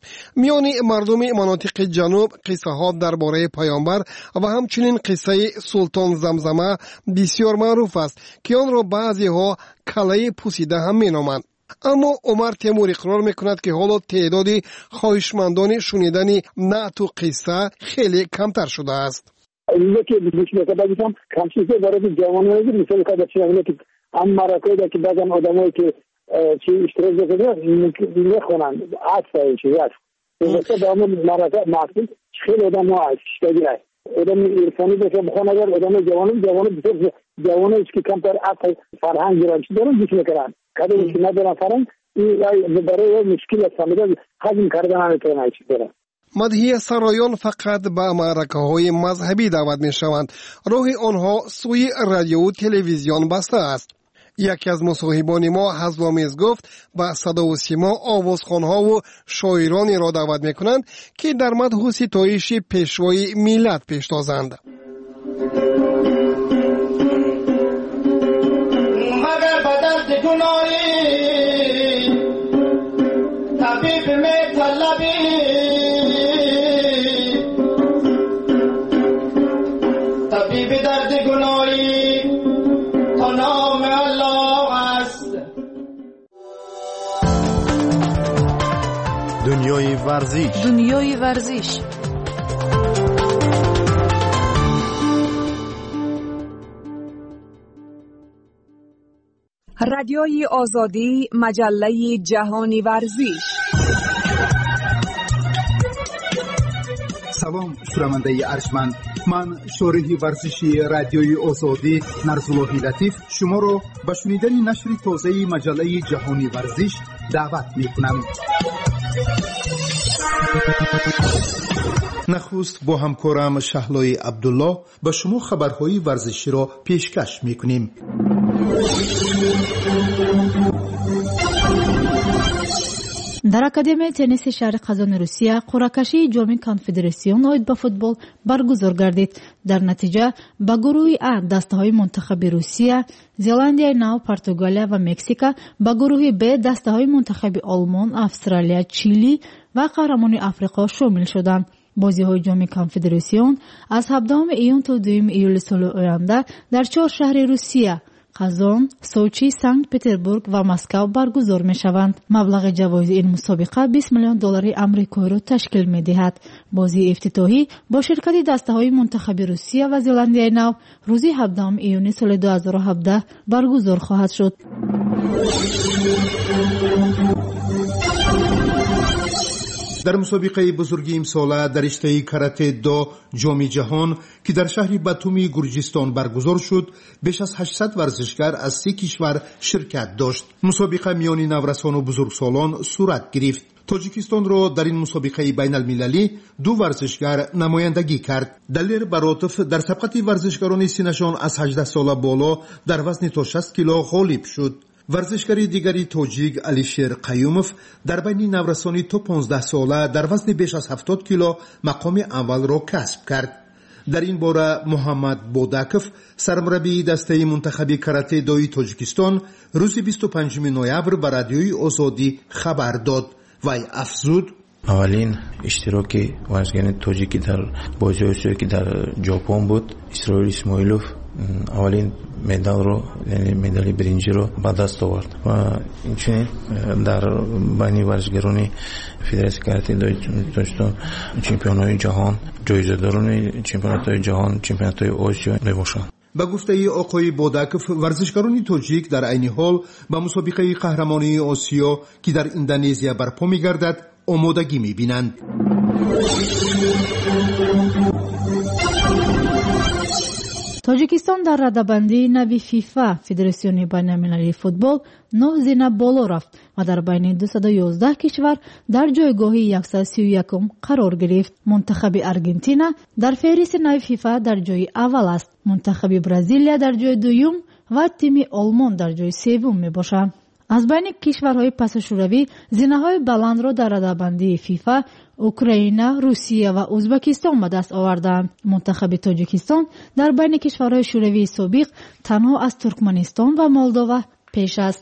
میان مردم مناطق جنوب قصه ها درباره پیامبر و همچنین قصه سلطان زمزمه بسیار معروف است که آن را بعضی ها کلاه پوسیده هم مینامند. اما عمر تیمور اقرار میکند که حالا تعداد خواهشمندان شنیدن نعت و قصه خیلی کمتر شده است. اینجا که بیش میکنم کمشیزه برای جوانایی مثل که که هم مرکه که بعضا آدمایی که چی اشتراک بکنن میخونن عطفه چیزی هست مثلا به همون مرکه محصول خیلی آدم ها هست شتاگی هست آدم ایرفانی بشه بخوان اگر آدم جوانم جوانم بسیار جوانه است که کمتر عطف فرهنگ دارن چی دارن بیش میکنن کدومی که ندارن فرهنگ این برای مشکل است فهمیدن حجم کردن نمیتونن چی دارن. مدحیه سرایان فقط به معرکه های مذهبی دعوت می شوند. راه آنها سوی رادیو و تلویزیون بسته است. یکی از مصاحبان ما حضوامیز گفت با صدا و سیما آوازخوان‌ها و شاعرانی را دعوت می‌کنند که در مدح و ستایش پیشوای ملت پیشتازند. طبیب می طلبی طبیب درد گناهی تا نام الله است. دنیای ورزش دنیای ورزش رادیوی آزادی، مجله جهانی ورزش. سلام شنونده ارجمند، من شارح ورزشی رادیوی آزادی نرزالله لطیف شما را به شنیدن نشر تازه مجله جهانی ورزش دعوت می‌کنم. نخست با همکارم شهلای عبدالله به شما خبرهای ورزشی را پیشکش می‌کنیم. در اکادمی تنیس شهر قزان روسیه قرعه‌کشی جام کنفدراسیون اوید به فوتبال برگزار گردید. در نتیجه به گروه ا دسته‌های منتخب روسیه، زلاندیای نو، پرتغالیا و مکزیک، به گروه ب دسته‌های منتخب آلمان، استرالیا، چیلی و قهرمان آفریقا شامل شدند. بازی‌های جام کنفدراسیون از هفدهم ایون تا دوم ایول سال آینده در چهار شهر روسیه قزان، سوچی، سنت پتربورگ و مسکو برگزار می‌شوند. مبلغ جوایز این مسابقه بیست میلیون دلار آمریکایی را تشکیل می‌دهد. بازی افتتاحی با شرکت دسته‌های منتخب روسیه و زلاندیای نو روز هفدهم ایون سال دو هزار و هفده برگزار خواهد شد. در مسابقه بزرگی امساله در رشته کاراته دو جام جهان که در شهر باتومی گرجستان برگزار شد، بیش از هشتصد ورزشکار از سه کشور شرکت داشت. مسابقه میان نورسان و بزرگسالان صورت گرفت. تاجیکستان را در این مسابقه بین المللی دو ورزشکار نمایندگی کرد. دلیر براتف در سبقت ورزشکاران سینشان از هجده ساله بالا در وزن تا شصت کیلو غالب شد. ورزشکاری دیگری تاجیک علیشیر قیوموف در بین نورسانی تا پانزده ساله در وزن بیش از هفتاد کیلو مقام اول را کسب کرد. در این باره محمد بوداکوف سرمربی دسته منتخب کاراته دوی تاجیکستان روز بیست و پنجم نوامبر به رادیوی آزادی خبر داد. وی افزود: اولین اشتراک ورزشکار تاجیکی در بازی‌های که در ژاپن بود، اسرائیل اسماعیلوف اولین مدال رو، یعنی مدال برنجی رو به دست آورد و اینچنین در بین ورزشکاران فدراسیون کاراته دوی تاجیکستان چمپیون‌های جهان، جایزه‌داران چمپیونات‌های جهان، چمپیونات‌های آسیا می‌باشند. با گفته آقای بوداکوف ورزشکاران تاجیک در عین حال به مسابقه قهرمانی آسیا که در اندونزیا برپا می‌گردد آمادگی می‌بینند. تاجیکستان در رده‌بندی نوی فیفا فدراسیون بین‌المللی فوتبال نه زینه بالا رفت و در بین دویست و یازده کشور در جایگاه صد و سی و یک قرار گرفت. منتخب ارژانتین در فهرست نوی فیفا در جای اول است. منتخب برزیلیا در جای دوم و تیم آلمان در جای سوم میباشند. از بین کشورهای پس شوروی زینه‌های بلند را در رده‌بندی فیفا اوکراین، روسیه و ازبکستان به دست آوردند. منتخب تاجیکستان در بین کشورهای شوروی سابق تنها از ترکمنستان و مولداوا پیش است.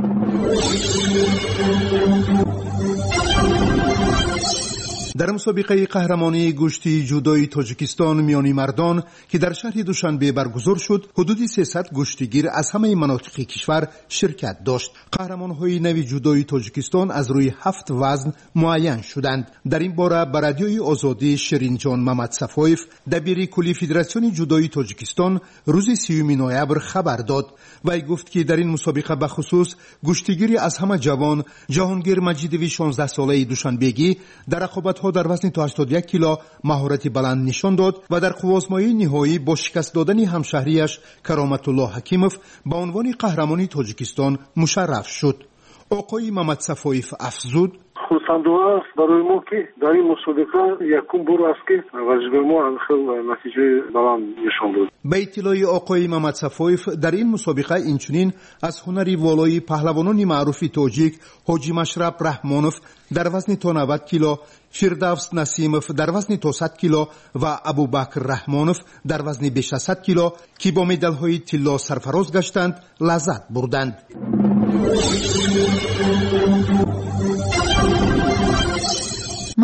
در مسابقه قهرمانی گشتی جودوی تاجیکستان میانی مردان که در شهر دوشنبه برگزار شد، حدود سیصد گشتیگیر از همه مناطق کشور شرکت داشت. قهرمان‌های نوی جودوی تاجیکستان از روی هفت وزن معین شدند. در این باره به رادیوی آزادی شیرین جان محمد صفایف دبیر کلی فدراسیون جودوی تاجیکستان روز سیوم نوامبر خبر داد. وی گفت که در این مسابقه به خصوص گشتیگیری از همه جوان جهانگیر مجیدوی شانزده ساله دوشنبهگی در رقابت‌ها در وزن تا هشتاد و یک کیلو مهارت بلند نشان داد و در قوازمایی نهایی با شکست دادن همشهریش کرامت الله حکیموف به عنوان قهرمان تاجیکستان مشرف شد. آقای محمد صفایف افزود: خرسندانه است برای ما که در این مسابقه یکم بار است که ورزشکار ما خیلی نتیجه بلند نشان داد. به اطلاع آقای محمد صفایف در این مسابقه اینچنین از هنری والای پهلوانان معروف تاجیک حاجی مشرب رحمانوف در وزن تا نود کیلو، فردوس نسیموف در وزن تا صد کیلو و ابوبکر رحمانوف در وزن بیش از صد کیلو که با مدال‌های طلا سرفراز گشتند لذت بردند.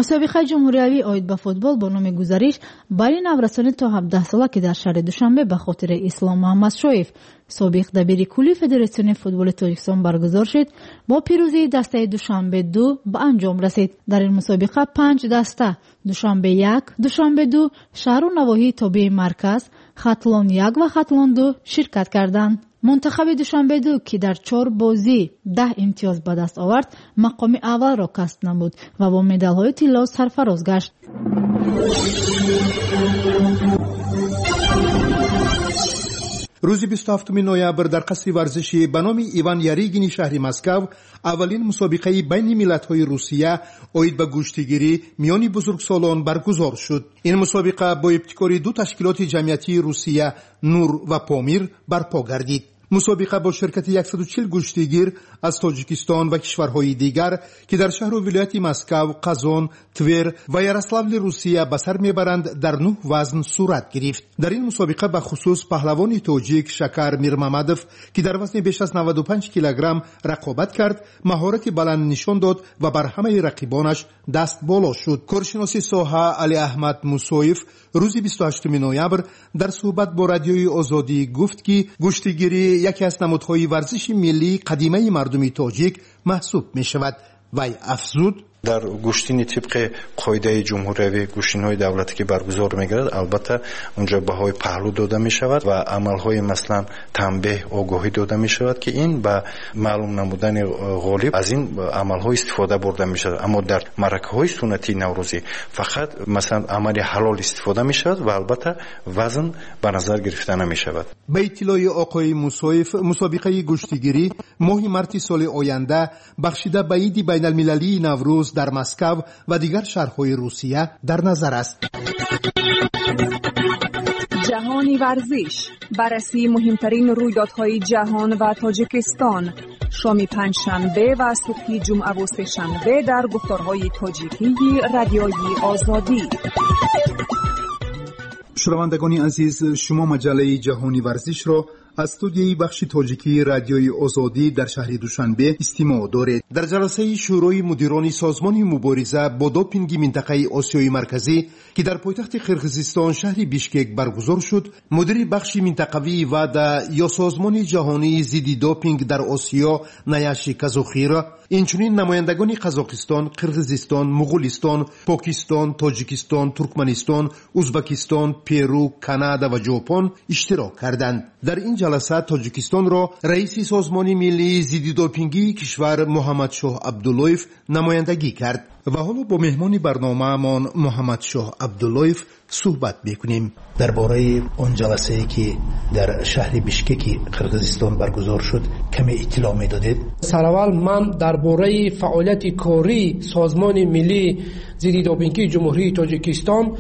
مسابقه جمهوری اوید با فوتبال با نام گزارش برای نورسانی تا هفده ساله که در شهر دوشنبه به خاطر اسلام محمد شویف سابق دبیر کلی فدراسیون فوتبال تاجیکستان برگزار شد، با پیروزی دسته دوشنبه دو به انجام رسید. در این مسابقه پنج دسته دوشنبه یک، دوشنبه دو، شهر و نواحی تابع مرکز، خطلان یک و خطلان دو شرکت کردند. منتخب دوشنبه دو که در چهار بازی ده امتیاز به دست آورد مقام اول را کسب نمود و با مدال های طلا سرفراز گشت. روز بیست و هفتم نوامبر در قصر ورزشی به نام ایوان یاریگین شهر مسکو اولین مسابقه بین ملت‌های روسیه اوید به گوشتگیری میان بزرگسالان برگزار شد. این مسابقه با ابتکار دو تشکیلات جمعیتی روسیه نور و پامیر برپا گردید. مسابقه با شرکت صد و چهل گوشتگیر از تاجیکستان و کشورهای دیگر که در شهر و ولایت مسکو، قزان، تور و یاروسلاول روسیه به سر میبرند در نه وزن صورت گرفت. در این مسابقه به خصوص پهلوان تاجیک شکر میرممدوف که در وزن بیش از نود و پنج کیلوگرم رقابت کرد، مهارت بلند نشان داد و بر همه رقیبانش دست بالا شد. کارشناس ساحه علی احمد موسویف روز بیست و هشتم نوامبر در صحبت با رادیوی آزادی گفت که گوشتگیری یکی از نمادهای ورزش ملی قدیمی مردم تاجیک محسوب می شود. وی افزود در گوشتین طبق قاعده جمهوری گوشتین‌های دولتی که برگزار می‌گردد البته اونجا بهای پهلو داده می‌شود و عمل‌های مثلا تنبیه آگاهی داده می‌شود که این به معلوم نمودن غالب از این عمل‌ها استفاده برده می‌شود، اما در معرکه‌های سنتی نوروزی فقط مثلا عمل حلال استفاده می‌شود و البته وزن به نظر گرفته نمی‌شود. به اطلاع آقای موسویف مسابقه گوشتگیری ماه مارس سال آینده بخشیده به عید بین‌المللی نوروز در مسکو و دیگر شهرهای روسیه در نظر است. جهانی ورزش، بررسی مهمترین رویدادهای جهان و تاجیکستان، شام پنجشنبه و صبح جمعه و سه‌شنبه در گفتارهای تاجیکی رادیوی آزادی. شنوندگان عزیز، شما مجله جهانی ورزش را از استودیوی بخش تاجیکی رادیوی آزادی در شهر دوشنبه استماع دارید. در جلسه شورای مدیران سازمان مبارزه با دوپینگ منطقه آسیای مرکزی که در پایتخت قرقیزستان شهر بیشکک برگزار شد، مدیر بخش منطقوی وعده یا سازمان جهانی ضد دوپینگ در آسیا نیاشی کازوخیرا، اینچنین نمایندگان قزاقستان، قرقیزستان، مغولستان، پاکستان، تاجیکستان، ترکمنستان، ازبکستان، پیرو، کانادا و ژاپن اشتراک کردند. در این جلسه تاجیکستان را رئیس سازمان ملی ضد دوپینگی کشور محمد شاه عبداللهیف نمایندگی کرد و حالا با مهمان برنامه مان محمد شاه عبداللهیف صحبت میکنیم. درباره اون جلسه‌ای که در شهر بیشکک قرقیزستان برگزار شد کمی اطلاع میدادید؟ سراول من درباره فعالیت کاری سازمان ملی ضد دوپینگ جمهوری تاجیکستان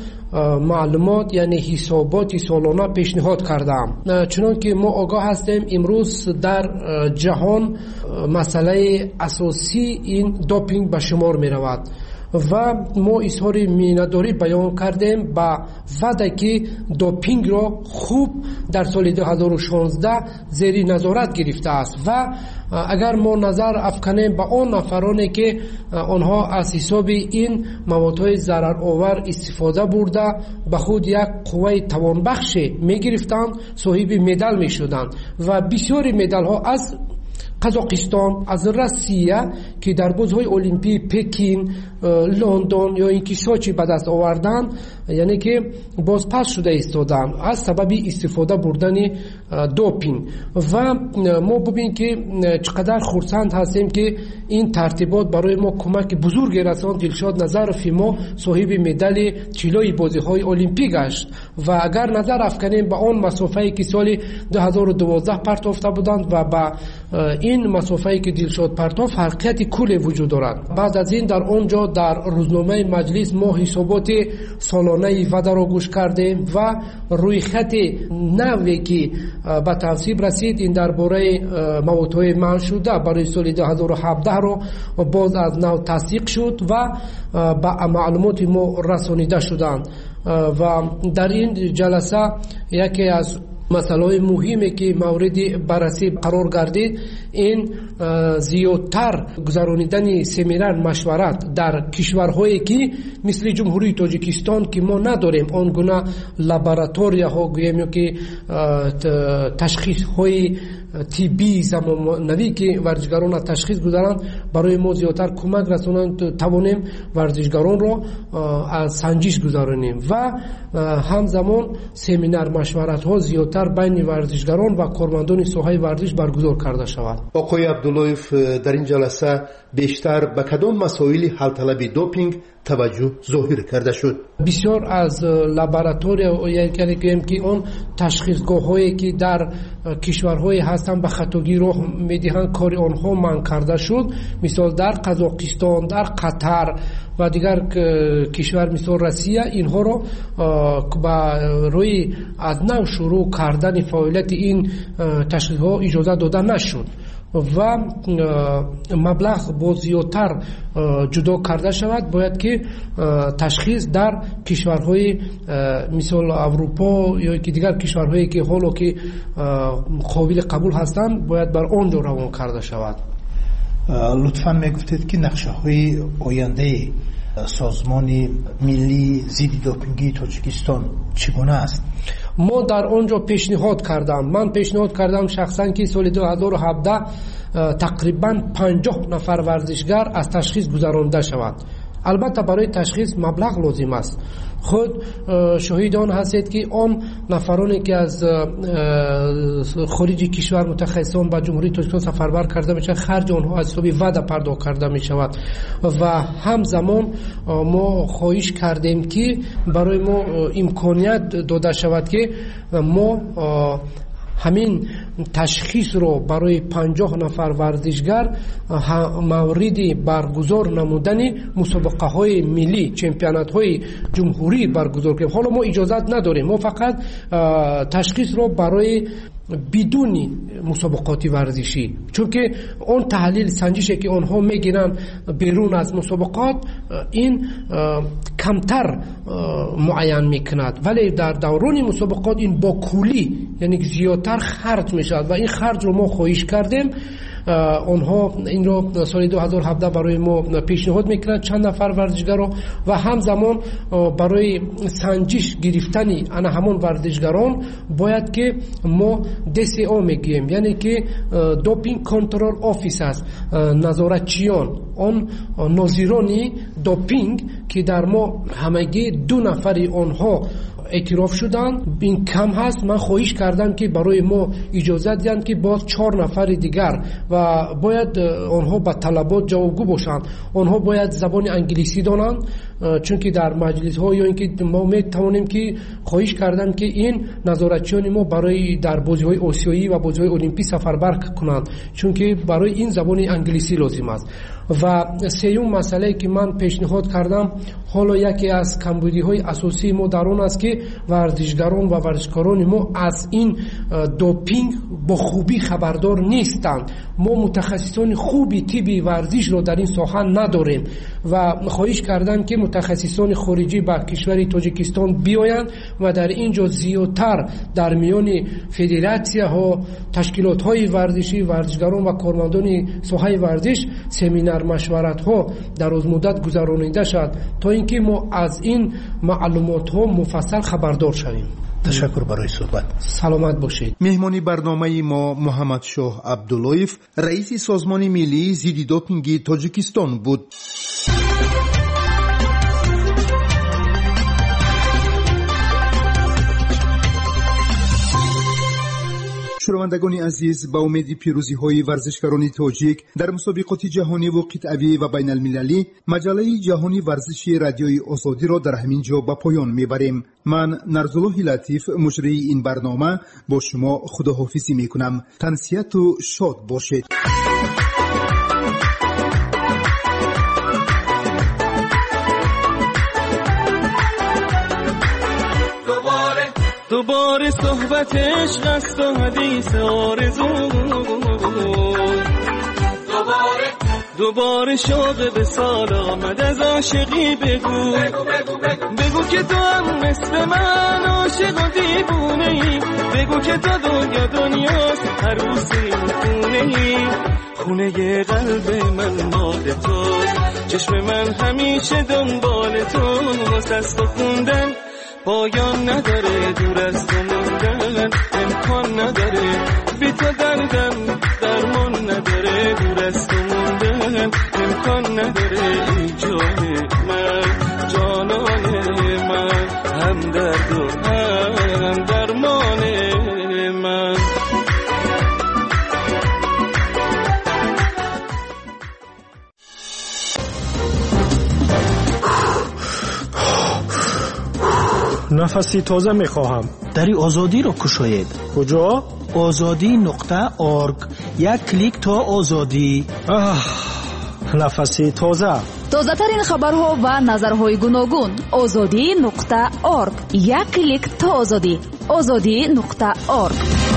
معلومات یعنی حسابات سالانه پیشنهاد کردم. چنانکه ما آگاه هستیم امروز در جهان مسئله اساسی این دوپینگ به شمار می رود و ما اظهار مینداری بیان کردیم با وعده که دوپینگ را خوب در سال دو هزار و شانزده زیر نظارت گرفته است و اگر ما نظر افکنیم به آن نفرانی که آنها از حساب این موادهای ضررآور استفاده برده به خود یک قوه توانبخش می گرفتند، صاحب مدال می شدند و بسیاری مدال ها از قزاقستان، از روسیه که در بازهای المپی پکین، لندن یا این کشورها به دست آوردن، یعنی که بازپس شده ایستادن از سبب استفاده بردن دوپینگ و ما ببینیم که چقدر خرسند هستیم که این ترتیبات برای ما کمک بزرگی رساند. دلشاد نظرف ما صاحب مدال طلای بازی‌های المپیک گشت و اگر نظر افکنیم به آن مسافه‌ای که سال دو هزار و دوازده پرتافته بودند و با این مسافه‌ای که دلشاد پرتاف فرقیت کلی وجود دارد. بعد از این در آنجا در روزنامه مجلس ما حسابات سالانه وعده را گوش کردیم و روی خط نوی که به تصویب رسید این درباره موادهای منع شده برای سال دو هزار و هفده رو باز از نو تصدیق شد و به معلومات ما رسانیده شدند و در این جلسه یکی از مسائل مهمی که مورد بررسی قرار گردید این زیادتر گذرانیدن سمینار مشورت در کشورهایی که مثل جمهوری تاجیکستان که ما نداریم آن گونه لابراتوری‌ها گوییم که تشخیص های طبی زمانوی که ورزشکاران تشخیص گذارند برای ما زیادتر کمک رسانند توانیم ورزشکاران را از سنجش گذارانیم و همزمان سمینار مشورت ها زیادتر بین ورزشکاران و کارمندان ساحه ورزش برگزار کرده شود. آقای عبداللهیف در این جلسه بیشتر به کدام مسائل حل طلب دوپینگ توجه ظاهر کرده شد؟ بسیار از لابراتوری یعنی که اون تشخیصگاه هایی که در کشورهای هستند به خطاگی راه میدهند کاری آنها منع کرده شد. مثال در قزاقستان، در قطر و دیگر کشور مثل روسیه اینها رو با روی از نو شروع کردن فعالیت این تشخیص ها اجازه داده نشد و مبلغ با زیادتر جدا کرده شود. باید که تشخیص در کشورهای مثل اروپا یا که دیگر کشورهایی که حالا که قابل قبول هستند باید بر آنجا روان کرده شود. لطفاً میگفتید که نقشه های آینده سازمان ملی ضد دوپینگی تاجیکستان چگونه است؟ ما در آنجا پیشنهاد کردم من پیشنهاد کردم شخصا که سال دو هزار و هفده تقریبا پنجاه نفر ورزشگر از تشخیص گذرانده شود. البته برای تشخیص مبلغ لازم است. خود شاهدان هستید که آن نفرانی که از خارج کشور متخصصان به جمهوری تاجیکستان سفربر کرده میشه خرج آنها از حساب وعده پرداخت کرده می شود و همزمان ما خواهش کردیم که برای ما امکانیت داده شود که ما همین تشخیص رو برای پنجاه نفر ورزشگر موردی برگزار نمودن مسابقه های ملی چمپیونات های جمهوری برگزار کنیم. حالا ما اجازت نداریم، ما فقط تشخیص رو برای بدون مسابقات ورزشی، چون که اون تحلیل سنجشی که آنها میگیرن بیرون از مسابقات این کمتر معین میکند، ولی در دوران مسابقات این با کلی یعنی زیادتر خرج میشد و این خرج رو ما خواهش کردیم. آنها این رو سال دو هزار و هفده برای ما پیشنهاد میکنند چند نفر ورزشگران و همزمان برای سنجش گرفتن انا همون ورزشگران باید که ما دی سی او میگیم، یعنی که دوپینگ کنترل آفیس است، نظارتچیان آن ناظران دوپینگ که در ما همگی دو نفری آنها اعتراف شدن این کم هست. من خواهش کردم که برای ما اجازه دهند که باز چهار نفر دیگر و باید آنها به طلبات جوابگو باشند. آنها باید زبان انگلیسی دانند، چون که در مجلس ها یا اینکه ما میتوانیم که خواهش کردن که این نظارتچیان ما برای در بازی های آسیایی و بازی های المپیک سفربر کنند، چون که برای این زبان انگلیسی لازم است. و سیوم مسئله که من پیشنهاد کردم حالا یکی از کمبودی های اساسی ما در آن است که ورزشگران و ورزشکاران ما از این دوپینگ با خوبی خبردار نیستند. ما متخصصان خوبی طبی ورزش رو در این ساحه نداریم و خواهش کردم که متخصصان خارجی به کشور تاجیکستان بیایند و در اینجا زیادتر در میان فدراسیون ها، تشکیلات های ورزشی، ورزشگران و کارمندان ساحه ورزش سمینار مشورت ها در روز مدت گذرانیده شد تا اینکه ما از این معلومات ها مفصل خبردار شویم. تشکر برای صحبت. سلامت باشید. مهمانی برنامه ما محمد شاه عبداللهیف رئیس سازمان ملی ضد دوپینگ تاجیکستان بود. شنوندگان عزیز، با امید پیروزی های ورزشکاران تاجیک در مسابقات جهانی و قطعی و بین المللی، مجله جهانی ورزشی رادیوی آزادی را در همین جا به پایان میبریم. من نرزالله لطیف مجری این برنامه با شما خداحافظی میکنم. تنسیت و شاد باشید. دوباره صحبت عشق است و حدیث آرزو، دوباره دوباره شوق به سال آمد از عاشقی بگو بگو, بگو, بگو. بگو که تو هم مثل من عاشق و دیوونه ای بگو که تو دنیا دنیاست عروس این خونه ای خونه قلب من مال توست چشم من همیشه دنبال تو واسه از تو خوندن پایان نداره دور از تو موندن امکان نداره بی تو دردم درمان نداره دور از تو موندن امکان نداره ای جان من جانان من هم درد و هم درمان من نفسی تازه میخواهم. دری آزادی رو کشاید. کجا؟ آزادی نقطه ارگ. یک کلیک تا آزادی. آه نفسی تازه. تازه ترین خبرها و نظرهای گوناگون. آزادی نقطه ارگ. یک کلیک تا آزادی. آزادی نقطه ارگ.